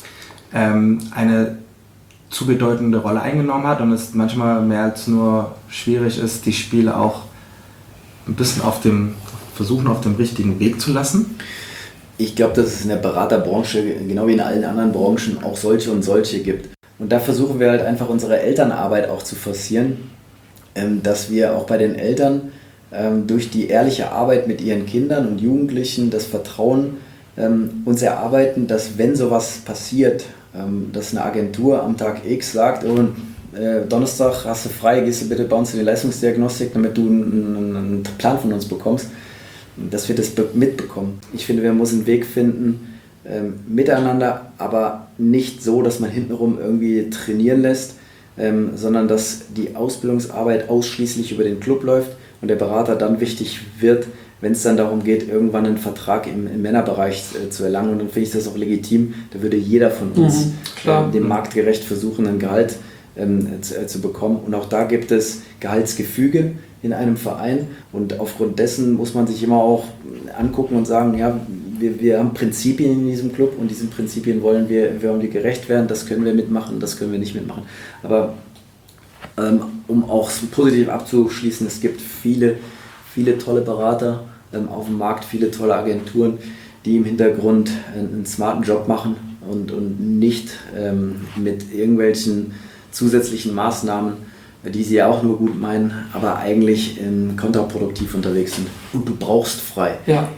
Speaker 2: ähm, eine zu bedeutende Rolle eingenommen hat und es manchmal mehr als nur schwierig ist, die Spiele auch ein bisschen auf dem, versuchen auf dem richtigen Weg zu lassen?
Speaker 3: Ich glaube, dass es in der Beraterbranche, genau wie in allen anderen Branchen, auch solche und solche gibt. Und da versuchen wir halt einfach unsere Elternarbeit auch zu forcieren, ähm, dass wir auch bei den Eltern ähm, durch die ehrliche Arbeit mit ihren Kindern und Jugendlichen das Vertrauen ähm, uns erarbeiten, dass wenn sowas passiert, ähm, dass eine Agentur am Tag X sagt, oh, äh, Donnerstag hast du frei, gehst du bitte bei uns in die Leistungsdiagnostik, damit du einen, einen Plan von uns bekommst, dass wir das mitbekommen. Ich finde, wir müssen einen Weg finden, ähm, miteinander, aber nicht so, dass man hintenrum irgendwie trainieren lässt, ähm, sondern dass die Ausbildungsarbeit ausschließlich über den Club läuft und der Berater dann wichtig wird, wenn es dann darum geht, irgendwann einen Vertrag im, im Männerbereich äh, zu erlangen. Und dann finde ich das auch legitim. Da würde jeder von uns mhm, äh, dem marktgerecht versuchen, ein Gehalt ähm, zu, äh, zu bekommen. Und auch da gibt es Gehaltsgefüge in einem Verein. Und aufgrund dessen muss man sich immer auch angucken und sagen, ja, wir, wir haben Prinzipien in diesem Club und diesen Prinzipien wollen wir, wir wollen die gerecht werden. Das können wir mitmachen, das können wir nicht mitmachen. Aber ähm, um auch positiv abzuschließen, es gibt viele viele tolle Berater ähm, auf dem Markt, viele tolle Agenturen, die im Hintergrund einen, einen smarten Job machen und, und nicht ähm, mit irgendwelchen zusätzlichen Maßnahmen, die sie ja auch nur gut meinen, aber eigentlich ähm, kontraproduktiv unterwegs sind. Und du brauchst frei.
Speaker 1: Ja.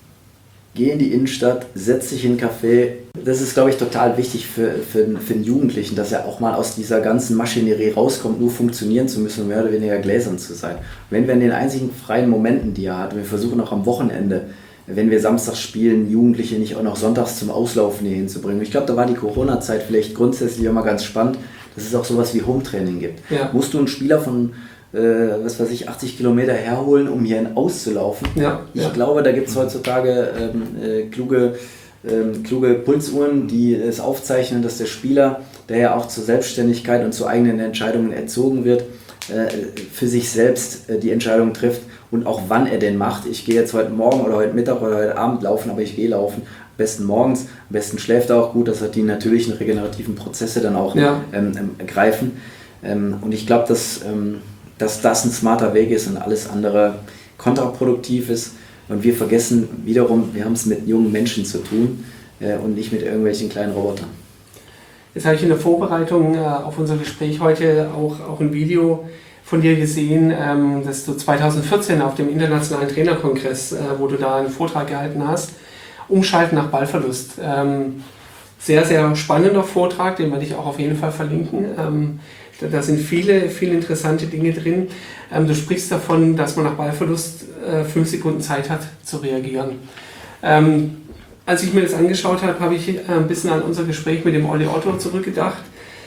Speaker 3: Geh in die Innenstadt, setz dich in ein Café. Das ist, glaube ich, total wichtig für, für, für den Jugendlichen, dass er auch mal aus dieser ganzen Maschinerie rauskommt, nur funktionieren zu müssen und mehr oder weniger gläsern zu sein. Wenn wir in den einzigen freien Momenten, die er hat, wir versuchen auch am Wochenende, wenn wir samstags spielen, Jugendliche nicht auch noch sonntags zum Auslaufen hier hinzubringen. Ich glaube, da war die Corona-Zeit vielleicht grundsätzlich auch mal ganz spannend, dass es auch sowas wie Hometraining gibt. Ja. Musst du einen Spieler von Äh, was weiß ich, achtzig Kilometer herholen, um hier auszulaufen. Ja, ich ja. glaube, da gibt es heutzutage ähm, äh, kluge, ähm, kluge Pulsuhren, die es aufzeichnen, dass der Spieler der ja auch zur Selbstständigkeit und zu eigenen Entscheidungen erzogen wird, für sich selbst die Entscheidung trifft und auch wann er denn macht. Ich gehe jetzt heute Morgen oder heute Mittag oder heute Abend laufen, aber ich gehe laufen. Am besten morgens, am besten schläft er auch gut, dass er die natürlichen regenerativen Prozesse dann auch ja. ähm, ähm, greifen. Ähm, und ich glaube, dass, ähm, dass das ein smarter Weg ist und alles andere kontraproduktiv ist. Und wir vergessen wiederum, wir haben es mit jungen Menschen zu tun äh, und nicht mit irgendwelchen kleinen Robotern.
Speaker 1: Jetzt habe ich in der Vorbereitung äh, auf unser Gespräch heute auch, auch ein Video von dir gesehen, ähm, das du zwanzig vierzehn auf dem Internationalen Trainerkongress, äh, wo du da einen Vortrag gehalten hast, Umschalten nach Ballverlust. Ähm, sehr, sehr spannender Vortrag, den werde ich auch auf jeden Fall verlinken. Ähm, da, da sind viele, viele interessante Dinge drin. Ähm, du sprichst davon, dass man nach Ballverlust äh, fünf Sekunden Zeit hat zu reagieren. Ähm, Als ich mir das angeschaut habe, habe ich ein bisschen an unser Gespräch mit dem Olli Otto zurückgedacht,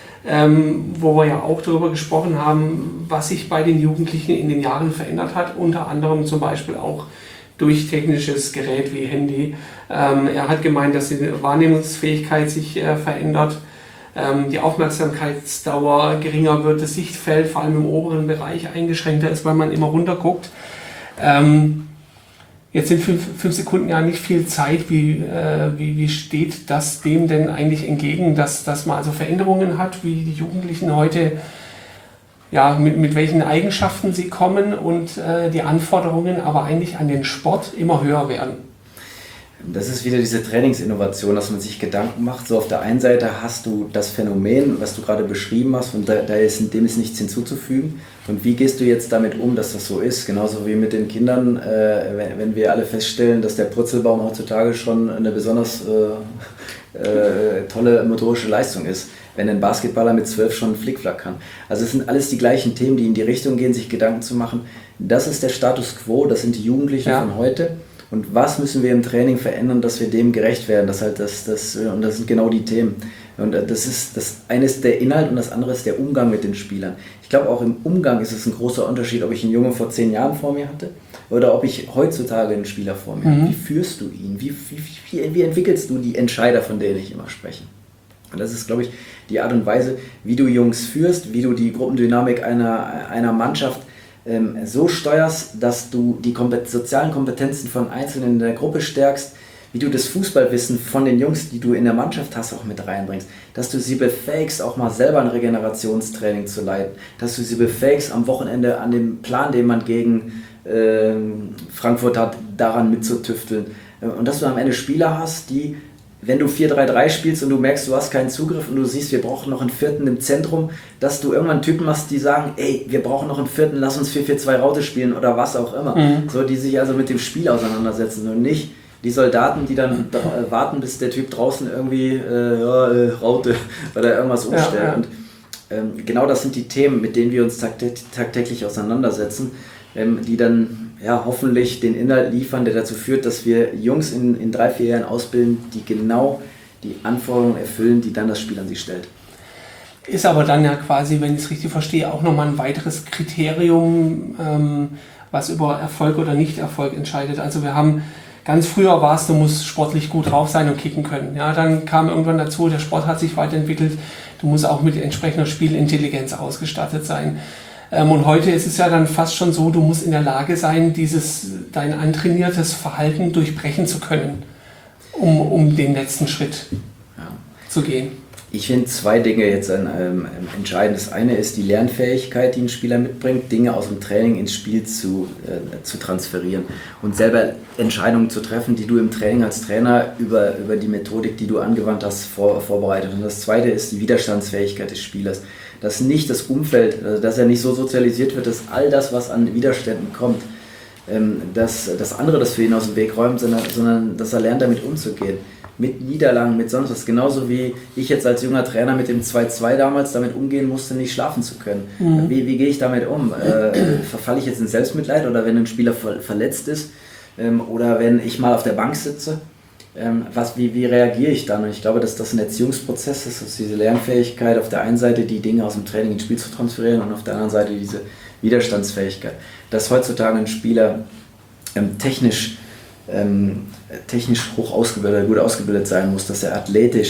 Speaker 1: ähm, wo wir ja auch darüber gesprochen haben, was sich bei den Jugendlichen in den Jahren verändert hat, unter anderem zum Beispiel auch durch technisches Gerät wie Handy. Ähm, er hat gemeint, dass die Wahrnehmungsfähigkeit sich äh, verändert, ähm, die Aufmerksamkeitsdauer geringer wird, das Sichtfeld vor allem im oberen Bereich eingeschränkter ist, weil man immer runter guckt. Ähm, Jetzt sind fünf, fünf Sekunden ja nicht viel Zeit. Wie, äh, wie, wie steht das dem denn eigentlich entgegen, dass, dass man also Veränderungen hat, wie die Jugendlichen heute, ja, mit, mit welchen Eigenschaften sie kommen und äh, die Anforderungen aber eigentlich an den Sport immer höher werden?
Speaker 3: Das ist wieder diese Trainingsinnovation, dass man sich Gedanken macht. So auf der einen Seite hast du das Phänomen, was du gerade beschrieben hast, und da, da ist, dem ist nichts hinzuzufügen. Und wie gehst du jetzt damit um, dass das so ist? Genauso wie mit den Kindern, äh, wenn, wenn wir alle feststellen, dass der Purzelbaum heutzutage schon eine besonders äh, äh, tolle motorische Leistung ist, wenn ein Basketballer mit zwölf schon Flickflack kann. Also es sind alles die gleichen Themen, die in die Richtung gehen, sich Gedanken zu machen. Das ist der Status quo, das sind die Jugendlichen ja. von heute. Und was müssen wir im Training verändern, dass wir dem gerecht werden? Das halt das, das, und das sind genau die Themen. Und das ist das eine ist der Inhalt und das andere ist der Umgang mit den Spielern. Ich glaube, auch im Umgang ist es ein großer Unterschied, ob ich einen Jungen vor zehn Jahren vor mir hatte oder ob ich heutzutage einen Spieler vor mir habe. Mhm. Wie führst du ihn? Wie, wie, wie, wie entwickelst du die Entscheider, von denen ich immer spreche? Und das ist, glaube ich, die Art und Weise, wie du Jungs führst, wie du die Gruppendynamik einer, einer Mannschaft ähm, so steuerst, dass du die kompet- sozialen Kompetenzen von Einzelnen in der Gruppe stärkst, wie du das Fußballwissen von den Jungs, die du in der Mannschaft hast, auch mit reinbringst, dass du sie befähigst, auch mal selber ein Regenerationstraining zu leiten, dass du sie befähigst, am Wochenende an dem Plan, den man gegen äh, Frankfurt hat, daran mitzutüfteln. Und dass du am Ende Spieler hast, die, wenn du vier drei drei spielst und du merkst, du hast keinen Zugriff und du siehst, wir brauchen noch einen vierten im Zentrum, dass du irgendwann Typen hast, die sagen, ey, wir brauchen noch einen vierten, lass uns vier vier zwei Raute spielen oder was auch immer. Mhm. So, die sich also mit dem Spiel auseinandersetzen und nicht die Soldaten, die dann äh, warten, bis der Typ draußen irgendwie äh, ja, äh, Raute oder irgendwas umstellt. Ja, ja. Und ähm, genau das sind die Themen, mit denen wir uns tagtä- tagtäglich auseinandersetzen, ähm, die dann ja, hoffentlich den Inhalt liefern, der dazu führt, dass wir Jungs in, in drei, vier Jahren ausbilden, die genau die Anforderungen erfüllen, die dann das Spiel an sie stellt.
Speaker 1: Ist aber dann ja quasi, wenn ich es richtig verstehe, auch nochmal ein weiteres Kriterium, ähm, was über Erfolg oder Nicht-Erfolg entscheidet. Also wir haben ganz früher war es, du musst sportlich gut drauf sein und kicken können. Ja, dann kam irgendwann dazu, der Sport hat sich weiterentwickelt, du musst auch mit entsprechender Spielintelligenz ausgestattet sein. Ähm, und heute ist es ja dann fast schon so, du musst in der Lage sein, dieses dein antrainiertes Verhalten durchbrechen zu können, um, um den letzten Schritt ja. zu gehen.
Speaker 3: Ich finde zwei Dinge jetzt ähm, entscheidend. Das eine ist die Lernfähigkeit, die ein Spieler mitbringt, Dinge aus dem Training ins Spiel zu, äh, zu transferieren und selber Entscheidungen zu treffen, die du im Training als Trainer über, über die Methodik, die du angewandt hast, vor, vorbereitet. Und das zweite ist die Widerstandsfähigkeit des Spielers. Dass nicht das Umfeld, also dass er nicht so sozialisiert wird, dass all das, was an Widerständen kommt, ähm, dass das andere das für ihn aus dem Weg räumt, sondern, sondern dass er lernt, damit umzugehen. Mit Niederlagen, mit sonst was. Genauso wie ich jetzt als junger Trainer mit dem zwei zwei damals damit umgehen musste, nicht schlafen zu können. Mhm. Wie, wie gehe ich damit um? Äh, verfalle ich jetzt in Selbstmitleid oder wenn ein Spieler ver- verletzt ist ähm, oder wenn ich mal auf der Bank sitze? Ähm, was, wie, wie reagiere ich dann? Und ich glaube, dass das ein Erziehungsprozess ist, dass diese Lernfähigkeit auf der einen Seite die Dinge aus dem Training ins Spiel zu transferieren und auf der anderen Seite diese Widerstandsfähigkeit. Dass heutzutage ein Spieler ähm, technisch Ähm, technisch hoch ausgebildet, gut ausgebildet sein muss, dass er athletisch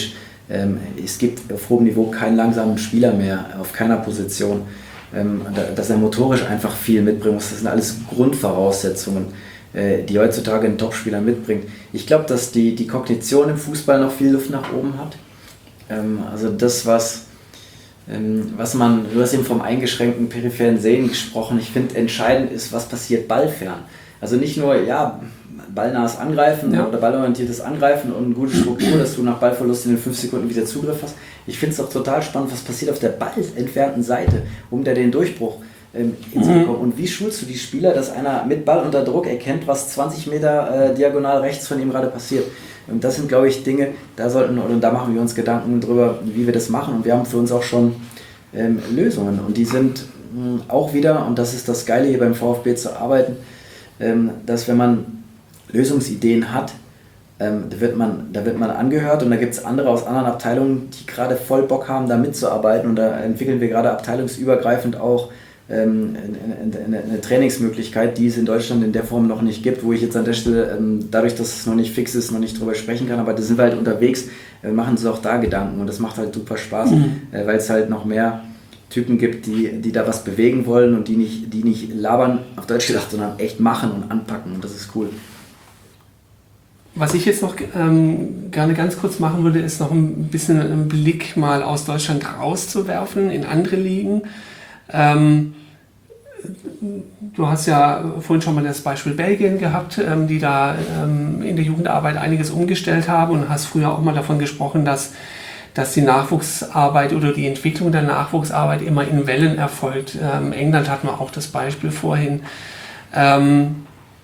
Speaker 3: Ähm, es gibt auf hohem Niveau keinen langsamen Spieler mehr, auf keiner Position. Ähm, dass er motorisch einfach viel mitbringen muss, das sind alles Grundvoraussetzungen, äh, die heutzutage ein Topspieler mitbringt. Ich glaube, dass die, die Kognition im Fußball noch viel Luft nach oben hat. Ähm, also das, was, ähm, was man, du hast eben vom eingeschränkten peripheren Sehen gesprochen, ich finde entscheidend ist, was passiert ballfern. Also nicht nur, ja, ballnahes Angreifen ja. oder ballorientiertes Angreifen und eine gute Struktur, dass du nach Ballverlust in den fünf Sekunden wieder Zugriff hast. Ich finde es auch total spannend, was passiert auf der ballentfernten Seite, um da den Durchbruch ähm, hinzubekommen. Mhm. Und wie schulst du die Spieler, dass einer mit Ball unter Druck erkennt, was zwanzig Meter äh, diagonal rechts von ihm gerade passiert. Und das sind, glaube ich, Dinge, da sollten oder da machen wir uns Gedanken drüber, wie wir das machen. Und wir haben für uns auch schon ähm, Lösungen. Und die sind mh, auch wieder, und das ist das Geile hier beim VfB zu arbeiten, ähm, dass wenn man Lösungsideen hat, ähm, da, wird man, da wird man angehört und da gibt es andere aus anderen Abteilungen, die gerade voll Bock haben, da mitzuarbeiten und da entwickeln wir gerade abteilungsübergreifend auch ähm, eine, eine, eine Trainingsmöglichkeit, die es in Deutschland in der Form noch nicht gibt, wo ich jetzt an der Stelle, ähm, dadurch, dass es noch nicht fix ist, noch nicht drüber sprechen kann, aber da sind wir halt unterwegs, äh, machen uns auch da Gedanken und das macht halt super Spaß, mhm. äh, weil es halt noch mehr Typen gibt, die, die da was bewegen wollen und die nicht, die nicht labern, auf Deutsch gedacht, sondern echt machen und anpacken und das ist cool.
Speaker 1: Was ich jetzt noch ähm, gerne ganz kurz machen würde, ist noch ein bisschen einen Blick mal aus Deutschland rauszuwerfen in andere Ligen. Ähm, du hast ja vorhin schon mal das Beispiel Belgien gehabt, ähm, die da ähm, in der Jugendarbeit einiges umgestellt haben und hast früher auch mal davon gesprochen, dass, dass die Nachwuchsarbeit oder die Entwicklung der Nachwuchsarbeit immer in Wellen erfolgt. Ähm, England hatten wir auch das Beispiel vorhin. Ähm,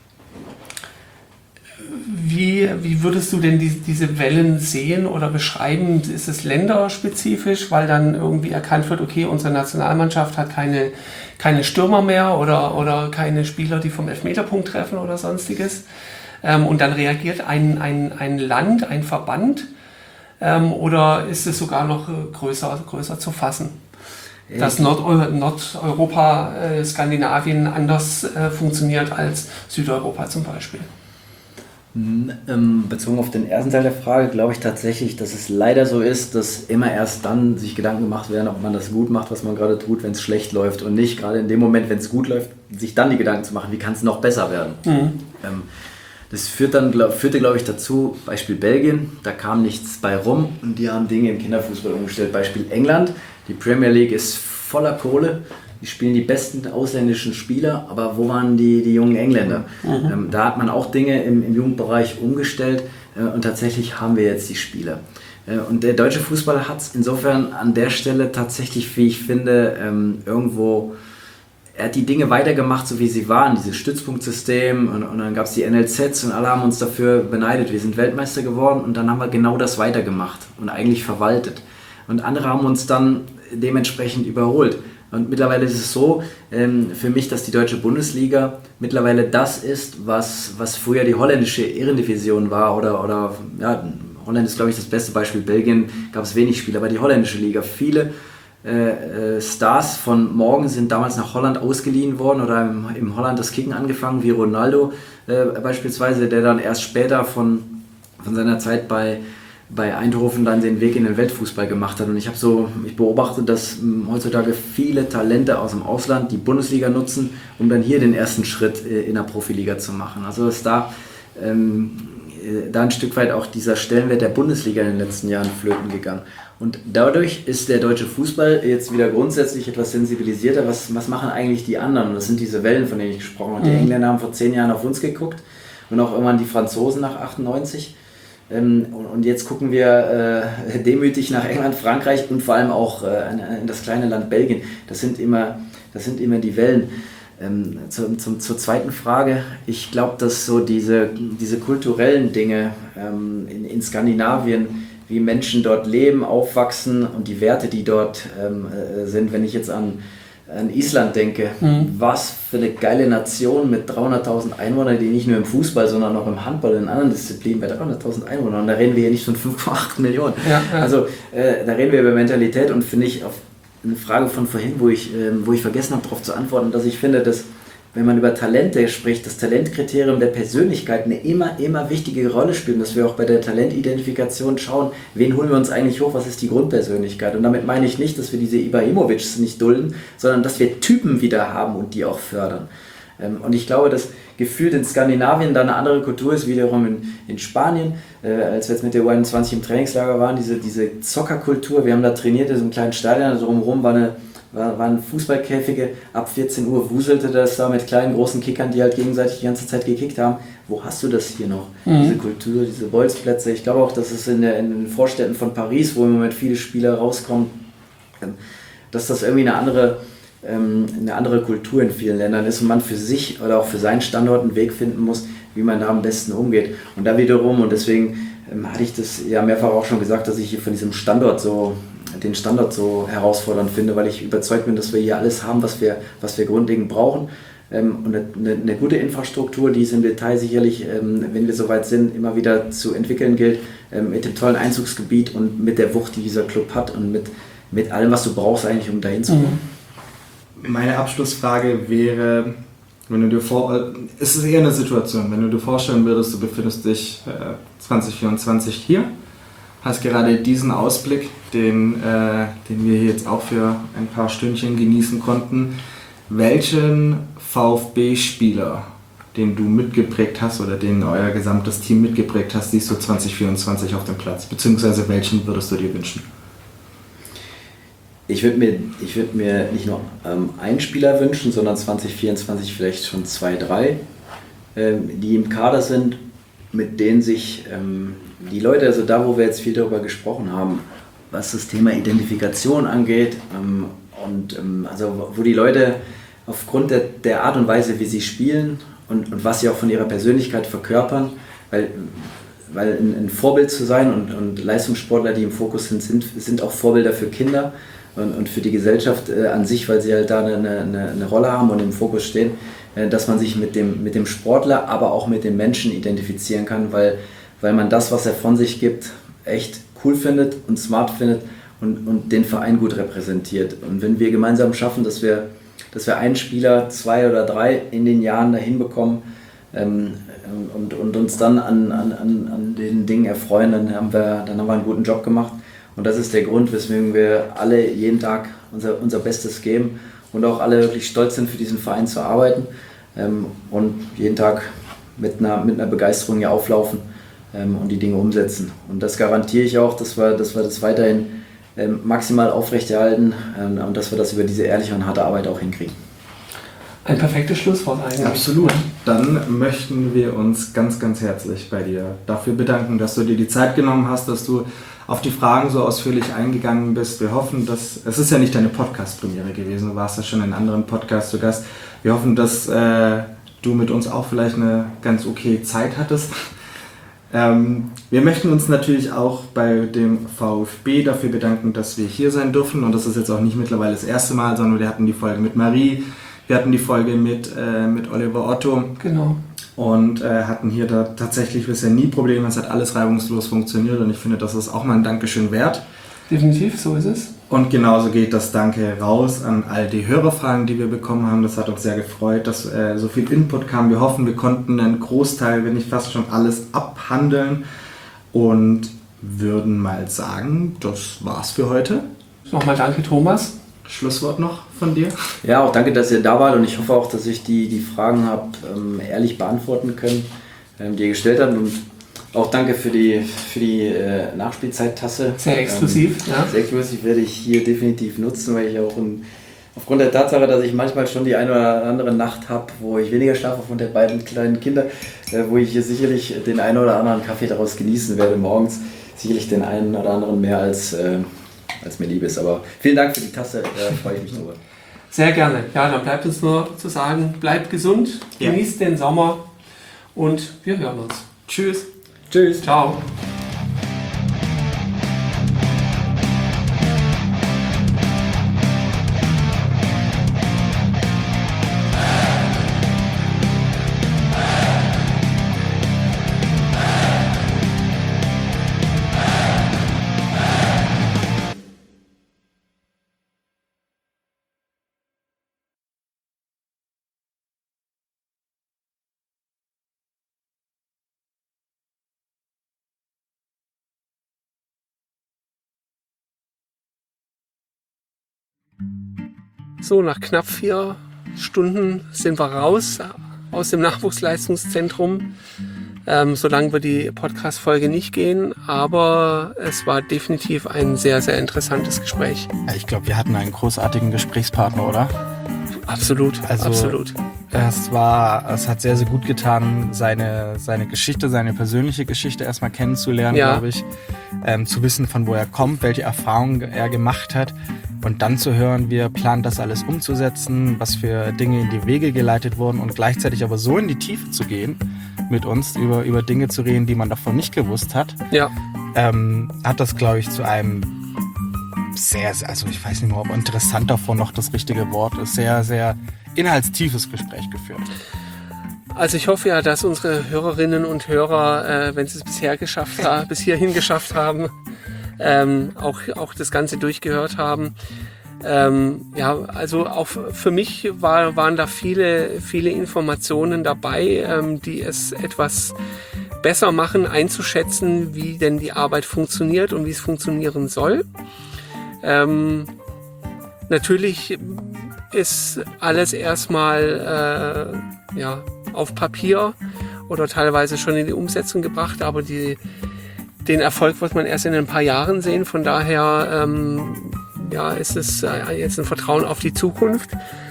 Speaker 1: Wie, wie würdest du denn die, diese Wellen sehen oder beschreiben? Ist es länderspezifisch, weil dann irgendwie erkannt wird, okay, unsere Nationalmannschaft hat keine, keine Stürmer mehr oder, oder keine Spieler, die vom Elfmeterpunkt treffen oder sonstiges. Ähm, und dann reagiert ein, ein, ein Land, ein Verband, ähm, oder ist es sogar noch größer, größer zu fassen? Dass Nord- Nordeuropa, äh, Skandinavien anders äh, funktioniert als Südeuropa zum Beispiel.
Speaker 3: Bezogen auf den ersten Teil der Frage glaube ich tatsächlich, dass es leider so ist, dass immer erst dann sich Gedanken gemacht werden, ob man das gut macht, was man gerade tut, wenn es schlecht läuft und nicht gerade in dem Moment, wenn es gut läuft, sich dann die Gedanken zu machen, wie kann es noch besser werden. Mhm. Das führt dann, glaub, führte glaube ich dazu, Beispiel Belgien, da kam nichts bei rum und die haben Dinge im Kinderfußball umgestellt. Beispiel England, die Premier League ist voller Kohle. Die spielen die besten ausländischen Spieler, aber wo waren die, die jungen Engländer? Mhm. Ähm, da hat man auch Dinge im, im Jugendbereich umgestellt äh, und tatsächlich haben wir jetzt die Spieler. Äh, und der deutsche Fußball hat es insofern an der Stelle tatsächlich, wie ich finde, ähm, irgendwo, er hat die Dinge weitergemacht, so wie sie waren, dieses Stützpunktsystem und, und dann gab es die N L Zs und alle haben uns dafür beneidet. Wir sind Weltmeister geworden und dann haben wir genau das weitergemacht und eigentlich verwaltet. Und andere haben uns dann dementsprechend überholt. Und mittlerweile ist es so, ähm, für mich, dass die deutsche Bundesliga mittlerweile das ist, was, was früher die holländische Ehrendivision war. Oder, oder ja, Holland ist, glaube ich, das beste Beispiel. Belgien gab es wenig Spiele, aber die holländische Liga. Viele äh, äh, Stars von morgen sind damals nach Holland ausgeliehen worden oder im, im Holland das Kicken angefangen, wie Ronaldo äh, beispielsweise, der dann erst später von, von seiner Zeit bei bei Eindhoven dann den Weg in den Weltfußball gemacht hat. Und ich habe so, ich beobachte, dass m, heutzutage viele Talente aus dem Ausland die Bundesliga nutzen, um dann hier den ersten Schritt äh, in der Profiliga zu machen. Also ist da, ähm, äh, da ein Stück weit auch dieser Stellenwert der Bundesliga in den letzten Jahren flöten gegangen. Und dadurch ist der deutsche Fußball jetzt wieder grundsätzlich etwas sensibilisierter. Was, was machen eigentlich die anderen? Und das sind diese Wellen, von denen ich gesprochen habe. Die mhm. Engländer haben vor zehn Jahren auf uns geguckt und auch irgendwann die Franzosen nach achtundneunzig. Und jetzt gucken wir äh, demütig nach England, Frankreich und vor allem auch äh, in das kleine Land Belgien. Das sind immer, das sind immer die Wellen. Ähm, zum, zum, zur zweiten Frage. Ich glaube, dass so diese, diese kulturellen Dinge ähm, in, in Skandinavien, wie Menschen dort leben, aufwachsen und die Werte, die dort ähm, äh, sind, wenn ich jetzt an an Island denke, mhm. was für eine geile Nation mit dreihunderttausend Einwohnern, die nicht nur im Fußball, sondern auch im Handball und in anderen Disziplinen bei dreihunderttausend Einwohnern, und da reden wir hier nicht von fünf Komma acht Millionen. Ja, ja. Also äh, da reden wir über Mentalität und finde ich auf eine Frage von vorhin, wo ich, äh, wo ich vergessen habe, darauf zu antworten, dass ich finde, dass wenn man über Talente spricht, das Talentkriterium der Persönlichkeit eine immer, immer wichtige Rolle spielt, dass wir auch bei der Talentidentifikation schauen, wen holen wir uns eigentlich hoch, was ist die Grundpersönlichkeit. Und damit meine ich nicht, dass wir diese Ibrahimovics nicht dulden, sondern dass wir Typen wieder haben und die auch fördern. Und ich glaube, dass gefühlt in Skandinavien da eine andere Kultur ist, wiederum in, in Spanien, äh, als wir jetzt mit der U einundzwanzig im Trainingslager waren, diese, diese Zockerkultur, wir haben da trainiert in so einem kleinen Stadion, also drumherum war eine War, waren Fußballkäfige, ab vierzehn Uhr wuselte das da mit kleinen, großen Kickern, die halt gegenseitig die ganze Zeit gekickt haben. Wo hast du das hier noch? Mhm. Diese Kultur, diese Bolzplätze. Ich glaube auch, dass es in, der, in den Vorstädten von Paris, wo im Moment viele Spieler rauskommen, dass das irgendwie eine andere, ähm, eine andere Kultur in vielen Ländern ist und man für sich oder auch für seinen Standort einen Weg finden muss, wie man da am besten umgeht. Und da wiederum, und deswegen ähm, hatte ich das ja mehrfach auch schon gesagt, dass ich hier von diesem Standort so den Standard so herausfordernd finde, weil ich überzeugt bin, dass wir hier alles haben, was wir, was wir grundlegend brauchen. Ähm, und eine, eine gute Infrastruktur, die es im Detail sicherlich, ähm, wenn wir soweit sind, immer wieder zu entwickeln gilt, ähm, mit dem tollen Einzugsgebiet und mit der Wucht, die dieser Club hat und mit, mit allem, was du brauchst eigentlich, um dahin zu kommen.
Speaker 2: Meine Abschlussfrage wäre, wenn du dir vor, es ist eher eine Situation, wenn du dir vorstellen würdest, du befindest dich äh, zwanzig vierundzwanzig hier, hast gerade diesen Ausblick, den, äh, den wir hier jetzt auch für ein paar Stündchen genießen konnten. Welchen VfB-Spieler, den du mitgeprägt hast oder den euer gesamtes Team mitgeprägt hast, siehst du zwanzig vierundzwanzig auf dem Platz? Beziehungsweise welchen würdest du dir wünschen?
Speaker 3: Ich würde mir, ich würd mir nicht nur ähm, einen Spieler wünschen, sondern zwanzig vierundzwanzig vielleicht schon zwei, drei, ähm, die im Kader sind, mit denen sich ähm, die Leute, also da, wo wir jetzt viel darüber gesprochen haben, was das Thema Identifikation angeht, ähm, und ähm, also wo die Leute aufgrund der, der Art und Weise, wie sie spielen und, und was sie auch von ihrer Persönlichkeit verkörpern, weil, weil ein, ein Vorbild zu sein und, und Leistungssportler, die im Fokus sind, sind, sind auch Vorbilder für Kinder und, und für die Gesellschaft äh, an sich, weil sie halt da eine, eine, eine Rolle haben und im Fokus stehen, äh, dass man sich mit dem, mit dem Sportler, aber auch mit dem Menschen identifizieren kann, weil weil man das, was er von sich gibt, echt cool findet und smart findet und, und den Verein gut repräsentiert. Und wenn wir gemeinsam schaffen, dass wir, dass wir einen Spieler, zwei oder drei in den Jahren dahin bekommen ähm, und, und uns dann an, an, an den Dingen erfreuen, dann haben, wir, dann haben wir einen guten Job gemacht. Und das ist der Grund, weswegen wir alle jeden Tag unser, unser Bestes geben und auch alle wirklich stolz sind, für diesen Verein zu arbeiten ähm, und jeden Tag mit einer, mit einer Begeisterung hier auflaufen und die Dinge umsetzen. Und das garantiere ich auch, dass wir, dass wir das weiterhin ähm, maximal aufrechterhalten ähm, und dass wir das über diese ehrliche und harte Arbeit auch hinkriegen.
Speaker 1: Ein perfektes Schlusswort eigentlich.
Speaker 2: Absolut. Dann möchten wir uns ganz, ganz herzlich bei dir dafür bedanken, dass du dir die Zeit genommen hast, dass du auf die Fragen so ausführlich eingegangen bist. Wir hoffen, dass, es ist ja nicht deine Podcast-Premiere gewesen, du warst ja schon in anderen Podcasts zu Gast. Wir hoffen, dass äh, du mit uns auch vielleicht eine ganz okay Zeit hattest. Ähm, wir möchten uns natürlich auch bei dem VfB dafür bedanken, dass wir hier sein dürfen, und das ist jetzt auch nicht mittlerweile das erste Mal, sondern wir hatten die Folge mit Marie, wir hatten die Folge mit, äh, mit Oliver Otto,
Speaker 1: genau,
Speaker 2: und äh, hatten hier da tatsächlich bisher nie Probleme, es hat alles reibungslos funktioniert, und ich finde, das ist auch mal ein Dankeschön wert.
Speaker 1: Definitiv, so ist es.
Speaker 2: Und genauso geht das Danke raus an all die Hörerfragen, die wir bekommen haben. Das hat uns sehr gefreut, dass äh, so viel Input kam. Wir hoffen, wir konnten einen Großteil, wenn nicht fast schon alles, abhandeln und würden mal sagen, das war's für heute.
Speaker 1: Nochmal danke, Thomas.
Speaker 2: Schlusswort noch von dir?
Speaker 3: Ja, auch danke, dass ihr da wart, und ich hoffe auch, dass ich die, die Fragen habe ähm, ehrlich beantworten können, ähm, die ihr gestellt habt. Und auch danke für die, für die äh, Nachspielzeit-Tasse.
Speaker 1: Sehr exklusiv,
Speaker 3: ähm,
Speaker 1: ja.
Speaker 3: Sehr exklusiv, werde ich hier definitiv nutzen, weil ich auch ein, aufgrund der Tatsache, dass ich manchmal schon die eine oder andere Nacht habe, wo ich weniger schlafe von der beiden kleinen Kinder, äh, wo ich hier sicherlich den einen oder anderen Kaffee daraus genießen werde morgens. Sicherlich den einen oder anderen mehr als, äh, als mir lieb ist. Aber vielen Dank für die Tasse, da freue ich mich drüber.
Speaker 1: Sehr gerne. Ja, dann bleibt uns nur zu sagen, bleibt gesund,
Speaker 2: Ja.
Speaker 1: genießt den Sommer und wir hören uns. Tschüss.
Speaker 2: Tschüss.
Speaker 1: Ciao. So, nach knapp vier Stunden sind wir raus aus dem Nachwuchsleistungszentrum. Ähm, so lange wird die Podcast-Folge nicht gehen, aber es war definitiv ein sehr, sehr interessantes Gespräch.
Speaker 2: Ja, ich glaube, wir hatten einen großartigen Gesprächspartner, oder?
Speaker 1: Absolut,
Speaker 2: also,
Speaker 1: absolut.
Speaker 2: Es war, es hat sehr, sehr gut getan, seine, seine Geschichte, seine persönliche Geschichte erstmal kennenzulernen,
Speaker 1: ja.
Speaker 2: glaube ich. Ähm, zu wissen, von wo er kommt, welche Erfahrungen er gemacht hat. Und dann zu hören, wie er plant, das alles umzusetzen, was für Dinge in die Wege geleitet wurden und gleichzeitig aber so in die Tiefe zu gehen, mit uns über, über Dinge zu reden, die man davon nicht gewusst hat,
Speaker 1: ja.
Speaker 2: ähm, hat das, glaube ich, zu einem sehr, sehr, also ich weiß nicht mehr, ob interessant davon noch das richtige Wort ist, sehr, sehr inhaltstiefes Gespräch geführt.
Speaker 1: Also ich hoffe ja, dass unsere Hörerinnen und Hörer, äh, wenn sie es bisher geschafft haben, bis hierhin geschafft haben, ähm, auch, auch das Ganze durchgehört haben. Ähm, ja, also auch für mich war, waren da viele, viele Informationen dabei, ähm, die es etwas besser machen, einzuschätzen, wie denn die Arbeit funktioniert und wie es funktionieren soll. Ähm, natürlich ist alles erstmal äh, ja, auf Papier oder teilweise schon in die Umsetzung gebracht, aber die, den Erfolg wird man erst in ein paar Jahren sehen. Von daher ähm, ja, ist es äh, jetzt ein Vertrauen auf die Zukunft.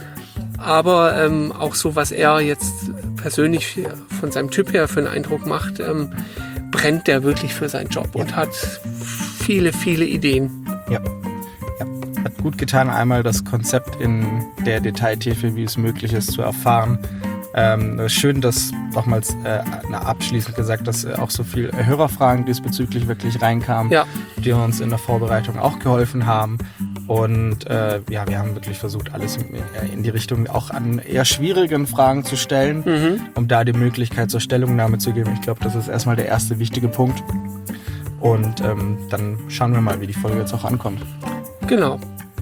Speaker 1: Aber ähm, auch so, was er jetzt persönlich von seinem Typ her für einen Eindruck macht, ähm, brennt der wirklich für seinen Job ja. und hat viele, viele Ideen.
Speaker 2: Ja. ja, hat gut getan, einmal das Konzept in der Detailtiefe, wie es möglich ist, zu erfahren. Ähm, schön, dass nochmals äh, na, abschließend gesagt, dass äh, auch so viele Hörerfragen diesbezüglich wirklich reinkamen,
Speaker 1: ja.
Speaker 2: die uns in der Vorbereitung auch geholfen haben. Und äh, ja, wir haben wirklich versucht, alles in, in die Richtung auch an eher schwierigen Fragen zu stellen,
Speaker 1: mhm.
Speaker 2: um da die Möglichkeit zur Stellungnahme zu geben. Ich glaube, das ist erstmal der erste wichtige Punkt. Und ähm, dann schauen wir mal, wie die Folge jetzt auch ankommt.
Speaker 1: Genau.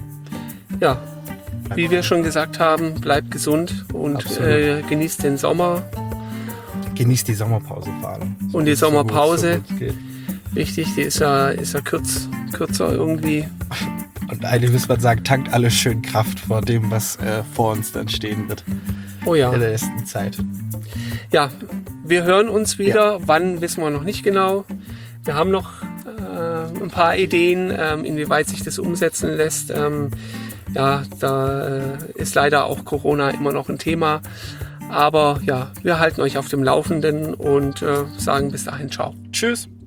Speaker 1: Ja. Wie wir schon gesagt haben, bleibt gesund und äh, genießt den Sommer.
Speaker 2: Genießt die Sommerpause vor allem. So
Speaker 1: und die Sommerpause,
Speaker 2: so gut, so
Speaker 1: richtig, die ist ja, ist ja kürz, kürzer irgendwie.
Speaker 2: Und eigentlich muss man sagen, tankt alles schön Kraft vor dem, was äh, vor uns dann stehen wird.
Speaker 1: Oh ja.
Speaker 2: In der nächsten Zeit.
Speaker 1: Ja, wir hören uns wieder. Ja. Wann, wissen wir noch nicht genau. Wir haben noch äh, ein paar Ideen, ähm, inwieweit sich das umsetzen lässt. Ähm, Ja, da äh, ist leider auch Corona immer noch ein Thema. Aber ja, wir halten euch auf dem Laufenden und äh, sagen bis dahin ciao.
Speaker 2: Tschüss.